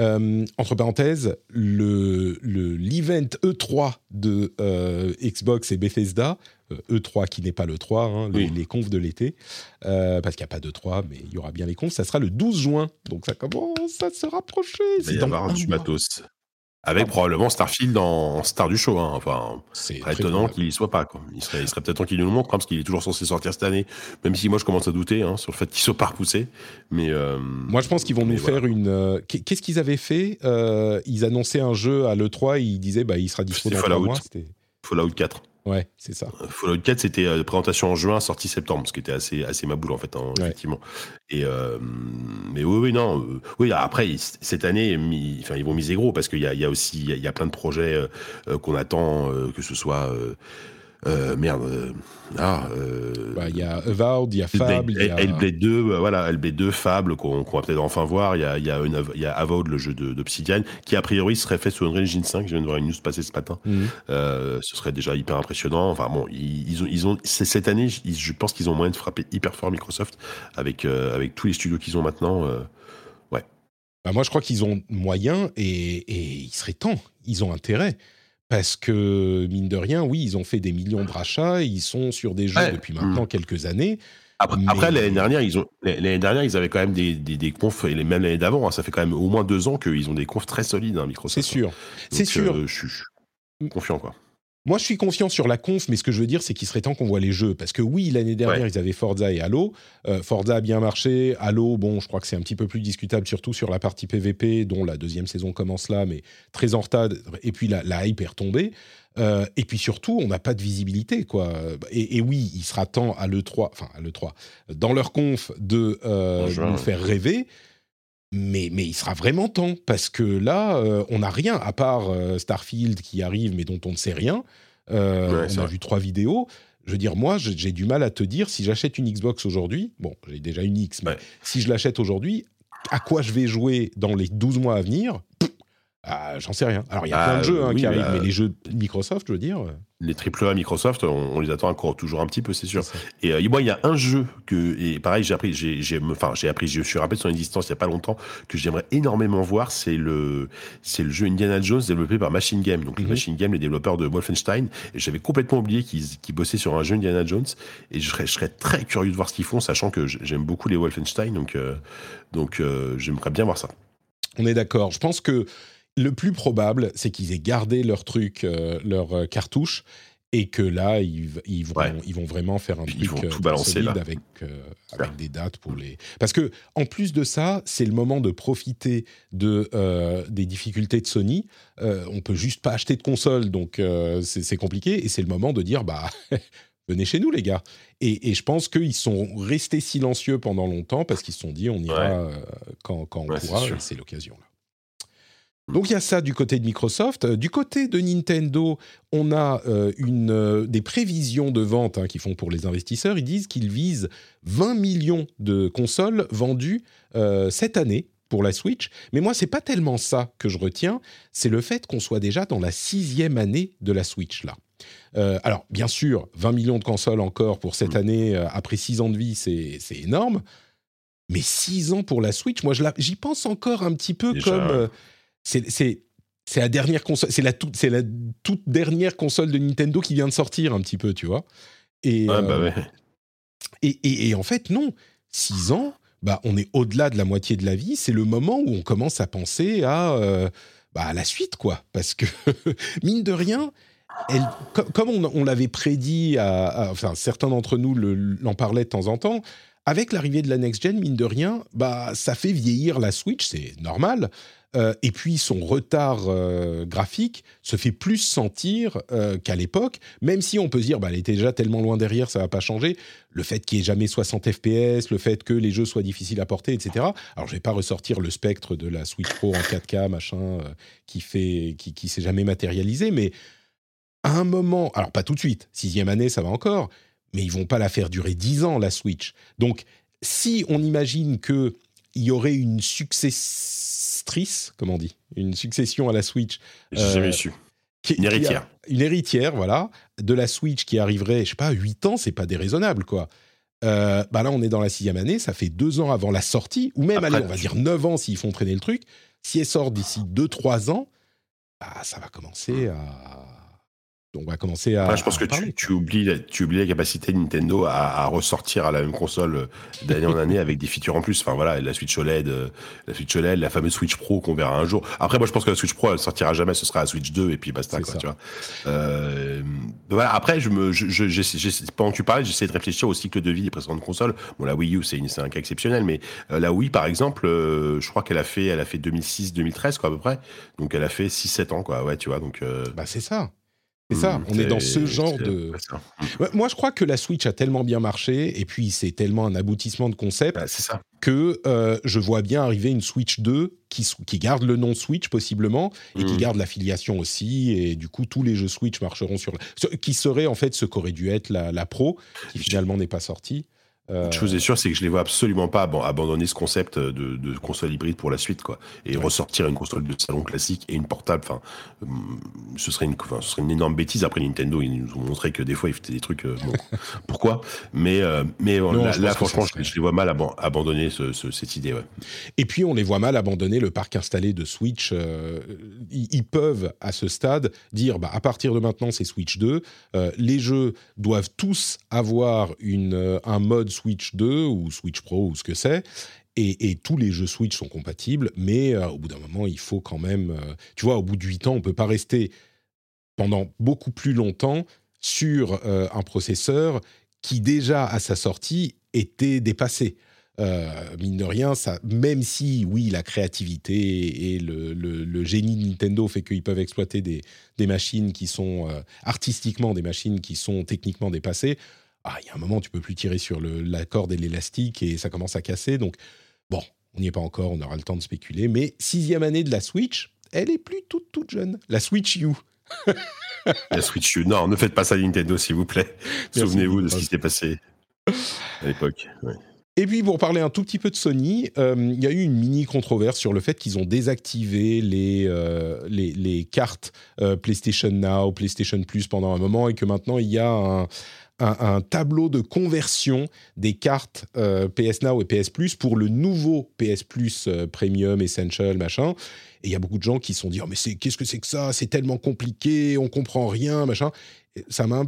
Euh, entre parenthèses, le, le, l'event E trois de euh, Xbox et Bethesda, euh, E trois qui n'est pas le trois, hein, les, oui. les confs de l'été, euh, parce qu'il n'y a pas d'E trois, mais il y aura bien les confs, ça sera le douze juin. Donc ça commence à se rapprocher.
Il va y avoir du matos. Avec ah, probablement Starfield en star du show. Hein. Enfin, c'est très étonnant qu'il n'y soit pas. Quoi. Il, serait, il serait peut-être temps qu'il nous le montre, hein, parce qu'il est toujours censé sortir cette année. Même si moi, je commence à douter hein, sur le fait qu'il ne soit pas repoussé. Mais, euh,
moi, je pense qu'ils vont nous voilà. faire une... Euh, qu'est-ce qu'ils avaient fait euh, Ils annonçaient un jeu à l'E trois, ils disaient bah, il sera disponible dans trois mois. C'était
Fallout quatre.
Ouais, c'est ça.
Fallout quatre, c'était euh, présentation en juin, sortie septembre, ce qui était assez, assez maboule, en fait, hein, ouais. effectivement. Et, euh, mais oui, oui, non. Euh, oui, après, cette année, mi, enfin, ils vont miser gros, parce qu'il y a, il y a aussi il y a, il y a plein de projets euh, qu'on attend, euh, que ce soit... Euh, Euh, merde. Euh, ah, euh,
bah, y a Avowed, il y a Fable, il y a
Hellblade deux, bah, voilà, Hellblade deux, Fable qu'on, qu'on va peut-être enfin voir. Il y a, il y a, une, il y a Avowed, le jeu de, d'Obsidian, qui a priori serait fait sur Unreal Engine cinq. Je viens de voir une news passer ce matin. Mm-hmm. Euh, ce serait déjà hyper impressionnant. Enfin bon, ils, ils ont, ils ont, c'est cette année, ils, je pense qu'ils ont moyen de frapper hyper fort Microsoft avec euh, avec tous les studios qu'ils ont maintenant. Euh, ouais.
Bah, moi, je crois qu'ils ont moyen et, et il serait temps. Ils ont intérêt. Parce que, mine de rien, oui, ils ont fait des millions de rachats, ils sont sur des jeux ouais. depuis maintenant mmh. quelques années.
Après, mais... après, l'année dernière, ils ont, l'année dernière, ils avaient quand même des, des, des confs, et même l'année d'avant, hein, ça fait quand même au moins deux ans qu'ils ont des confs très solides, hein, Microsoft.
C'est sûr,
Donc,
c'est sûr.
Euh, je suis confiant, quoi.
Moi, je suis confiant sur la conf, mais ce que je veux dire, c'est qu'il serait temps qu'on voit les jeux. Parce que oui, l'année dernière, ouais. ils avaient Forza et Halo. Euh, Forza a bien marché. Halo, bon, je crois que c'est un petit peu plus discutable, surtout sur la partie P V P, dont la deuxième saison commence là, mais très en retard. Et puis, la, la hype est retombée. Euh, et puis surtout, on n'a pas de visibilité, quoi. Et, et oui, il sera temps à l'E trois, enfin, à l'E trois, dans leur conf, de euh, nous faire rêver. Mais, mais il sera vraiment temps, parce que là, euh, on n'a rien, à part euh, Starfield qui arrive, mais dont on ne sait rien. Euh, ouais, on a vrai. vu trois vidéos. Je veux dire, moi, j'ai, j'ai du mal à te dire, si j'achète une Xbox aujourd'hui, bon, j'ai déjà une X, mais ouais. si je l'achète aujourd'hui, à quoi je vais jouer dans les douze mois à venir ? Ah, j'en sais rien. Alors, il y a ah, plein de jeux hein, oui, qui arrivent, bah, mais les jeux Microsoft, je veux dire...
Les triple A Microsoft, on, on les attend encore toujours un petit peu, c'est sûr. C'est et euh, moi, il y a un jeu que... Et pareil, j'ai appris... J'ai, j'ai, enfin, j'ai appris... Je suis rappelé de son existence il n'y a pas longtemps, que j'aimerais énormément voir, c'est le, c'est le jeu Indiana Jones développé par Machine Game. Donc, mm-hmm. Machine Game, les développeurs de Wolfenstein. Et j'avais complètement oublié qu'ils, qu'ils bossaient sur un jeu Indiana Jones. Et je serais, je serais très curieux de voir ce qu'ils font, sachant que j'aime beaucoup les Wolfenstein. Donc, euh, donc euh, j'aimerais bien voir ça.
On est d'accord. Je pense que le plus probable, c'est qu'ils aient gardé leur truc, euh, leur euh, cartouche, et que là, ils, ils, vont, ouais. ils vont vraiment faire un
Puis
truc
tout balancer,
solide
là.
avec, euh, avec des dates pour les... Parce que, en plus de ça, c'est le moment de profiter de, euh, des difficultés de Sony. Euh, on peut juste pas acheter de console, donc euh, c'est, c'est compliqué, et c'est le moment de dire, bah... venez chez nous, les gars. Et, et je pense qu'ils sont restés silencieux pendant longtemps, parce qu'ils se sont dit, on ira ouais. euh, quand, quand on ouais, pourra, c'est et c'est l'occasion, là. Donc il y a ça du côté de Microsoft. Du côté de Nintendo, on a euh, une, euh, des prévisions de vente hein, qu'ils font pour les investisseurs. Ils disent qu'ils visent vingt millions de consoles vendues euh, cette année pour la Switch. Mais moi, c'est pas tellement ça que je retiens. C'est le fait qu'on soit déjà dans la sixième année de la Switch, là. Euh, alors, bien sûr, vingt millions de consoles encore pour cette année, euh, après six ans de vie, c'est, c'est énorme. Mais six ans pour la Switch, moi, je la, j'y pense encore un petit peu déjà, comme... Euh, C'est, c'est, c'est la dernière console, c'est la toute, c'est la toute dernière console de Nintendo qui vient de sortir un petit peu, tu vois. Et,
ah, bah
euh,
ouais.
et, et, et en fait, non. Six ans, bah, on est au-delà de la moitié de la vie. C'est le moment où on commence à penser à, euh, bah, à la suite, quoi. Parce que, mine de rien, elle, comme, comme on, on l'avait prédit, à, à, enfin, certains d'entre nous le, l'en parlaient de temps en temps, avec l'arrivée de la next-gen, mine de rien, bah, ça fait vieillir la Switch, c'est normal. Euh, et puis son retard euh, graphique se fait plus sentir euh, qu'à l'époque, même si on peut se dire bah, elle était déjà tellement loin derrière, ça va pas changer. Le fait qu'il n'y ait jamais soixante F P S, le fait que les jeux soient difficiles à porter, et cetera. Alors je vais pas ressortir le spectre de la Switch Pro en quatre K, machin, euh, qui fait, qui, qui s'est jamais matérialisé, mais à un moment, alors pas tout de suite, sixième année, ça va encore, mais ils vont pas la faire durer dix ans la Switch. Donc si on imagine que il y aurait une succession comment on dit, une succession à la Switch.
J'ai euh, jamais su.
Qui,
une héritière.
A, une héritière, voilà, de la Switch qui arriverait, je sais pas, huit ans, c'est pas déraisonnable, quoi. Euh, bah là, on est dans la sixième année, ça fait deux ans avant la sortie, ou même, Après, allez, on va dire neuf ans s'ils font traîner le truc. Si elle sort d'ici deux trois ans, bah, ça va commencer à... On va commencer à.
Après, je pense que tu, tu, oublies la, tu oublies la capacité de Nintendo à, à ressortir à la même console d'année en année avec des features en plus. Enfin voilà, la Switch O L E D, la Switch O L E D, la fameuse Switch Pro qu'on verra un jour. Après, moi, je pense que la Switch Pro, elle sortira jamais. Ce sera la Switch deux et puis basta, quoi, tu vois. Euh, voilà. Après, je me, je, je, j'essaie, j'essaie, pendant que tu parlais, j'essaie de réfléchir au cycle de vie des précédentes consoles. Bon, la Wii U, c'est, une, c'est un cas exceptionnel, mais euh, la Wii, par exemple, euh, je crois qu'elle a fait, elle a fait deux mille six, deux mille treize, quoi, à peu près. Donc, elle a fait six sept ans, quoi. Ouais, tu vois. Donc. Euh...
Bah, c'est ça. C'est ça, on est, est dans ce genre de... Ouais, moi, je crois que la Switch a tellement bien marché, et puis c'est tellement un aboutissement de concept,
bah, c'est ça.
que euh, je vois bien arriver une Switch deux qui, qui garde le nom Switch, possiblement, et mmh. qui garde l'affiliation aussi, et du coup, tous les jeux Switch marcheront sur... La... Qui serait, en fait, ce qu'aurait dû être la, la Pro, qui finalement n'est pas sortie.
Euh... Une chose est sûre, c'est que je les vois absolument pas bon, abandonner ce concept de, de console hybride pour la suite, quoi, et ouais. ressortir une console de salon classique et une portable. Enfin, euh, ce serait une, enfin, ce serait une énorme bêtise. Après, Nintendo, ils nous ont montré que des fois, ils faisaient des trucs. Euh, bon, pourquoi Mais, euh, mais non, là, là franchement, je, je les vois mal ab- abandonner ce, ce, cette idée. Ouais.
Et puis, on les voit mal abandonner le parc installé de Switch. Euh, ils, ils peuvent, à ce stade, dire, bah, à partir de maintenant, c'est Switch deux. Euh, les jeux doivent tous avoir une, euh, un mode Switch deux ou Switch Pro ou ce que c'est, et, et tous les jeux Switch sont compatibles, mais euh, au bout d'un moment, il faut quand même... Euh, tu vois, au bout de huit ans, on ne peut pas rester pendant beaucoup plus longtemps sur euh, un processeur qui, déjà, à sa sortie, était dépassé. Euh, mine de rien, ça, même si, oui, la créativité et le, le, le génie de Nintendo fait qu'ils peuvent exploiter des, des machines qui sont euh, artistiquement des machines qui sont techniquement dépassées, ah, il y a un moment, tu peux plus tirer sur le, la corde et l'élastique et ça commence à casser. Donc, bon, on n'y est pas encore, on aura le temps de spéculer. Mais sixième année de la Switch, elle est plus toute, toute jeune. La Switch U.
La Switch U. Non, ne faites pas ça Nintendo, s'il vous plaît. Merci. Souvenez-vous de ce qui s'est passé à l'époque. Ouais.
Et puis, pour parler un tout petit peu de Sony, il euh, y a eu une mini-controverse sur le fait qu'ils ont désactivé les, euh, les, les cartes euh, PlayStation Now, PlayStation Plus pendant un moment et que maintenant, il y a un... Un, un tableau de conversion des cartes euh, P S Now et P S Plus pour le nouveau P S Plus euh, Premium, Essential, machin. Et il y a beaucoup de gens qui se sont dit « Oh, mais c'est, qu'est-ce que c'est que ça ? C'est tellement compliqué, on comprend rien, machin. » Ça m'a...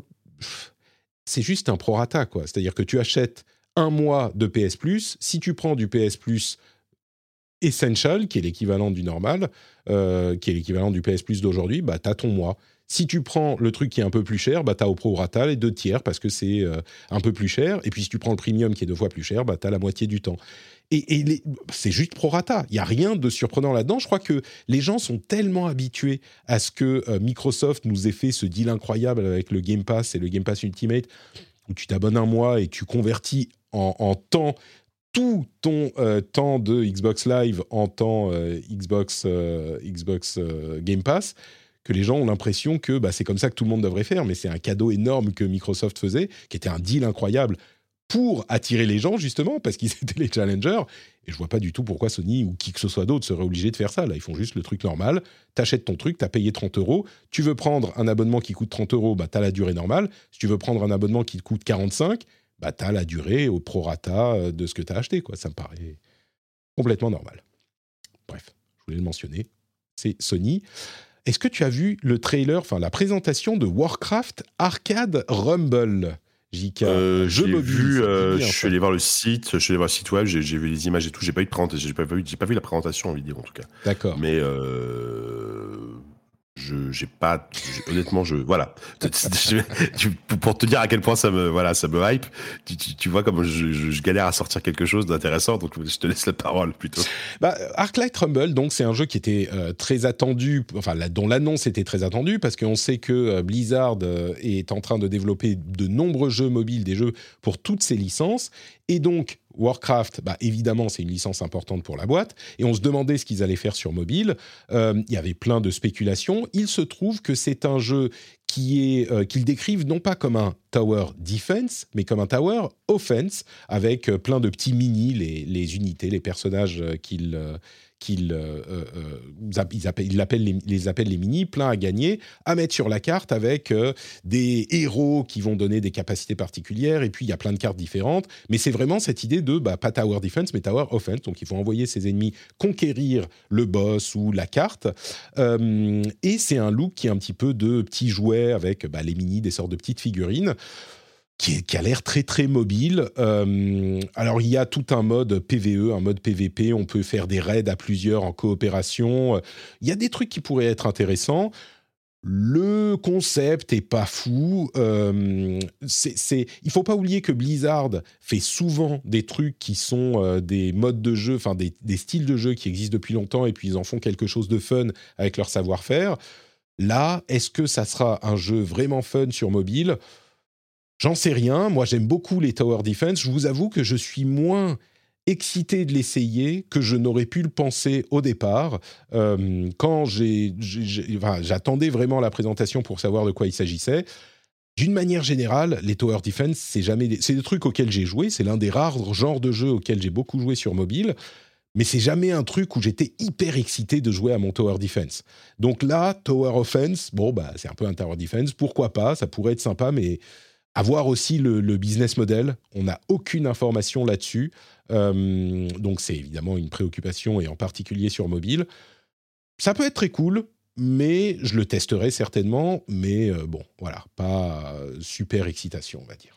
C'est juste un prorata, quoi. C'est-à-dire que tu achètes un mois de P S Plus. Si tu prends du P S Plus Essential, qui est l'équivalent du normal, euh, qui est l'équivalent du P S Plus d'aujourd'hui, bah, tu as ton mois. Si tu prends le truc qui est un peu plus cher, bah, tu as au prorata les deux tiers parce que c'est euh, un peu plus cher. Et puis si tu prends le premium qui est deux fois plus cher, bah, tu as la moitié du temps. Et, et les, c'est juste prorata. Il n'y a rien de surprenant là-dedans. Je crois que les gens sont tellement habitués à ce que euh, Microsoft nous ait fait ce deal incroyable avec le Game Pass et le Game Pass Ultimate, où tu t'abonnes un mois et tu convertis en, en temps tout ton euh, temps de Xbox Live en temps euh, Xbox, euh, Xbox euh, Game Pass, que les gens ont l'impression que bah, c'est comme ça que tout le monde devrait faire, mais c'est un cadeau énorme que Microsoft faisait, qui était un deal incroyable pour attirer les gens, justement, parce qu'ils étaient les challengers. Et je vois pas du tout pourquoi Sony ou qui que ce soit d'autre serait obligé de faire ça. Là, ils font juste le truc normal. T'achètes ton truc, t'as payé trente euros. Tu veux prendre un abonnement qui coûte trente euros, bah, t'as la durée normale. Si tu veux prendre un abonnement qui coûte quarante-cinq, bah, t'as la durée au prorata de ce que t'as acheté, quoi. Ça me paraît complètement normal. Bref, je voulais le mentionner. C'est Sony. Est-ce que tu as vu le trailer, enfin la présentation de Warcraft Arcade Rumble, J K
euh, J'ai mobile, vu, euh, bien, je suis allé voir le site, je suis allé voir le site web, j'ai, j'ai vu les images et tout, j'ai pas eu de présentation, j'ai pas vu, j'ai pas vu la présentation en vidéo en tout cas.
D'accord.
Mais euh, je, j'ai pas, j'ai, honnêtement, je, voilà, je, pour te dire à quel point ça me, voilà, ça me hype, tu, tu, tu vois comme je, je, je galère à sortir quelque chose d'intéressant, donc je te laisse la parole plutôt.
Bah, Arclight Rumble, donc c'est un jeu qui était euh, très attendu, enfin la, dont l'annonce était très attendue, parce qu'on sait que euh, Blizzard euh, est en train de développer de nombreux jeux mobiles, des jeux pour toutes ses licences, et donc Warcraft, bah, évidemment, c'est une licence importante pour la boîte, et on se demandait ce qu'ils allaient faire sur mobile. Euh, il y avait plein de spéculations. Il se trouve que c'est un jeu qui est, euh, qu'ils décrivent non pas comme un Tower Defense, mais comme un Tower Offense, avec euh, plein de petits mini, les, les unités, les personnages euh, qu'ils... Euh, qu'ils euh, euh, ils appellent, ils appellent les, les appellent les mini, plein à gagner, à mettre sur la carte avec euh, des héros qui vont donner des capacités particulières, et puis il y a plein de cartes différentes, mais c'est vraiment cette idée de, bah, pas Tower Defense, mais Tower Offense, donc il faut envoyer ses ennemis conquérir le boss ou la carte, euh, et c'est un look qui est un petit peu de petits jouets avec bah, les mini, des sortes de petites figurines, Qui, est, qui a l'air très très mobile. Euh, alors il y a tout un mode P V E, un mode P V P, on peut faire des raids à plusieurs en coopération. Il y a des trucs qui pourraient être intéressants. Le concept est pas fou. Euh, c'est, c'est, il faut pas oublier que Blizzard fait souvent des trucs qui sont euh, des modes de jeu, enfin des, des styles de jeu qui existent depuis longtemps et puis ils en font quelque chose de fun avec leur savoir-faire. Là, est-ce que ça sera un jeu vraiment fun sur mobile ? J'en sais rien. Moi, j'aime beaucoup les Tower Defense. Je vous avoue que je suis moins excité de l'essayer que je n'aurais pu le penser au départ. Euh, quand j'ai, j'ai, enfin, j'attendais vraiment la présentation pour savoir de quoi il s'agissait. D'une manière générale, les Tower Defense, c'est jamais des, c'est des trucs auxquels j'ai joué. C'est l'un des rares genres de jeux auxquels j'ai beaucoup joué sur mobile. Mais c'est jamais un truc où j'étais hyper excité de jouer à mon Tower Defense. Donc là, Tower Offense, bon, bah, c'est un peu un Tower Defense. Pourquoi pas ? Ça pourrait être sympa, mais... À voir aussi le, le business model. On n'a aucune information là-dessus. Euh, donc, c'est évidemment une préoccupation, et en particulier sur mobile. Ça peut être très cool, mais je le testerai certainement. Mais euh, bon, voilà, pas euh, super excitation, on va dire.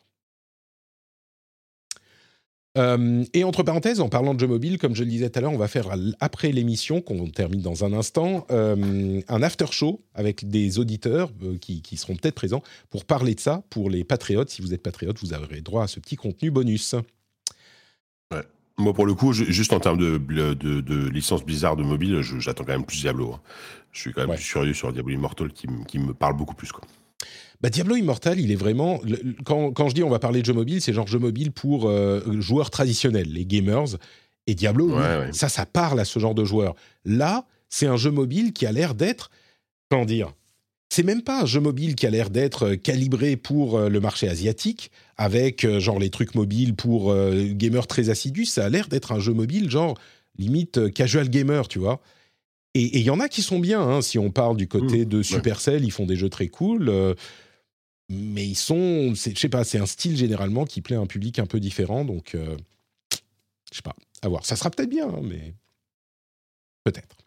Euh, et entre parenthèses, en parlant de jeux mobiles, comme je le disais tout à l'heure, on va faire, après l'émission, qu'on termine dans un instant, euh, un after-show avec des auditeurs euh, qui, qui seront peut-être présents pour parler de ça. Pour les patriotes, si vous êtes patriote, vous aurez droit à ce petit contenu bonus.
Ouais. Moi, pour le coup, je, juste en termes de, de, de, de licence Blizzard de mobile, je, j'attends quand même plus Diablo. Hein. Je suis quand même ouais. plus curieux sur Diablo Immortal qui, qui me parle beaucoup plus, quoi.
Bah, Diablo Immortal, il est vraiment... Quand, quand je dis on va parler de jeux mobiles, c'est genre jeu mobile pour euh, joueurs traditionnels, les gamers. Et Diablo, ouais, oui, ouais. ça, ça parle à ce genre de joueurs. Là, c'est un jeu mobile qui a l'air d'être... Comment dire ? C'est même pas un jeu mobile qui a l'air d'être calibré pour le marché asiatique, avec genre les trucs mobiles pour euh, gamers très assidus. Ça a l'air d'être un jeu mobile genre limite casual gamer, tu vois. Et il y en a qui sont bien, hein, si on parle du côté mmh, de Supercell, ouais. Ils font des jeux très cool, euh, mais ils sont, je sais pas, c'est un style généralement qui plaît à un public un peu différent, donc euh, je sais pas, à voir. Ça sera peut-être bien, hein, mais peut-être.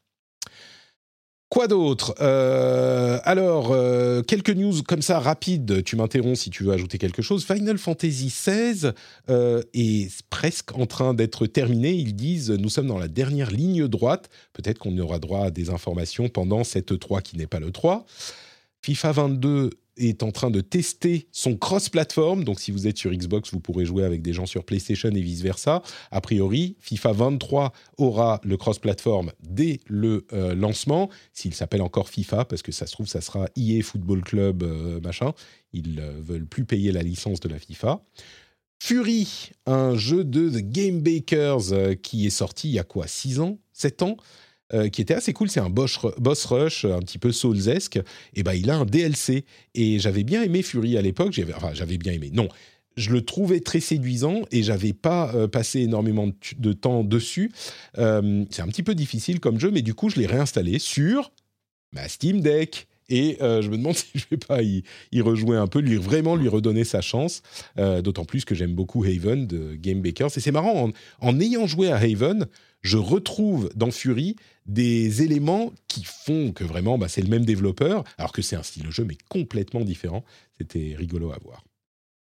Quoi d'autre ? euh, Alors, euh, quelques news comme ça, rapides. Tu m'interromps si tu veux ajouter quelque chose. Final Fantasy seize euh, est presque en train d'être terminé. Ils disent, nous sommes dans la dernière ligne droite. Peut-être qu'on aura droit à des informations pendant cette E trois qui n'est pas l'E trois. FIFA vingt-deux est en train de tester son cross-platform. Donc, si vous êtes sur Xbox, vous pourrez jouer avec des gens sur PlayStation et vice-versa. A priori, FIFA vingt-trois aura le cross-platform dès le euh, lancement, s'il s'appelle encore FIFA, parce que ça se trouve, ça sera E A Football Club, euh, machin. Ils ne euh, veulent plus payer la licence de la FIFA. Fury, un jeu de The Game Bakers euh, qui est sorti il y a quoi, six ans, sept ans Euh, qui était assez cool, c'est un boss, boss rush un petit peu Souls-esque, et ben il a un D L C, et j'avais bien aimé Fury à l'époque, j'avais, enfin j'avais bien aimé, non, je le trouvais très séduisant, et j'avais pas euh, passé énormément de, de temps dessus, euh, c'est un petit peu difficile comme jeu, mais du coup je l'ai réinstallé sur ma Steam Deck, et euh, je me demande si je vais pas y, y rejouer un peu, lui, vraiment lui redonner sa chance, euh, d'autant plus que j'aime beaucoup Haven de Game Bakers, et c'est marrant, en, en ayant joué à Haven, je retrouve dans Fury des éléments qui font que vraiment, bah, c'est le même développeur, alors que c'est un style de jeu, mais complètement différent. C'était rigolo à voir.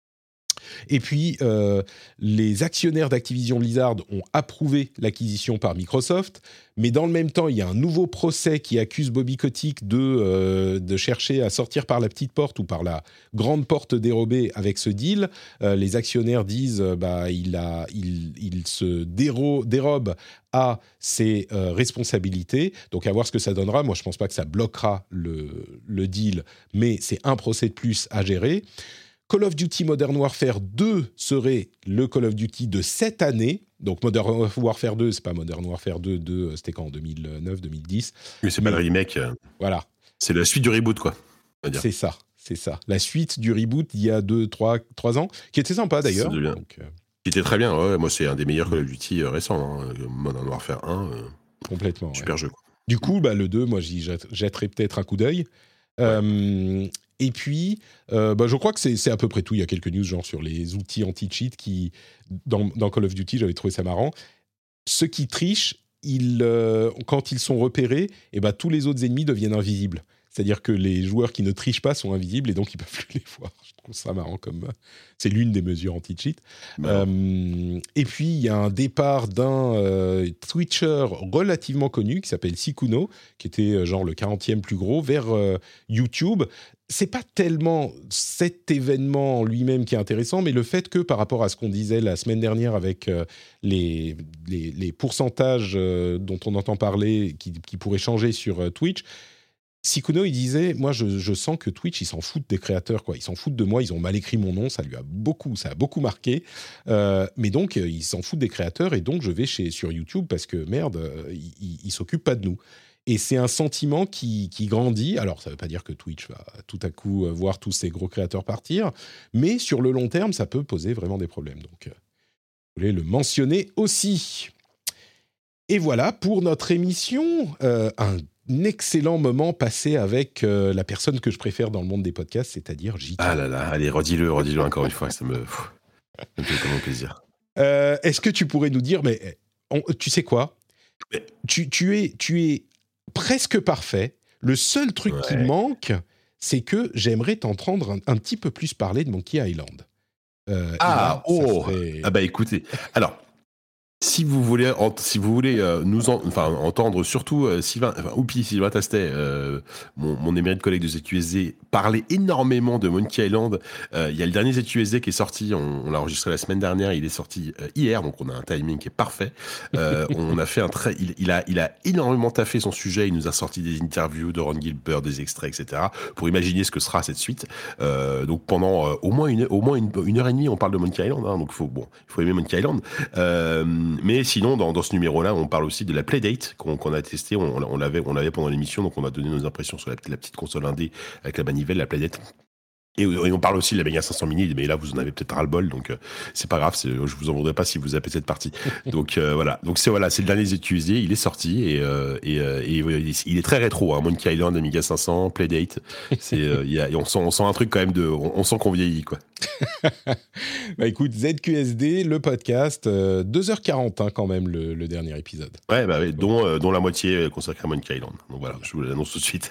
Et puis, euh, les actionnaires d'Activision Blizzard ont approuvé l'acquisition par Microsoft, mais dans le même temps, il y a un nouveau procès qui accuse Bobby Kotick de, euh, de chercher à sortir par la petite porte ou par la grande porte dérobée avec ce deal. Euh, les actionnaires disent euh, bah, il, a, il, il se déro- dérobe à ses euh, responsabilités. Donc, à voir ce que ça donnera. Moi, je ne pense pas que ça bloquera le, le deal, mais c'est un procès de plus à gérer. Call of Duty Modern Warfare deux serait le Call of Duty de cette année. Donc Modern Warfare deux, c'est pas Modern Warfare deux, deux c'était quand, en deux mille neuf deux mille dix.
Mais c'est Mais, pas le remake.
Voilà.
C'est la suite du reboot, quoi. On va dire.
C'est ça. c'est ça. La suite du reboot d'il y a deux, trois, trois ans, qui était sympa d'ailleurs.
Devient...
Donc, euh...
Qui était très bien, ouais. Moi, c'est un des meilleurs Call of Duty euh, récents. Hein. Modern Warfare un. Euh...
Complètement.
Super
ouais.
jeu. Quoi.
Du coup, bah, le deux, moi, j'y jetterai peut-être un coup d'œil. Ouais. Euh, et puis, euh, bah, je crois que c'est, c'est à peu près tout. Il y a quelques news, genre sur les outils anti-cheat qui, dans, dans Call of Duty, j'avais trouvé ça marrant. Ceux qui trichent, ils, euh, quand ils sont repérés, eh ben, tous les autres ennemis deviennent invisibles. C'est-à-dire que les joueurs qui ne trichent pas sont invisibles et donc ils ne peuvent plus les voir. Je trouve ça marrant comme... C'est l'une des mesures anti-cheat. Euh, et puis, il y a un départ d'un euh, Twitcher relativement connu qui s'appelle Sikuno, qui était euh, genre le quarantième plus gros, vers euh, YouTube. C'est pas tellement cet événement en lui-même qui est intéressant, mais le fait que par rapport à ce qu'on disait la semaine dernière avec euh, les, les, les pourcentages euh, dont on entend parler qui, qui pourraient changer sur euh, Twitch, Sikuno, il disait, moi, je, je sens que Twitch, ils s'en foutent des créateurs, quoi. Ils s'en foutent de moi, ils ont mal écrit mon nom, ça lui a beaucoup, ça a beaucoup marqué. Euh, mais donc, ils s'en foutent des créateurs, et donc, je vais chez, sur YouTube parce que, merde, euh, ils ne s'occupent pas de nous. Et c'est un sentiment qui, qui grandit. Alors, ça ne veut pas dire que Twitch va tout à coup voir tous ces gros créateurs partir, mais sur le long terme, ça peut poser vraiment des problèmes. Donc, euh, je voulais le mentionner aussi. Et voilà pour notre émission. Euh, un Un excellent moment passé avec euh, la personne que je préfère dans le monde des podcasts, c'est-à-dire J K.
Ah là là, allez, redis-le, redis-le encore une fois, ça me, pff, ça me fait tellement plaisir.
Euh, est-ce que tu pourrais nous dire, mais on, tu sais quoi,
mais...
tu, tu, es, tu es presque parfait. Le seul truc ouais. qui manque, c'est que j'aimerais t'entendre un, un petit peu plus parler de Monkey Island.
Euh, ah, là, oh serait... Ah bah écoutez, alors... Si vous voulez, si vous voulez euh, nous en, enfin, entendre surtout euh, Sylvain, enfin, Oupi, Sylvain Tastet, euh, mon, mon émérite collègue de Z Q S D, parler énormément de Monkey Island. Euh, il y a le dernier Z Q S D qui est sorti, on, on l'a enregistré la semaine dernière, il est sorti euh, hier, donc on a un timing qui est parfait. Euh, on a fait un très, il, il a, il a énormément taffé son sujet. Il nous a sorti des interviews de Ron Gilbert, des extraits, et cetera, pour imaginer ce que sera cette suite. Euh, donc pendant euh, au moins une, au moins une, une heure et demie, on parle de Monkey Island. Hein, donc faut, bon, il faut aimer Monkey Island. Euh, Mais sinon, dans, dans ce numéro-là, on parle aussi de la Playdate qu'on, qu'on a testé. On, on, l'avait, on l'avait pendant l'émission, donc on a donné nos impressions sur la, la petite console indé avec la manivelle, la Playdate. Et, et on parle aussi de la Mega cinq cents mini, mais là, vous en avez peut-être ras-le-bol, donc euh, c'est pas grave. C'est, je vous en voudrais pas si vous appelez cette partie. Donc euh, voilà. Donc c'est voilà, c'est le dernier Z Q S D. Il est sorti et, euh, et, euh, et il est très rétro. Hein, Monkey Island, Amiga cinq cents, Playdate. C'est, euh, y a, on sent, on sent un truc quand même de, on, on sent qu'on vieillit, quoi.
Bah écoute, Z Q S D, le podcast, euh, deux heures quarante hein, quand même le, le dernier épisode.
Ouais, bah ouais, dont, euh, dont la moitié consacrée à Monkey Island. Donc voilà, je vous l'annonce tout de suite.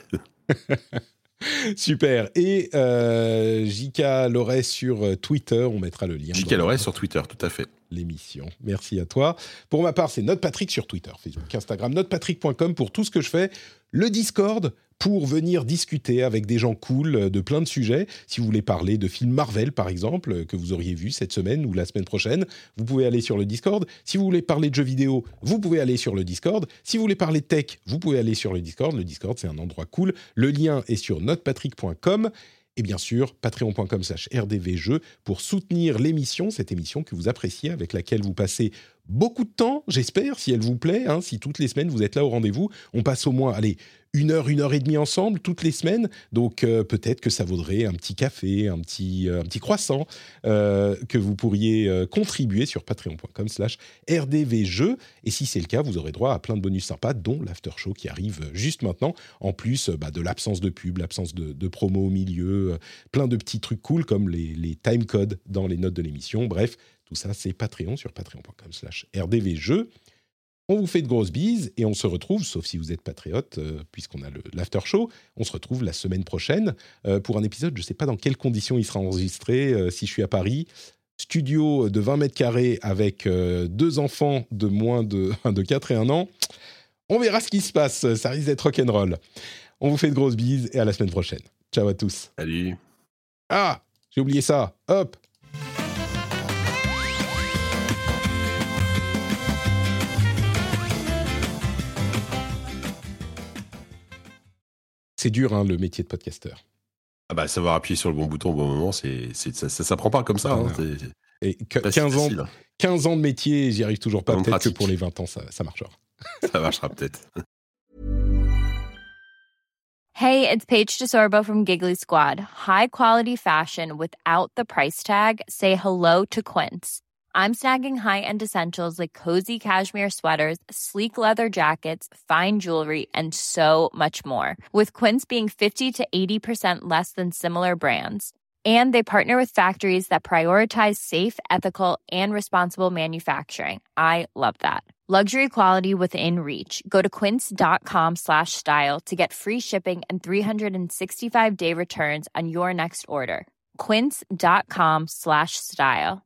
Super. Et euh, J K Loret sur Twitter, on mettra le lien.
J K Loret sur Twitter, tout à fait.
L'émission. Merci à toi. Pour ma part, c'est NotePatrick sur Twitter, Facebook, Instagram, notepatrick point com pour tout ce que je fais. Le Discord pour venir discuter avec des gens cool de plein de sujets. Si vous voulez parler de films Marvel, par exemple, que vous auriez vu cette semaine ou la semaine prochaine, vous pouvez aller sur le Discord. Si vous voulez parler de jeux vidéo, vous pouvez aller sur le Discord. Si vous voulez parler de tech, vous pouvez aller sur le Discord. Le Discord, c'est un endroit cool. Le lien est sur notepatrick point com. Et bien sûr, patreon point com slash R D V jeux pour soutenir l'émission, cette émission que vous appréciez, avec laquelle vous passez beaucoup de temps, j'espère, si elle vous plaît, hein, si toutes les semaines vous êtes là au rendez-vous. On passe au moins, allez, une heure, une heure et demie ensemble, toutes les semaines. Donc euh, peut-être que ça vaudrait un petit café, un petit, euh, un petit croissant euh, que vous pourriez euh, contribuer sur patreon point com slash R D V jeux. Et si c'est le cas, vous aurez droit à plein de bonus sympas, dont l'after show qui arrive juste maintenant. En plus bah, de l'absence de pub, l'absence de, de promo au milieu, euh, plein de petits trucs cool comme les, les timecodes dans les notes de l'émission. Bref, tout ça, c'est Patreon sur patreon point com slash R D V jeux. On vous fait de grosses bises et on se retrouve, sauf si vous êtes patriote, euh, puisqu'on a le, l'after show, on se retrouve la semaine prochaine euh, pour un épisode, je ne sais pas dans quelles conditions il sera enregistré, euh, si je suis à Paris, studio de vingt mètres carrés avec euh, deux enfants de moins de, de quatre et un ans. On verra ce qui se passe, ça risque d'être rock'n'roll. On vous fait de grosses bises et à la semaine prochaine. Ciao à tous.
Salut.
Ah, j'ai oublié ça, hop. C'est dur, hein, le métier de podcasteur.
Ah bah, savoir appuyer sur le bon bouton au bon moment, c'est, c'est, ça ne s'apprend pas comme ça. Hein, c'est, c'est
et quinze ans, quinze ans de métier, j'y arrive toujours pas. Peut-être pratique. Que pour les vingt ans, ça, ça marchera.
Ça marchera peut-être.
Hey, it's Paige DeSorbo from Giggly Squad. High quality fashion without the price tag. Say hello to Quince. I'm snagging high-end essentials like cozy cashmere sweaters, sleek leather jackets, fine jewelry, and so much more. With Quince being fifty to eighty percent less than similar brands. And they partner with factories that prioritize safe, ethical, and responsible manufacturing. I love that. Luxury quality within reach. Go to quince.com slash style to get free shipping and three sixty-five day returns on your next order. Quince.com slash style.